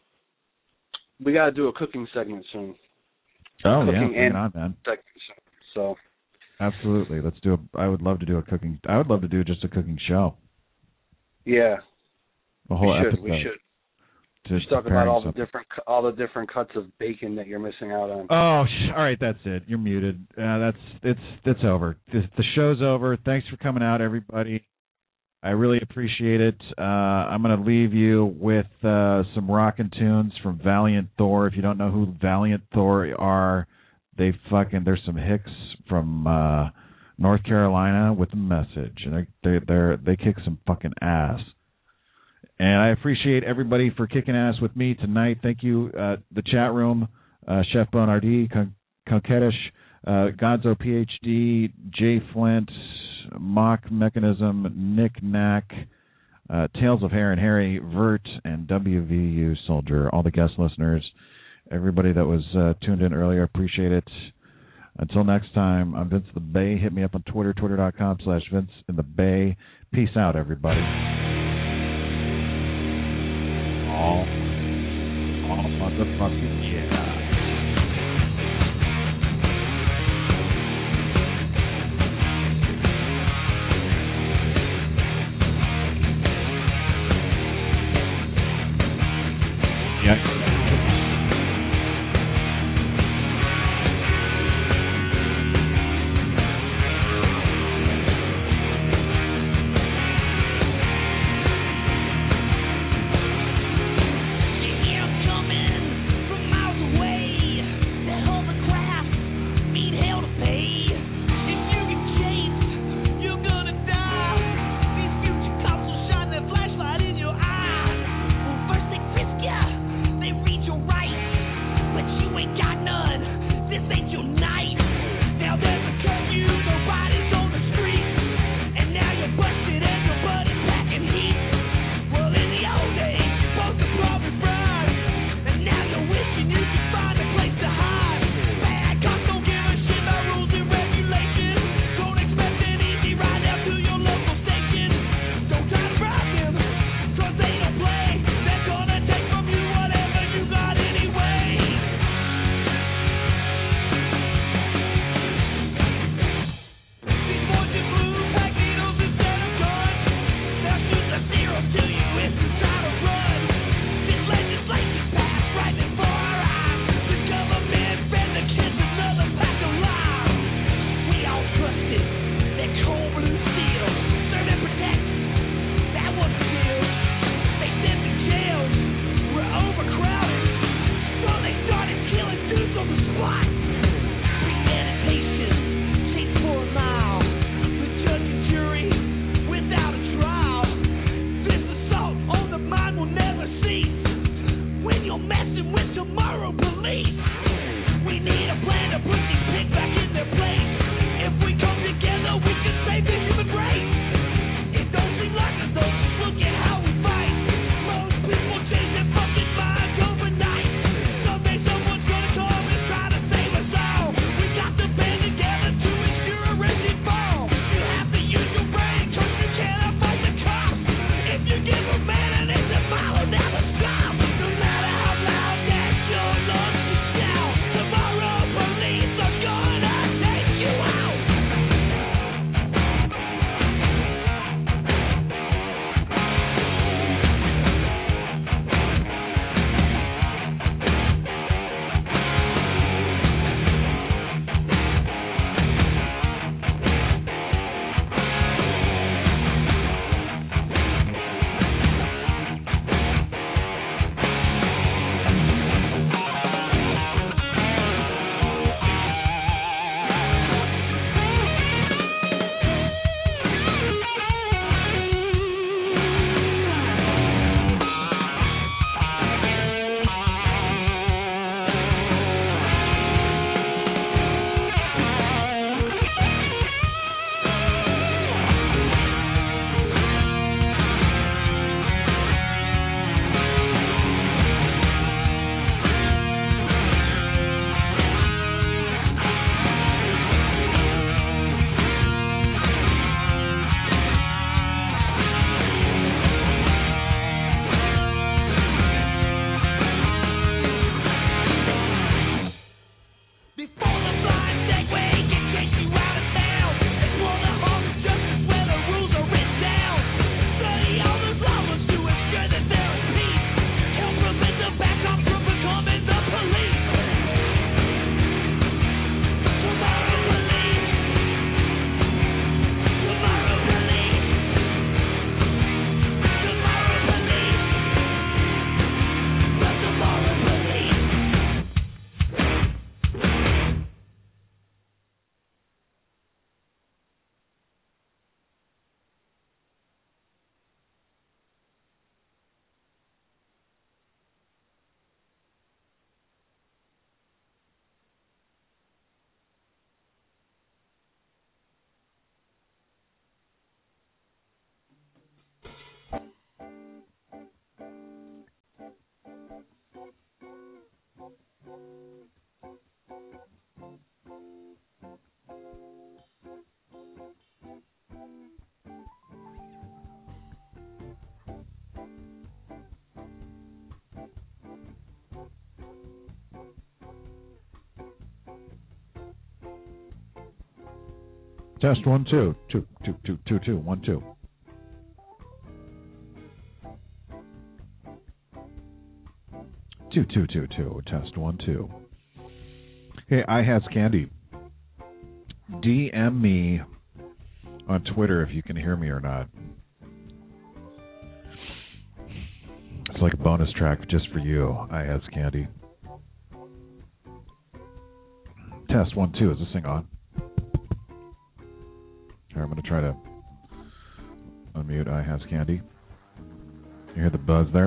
we got to do a cooking segment soon. Oh, cooking yeah. Bring it on, man. Segment, so. Absolutely. Let's do a, I would love to do a cooking, I would love to do just a cooking show. Yeah. A whole we should, episode. we should. Just talk about all something. the different all the different cuts of bacon that you're missing out on. Oh, sh- all right, that's it. You're muted. Uh, that's it's it's over. The, the show's over. Thanks for coming out, everybody. I really appreciate it. Uh, I'm going to leave you with uh, some rockin' tunes from Valiant Thor. If you don't know who Valiant Thor are, they fucking there's some hicks from uh, North Carolina with a message, and they they they're, they kick some fucking ass. And I appreciate everybody for kicking ass with me tonight. Thank you, uh, the chat room, uh, Chef Bonardi, Con- Coquettish, uh, Gonzo PhD, Jay Flint, Mock Mechanism, Nick Knack, uh, Tales of Hare and Harry, Vert, and W V U Soldier. All the guest listeners, everybody that was uh, tuned in earlier, appreciate it. Until next time, I'm Vince the Bay. Hit me up on Twitter, twitter.com slash Vince in the Bay. Peace out, everybody. All, all motherfucking yeah. Yeah. Test one, two. Two, two, two, two, two, one, two. Two, two, two, two. Test one, two. Hey, I has Candy. D M me on Twitter if you can hear me or not. It's like a bonus track just for you. I has Candy. Test one, two. Is this thing on? Here, I'm going to try to unmute I has Candy. You hear the buzz there?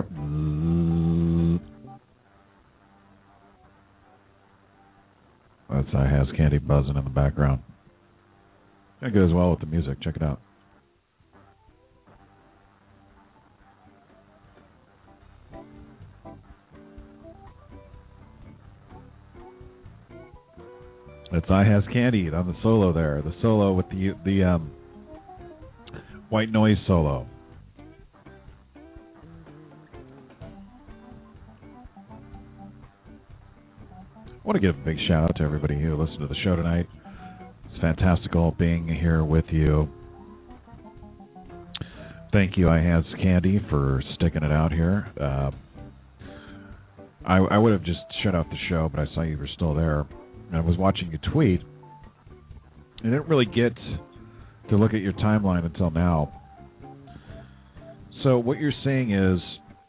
That's I has Candy buzzing in the background. That goes well with the music. Check it out. It's I has Candy on the solo there. The solo with the the um, white noise solo. I want to give a big shout out to everybody who listened to the show tonight. It's fantastical being here with you. Thank you, I has Candy, for sticking it out here. Uh, I, I would have just shut off the show, but I saw you were still there. I was watching you tweet. I didn't really get to look at your timeline until now. So what you're saying is,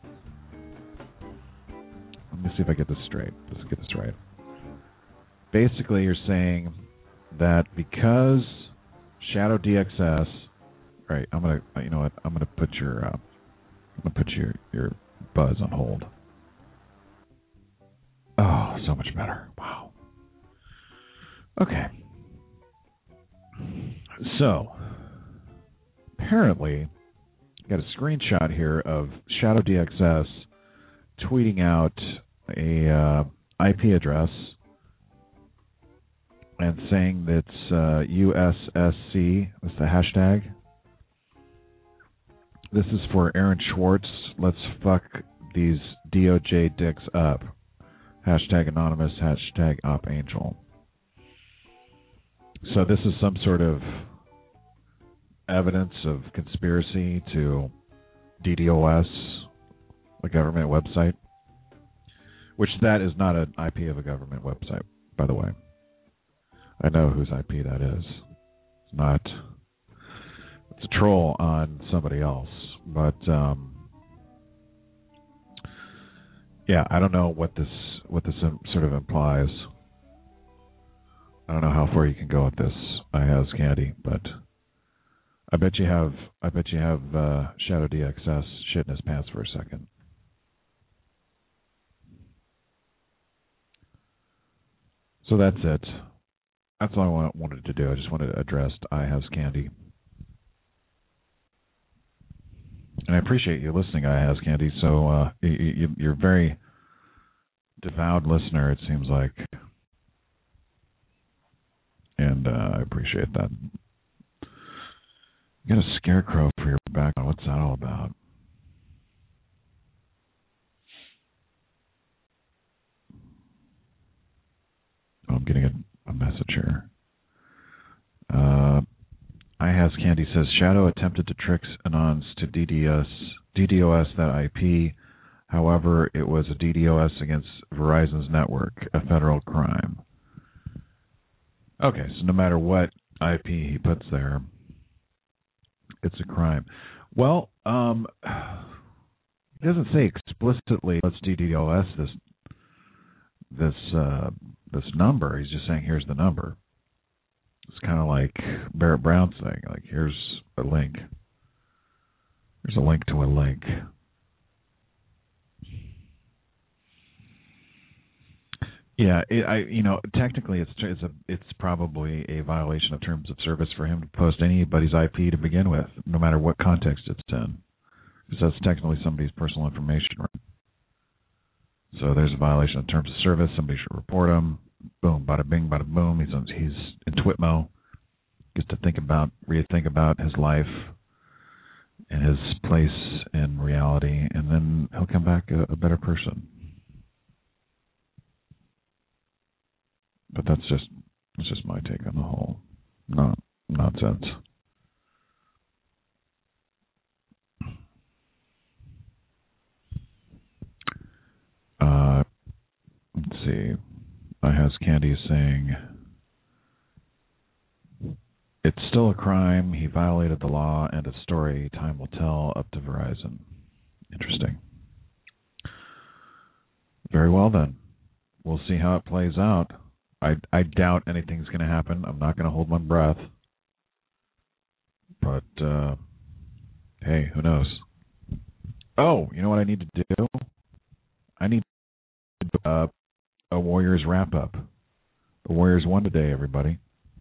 let me see if I get this straight. Let's get this right. Basically, you're saying that because Shadow D X S, right? I'm gonna, you know what? I'm gonna put your, uh, I'm gonna put your your buzz on hold. Oh, so much better. Wow. Okay. So, apparently, got a screenshot here of Shadow D X S tweeting out a uh, I P address and saying that's uh, U S S C, that's the hashtag. This is for Aaron Schwartz. Let's fuck these D O J dicks up. Hashtag anonymous, hashtag op angel. So this is some sort of evidence of conspiracy to D DoS, a government website, which that is not an I P of a government website, by the way. I know whose I P that is. It's not. It's a troll on somebody else, but um, yeah, I don't know what this what this sort of implies. I don't know how far you can go with this. I has Candy, but I bet you have. I bet you have uh, Shadow D X S shit in his pants for a second. So that's it. That's all I wanted to do. I just wanted to address I has Candy. And I appreciate you listening, I has Candy. So uh, you, you're a very devout listener, it seems like. And uh, I appreciate that. You got a scarecrow for your back. What's that all about? Oh, I'm getting a A message here. Uh, I has Candy says Shadow attempted to trick Anons to D D S, D DoS that I P. However, it was a D DoS against Verizon's network, a federal crime. Okay, so no matter what I P he puts there, it's a crime. Well, um, it doesn't say explicitly let's D DoS this this. Uh, this number. He's just saying, here's the number. It's kind of like Barrett Brown's thing. Like, here's a link. There's a link to a link. Yeah, it, I you know technically it's it's a it's probably a violation of terms of service for him to post anybody's I P to begin with, no matter what context it's in, because that's technically somebody's personal information. Right? So there's a violation of terms of service. Somebody should report him. Boom, bada bing, bada boom. He's on, he's in Twitmo. Gets to think about, rethink about his life and his place in reality, and then he'll come back a, a better person. But that's just that's just my take on the whole. Not Nonsense. Uh, let's see. I has Candy saying it's still a crime. He violated the law, and a story time will tell. Up to Verizon. Interesting. Very well then. We'll see how it plays out. I I doubt anything's going to happen. I'm not going to hold my breath. But uh, hey, who knows? Oh, you know what I need to do? I need to do uh, a Warriors wrap-up. The Warriors won today, everybody.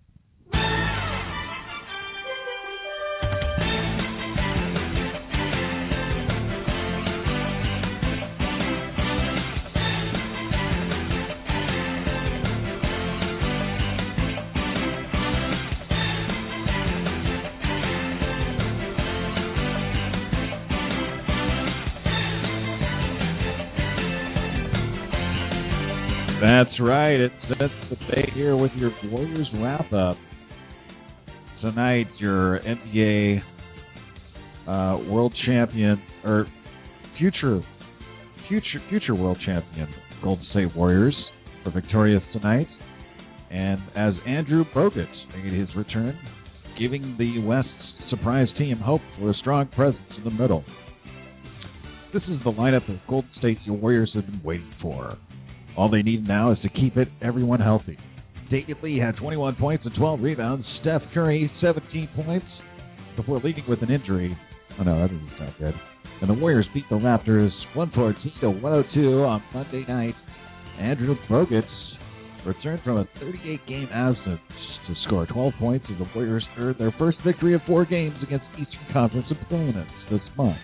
That's right. It sets the day here with your Warriors wrap-up. Tonight, your N B A uh, world champion, or future, future, future world champion Golden State Warriors are victorious tonight. And as Andrew Bogut made his return, giving the West's surprise team hope for a strong presence in the middle. This is the lineup that Golden State Warriors have been waiting for. All they need now is to keep it everyone healthy. David Lee had twenty-one points and twelve rebounds. Steph Curry, seventeen points before leaving with an injury. Oh, no, that doesn't sound good. And the Warriors beat the Raptors one fourteen to one oh two on Monday night. Andrew Bogut returned from a thirty-eight game absence to score twelve points as the Warriors earned their first victory of four games against Eastern Conference opponents this month.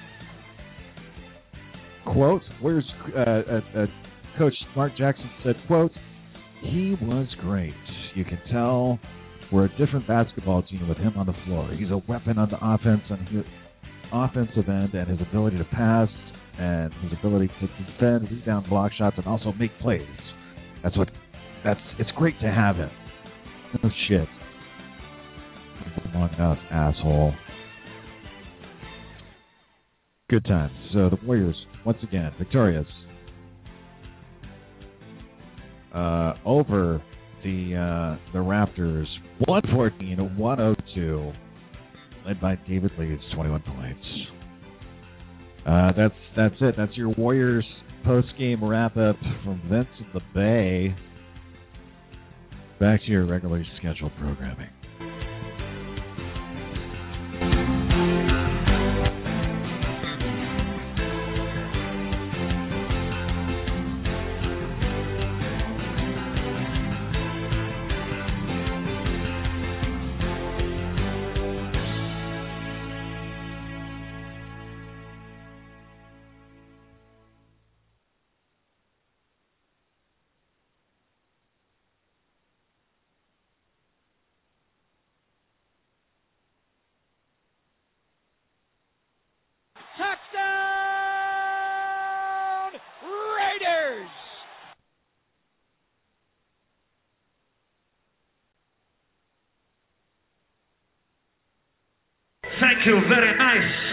Quote, Warriors uh, uh, uh, Coach Mark Jackson said, quote, he was great. You can tell we're a different basketball team with him on the floor. He's a weapon on the offense and his offensive end, and his ability to pass and his ability to defend, rebound, block shots, and also make plays. That's what. That's. It's great to have him. No shit. Long enough, asshole. Good times. So the Warriors once again victorious. Uh, over the uh, the Raptors, one fourteen to one oh two, led by David Lee's twenty-one points. Uh, that's that's it. That's your Warriors post-game wrap-up from Vince in the Bay. Back to your regularly scheduled programming. Touchdown, Raiders! Thank you, very nice.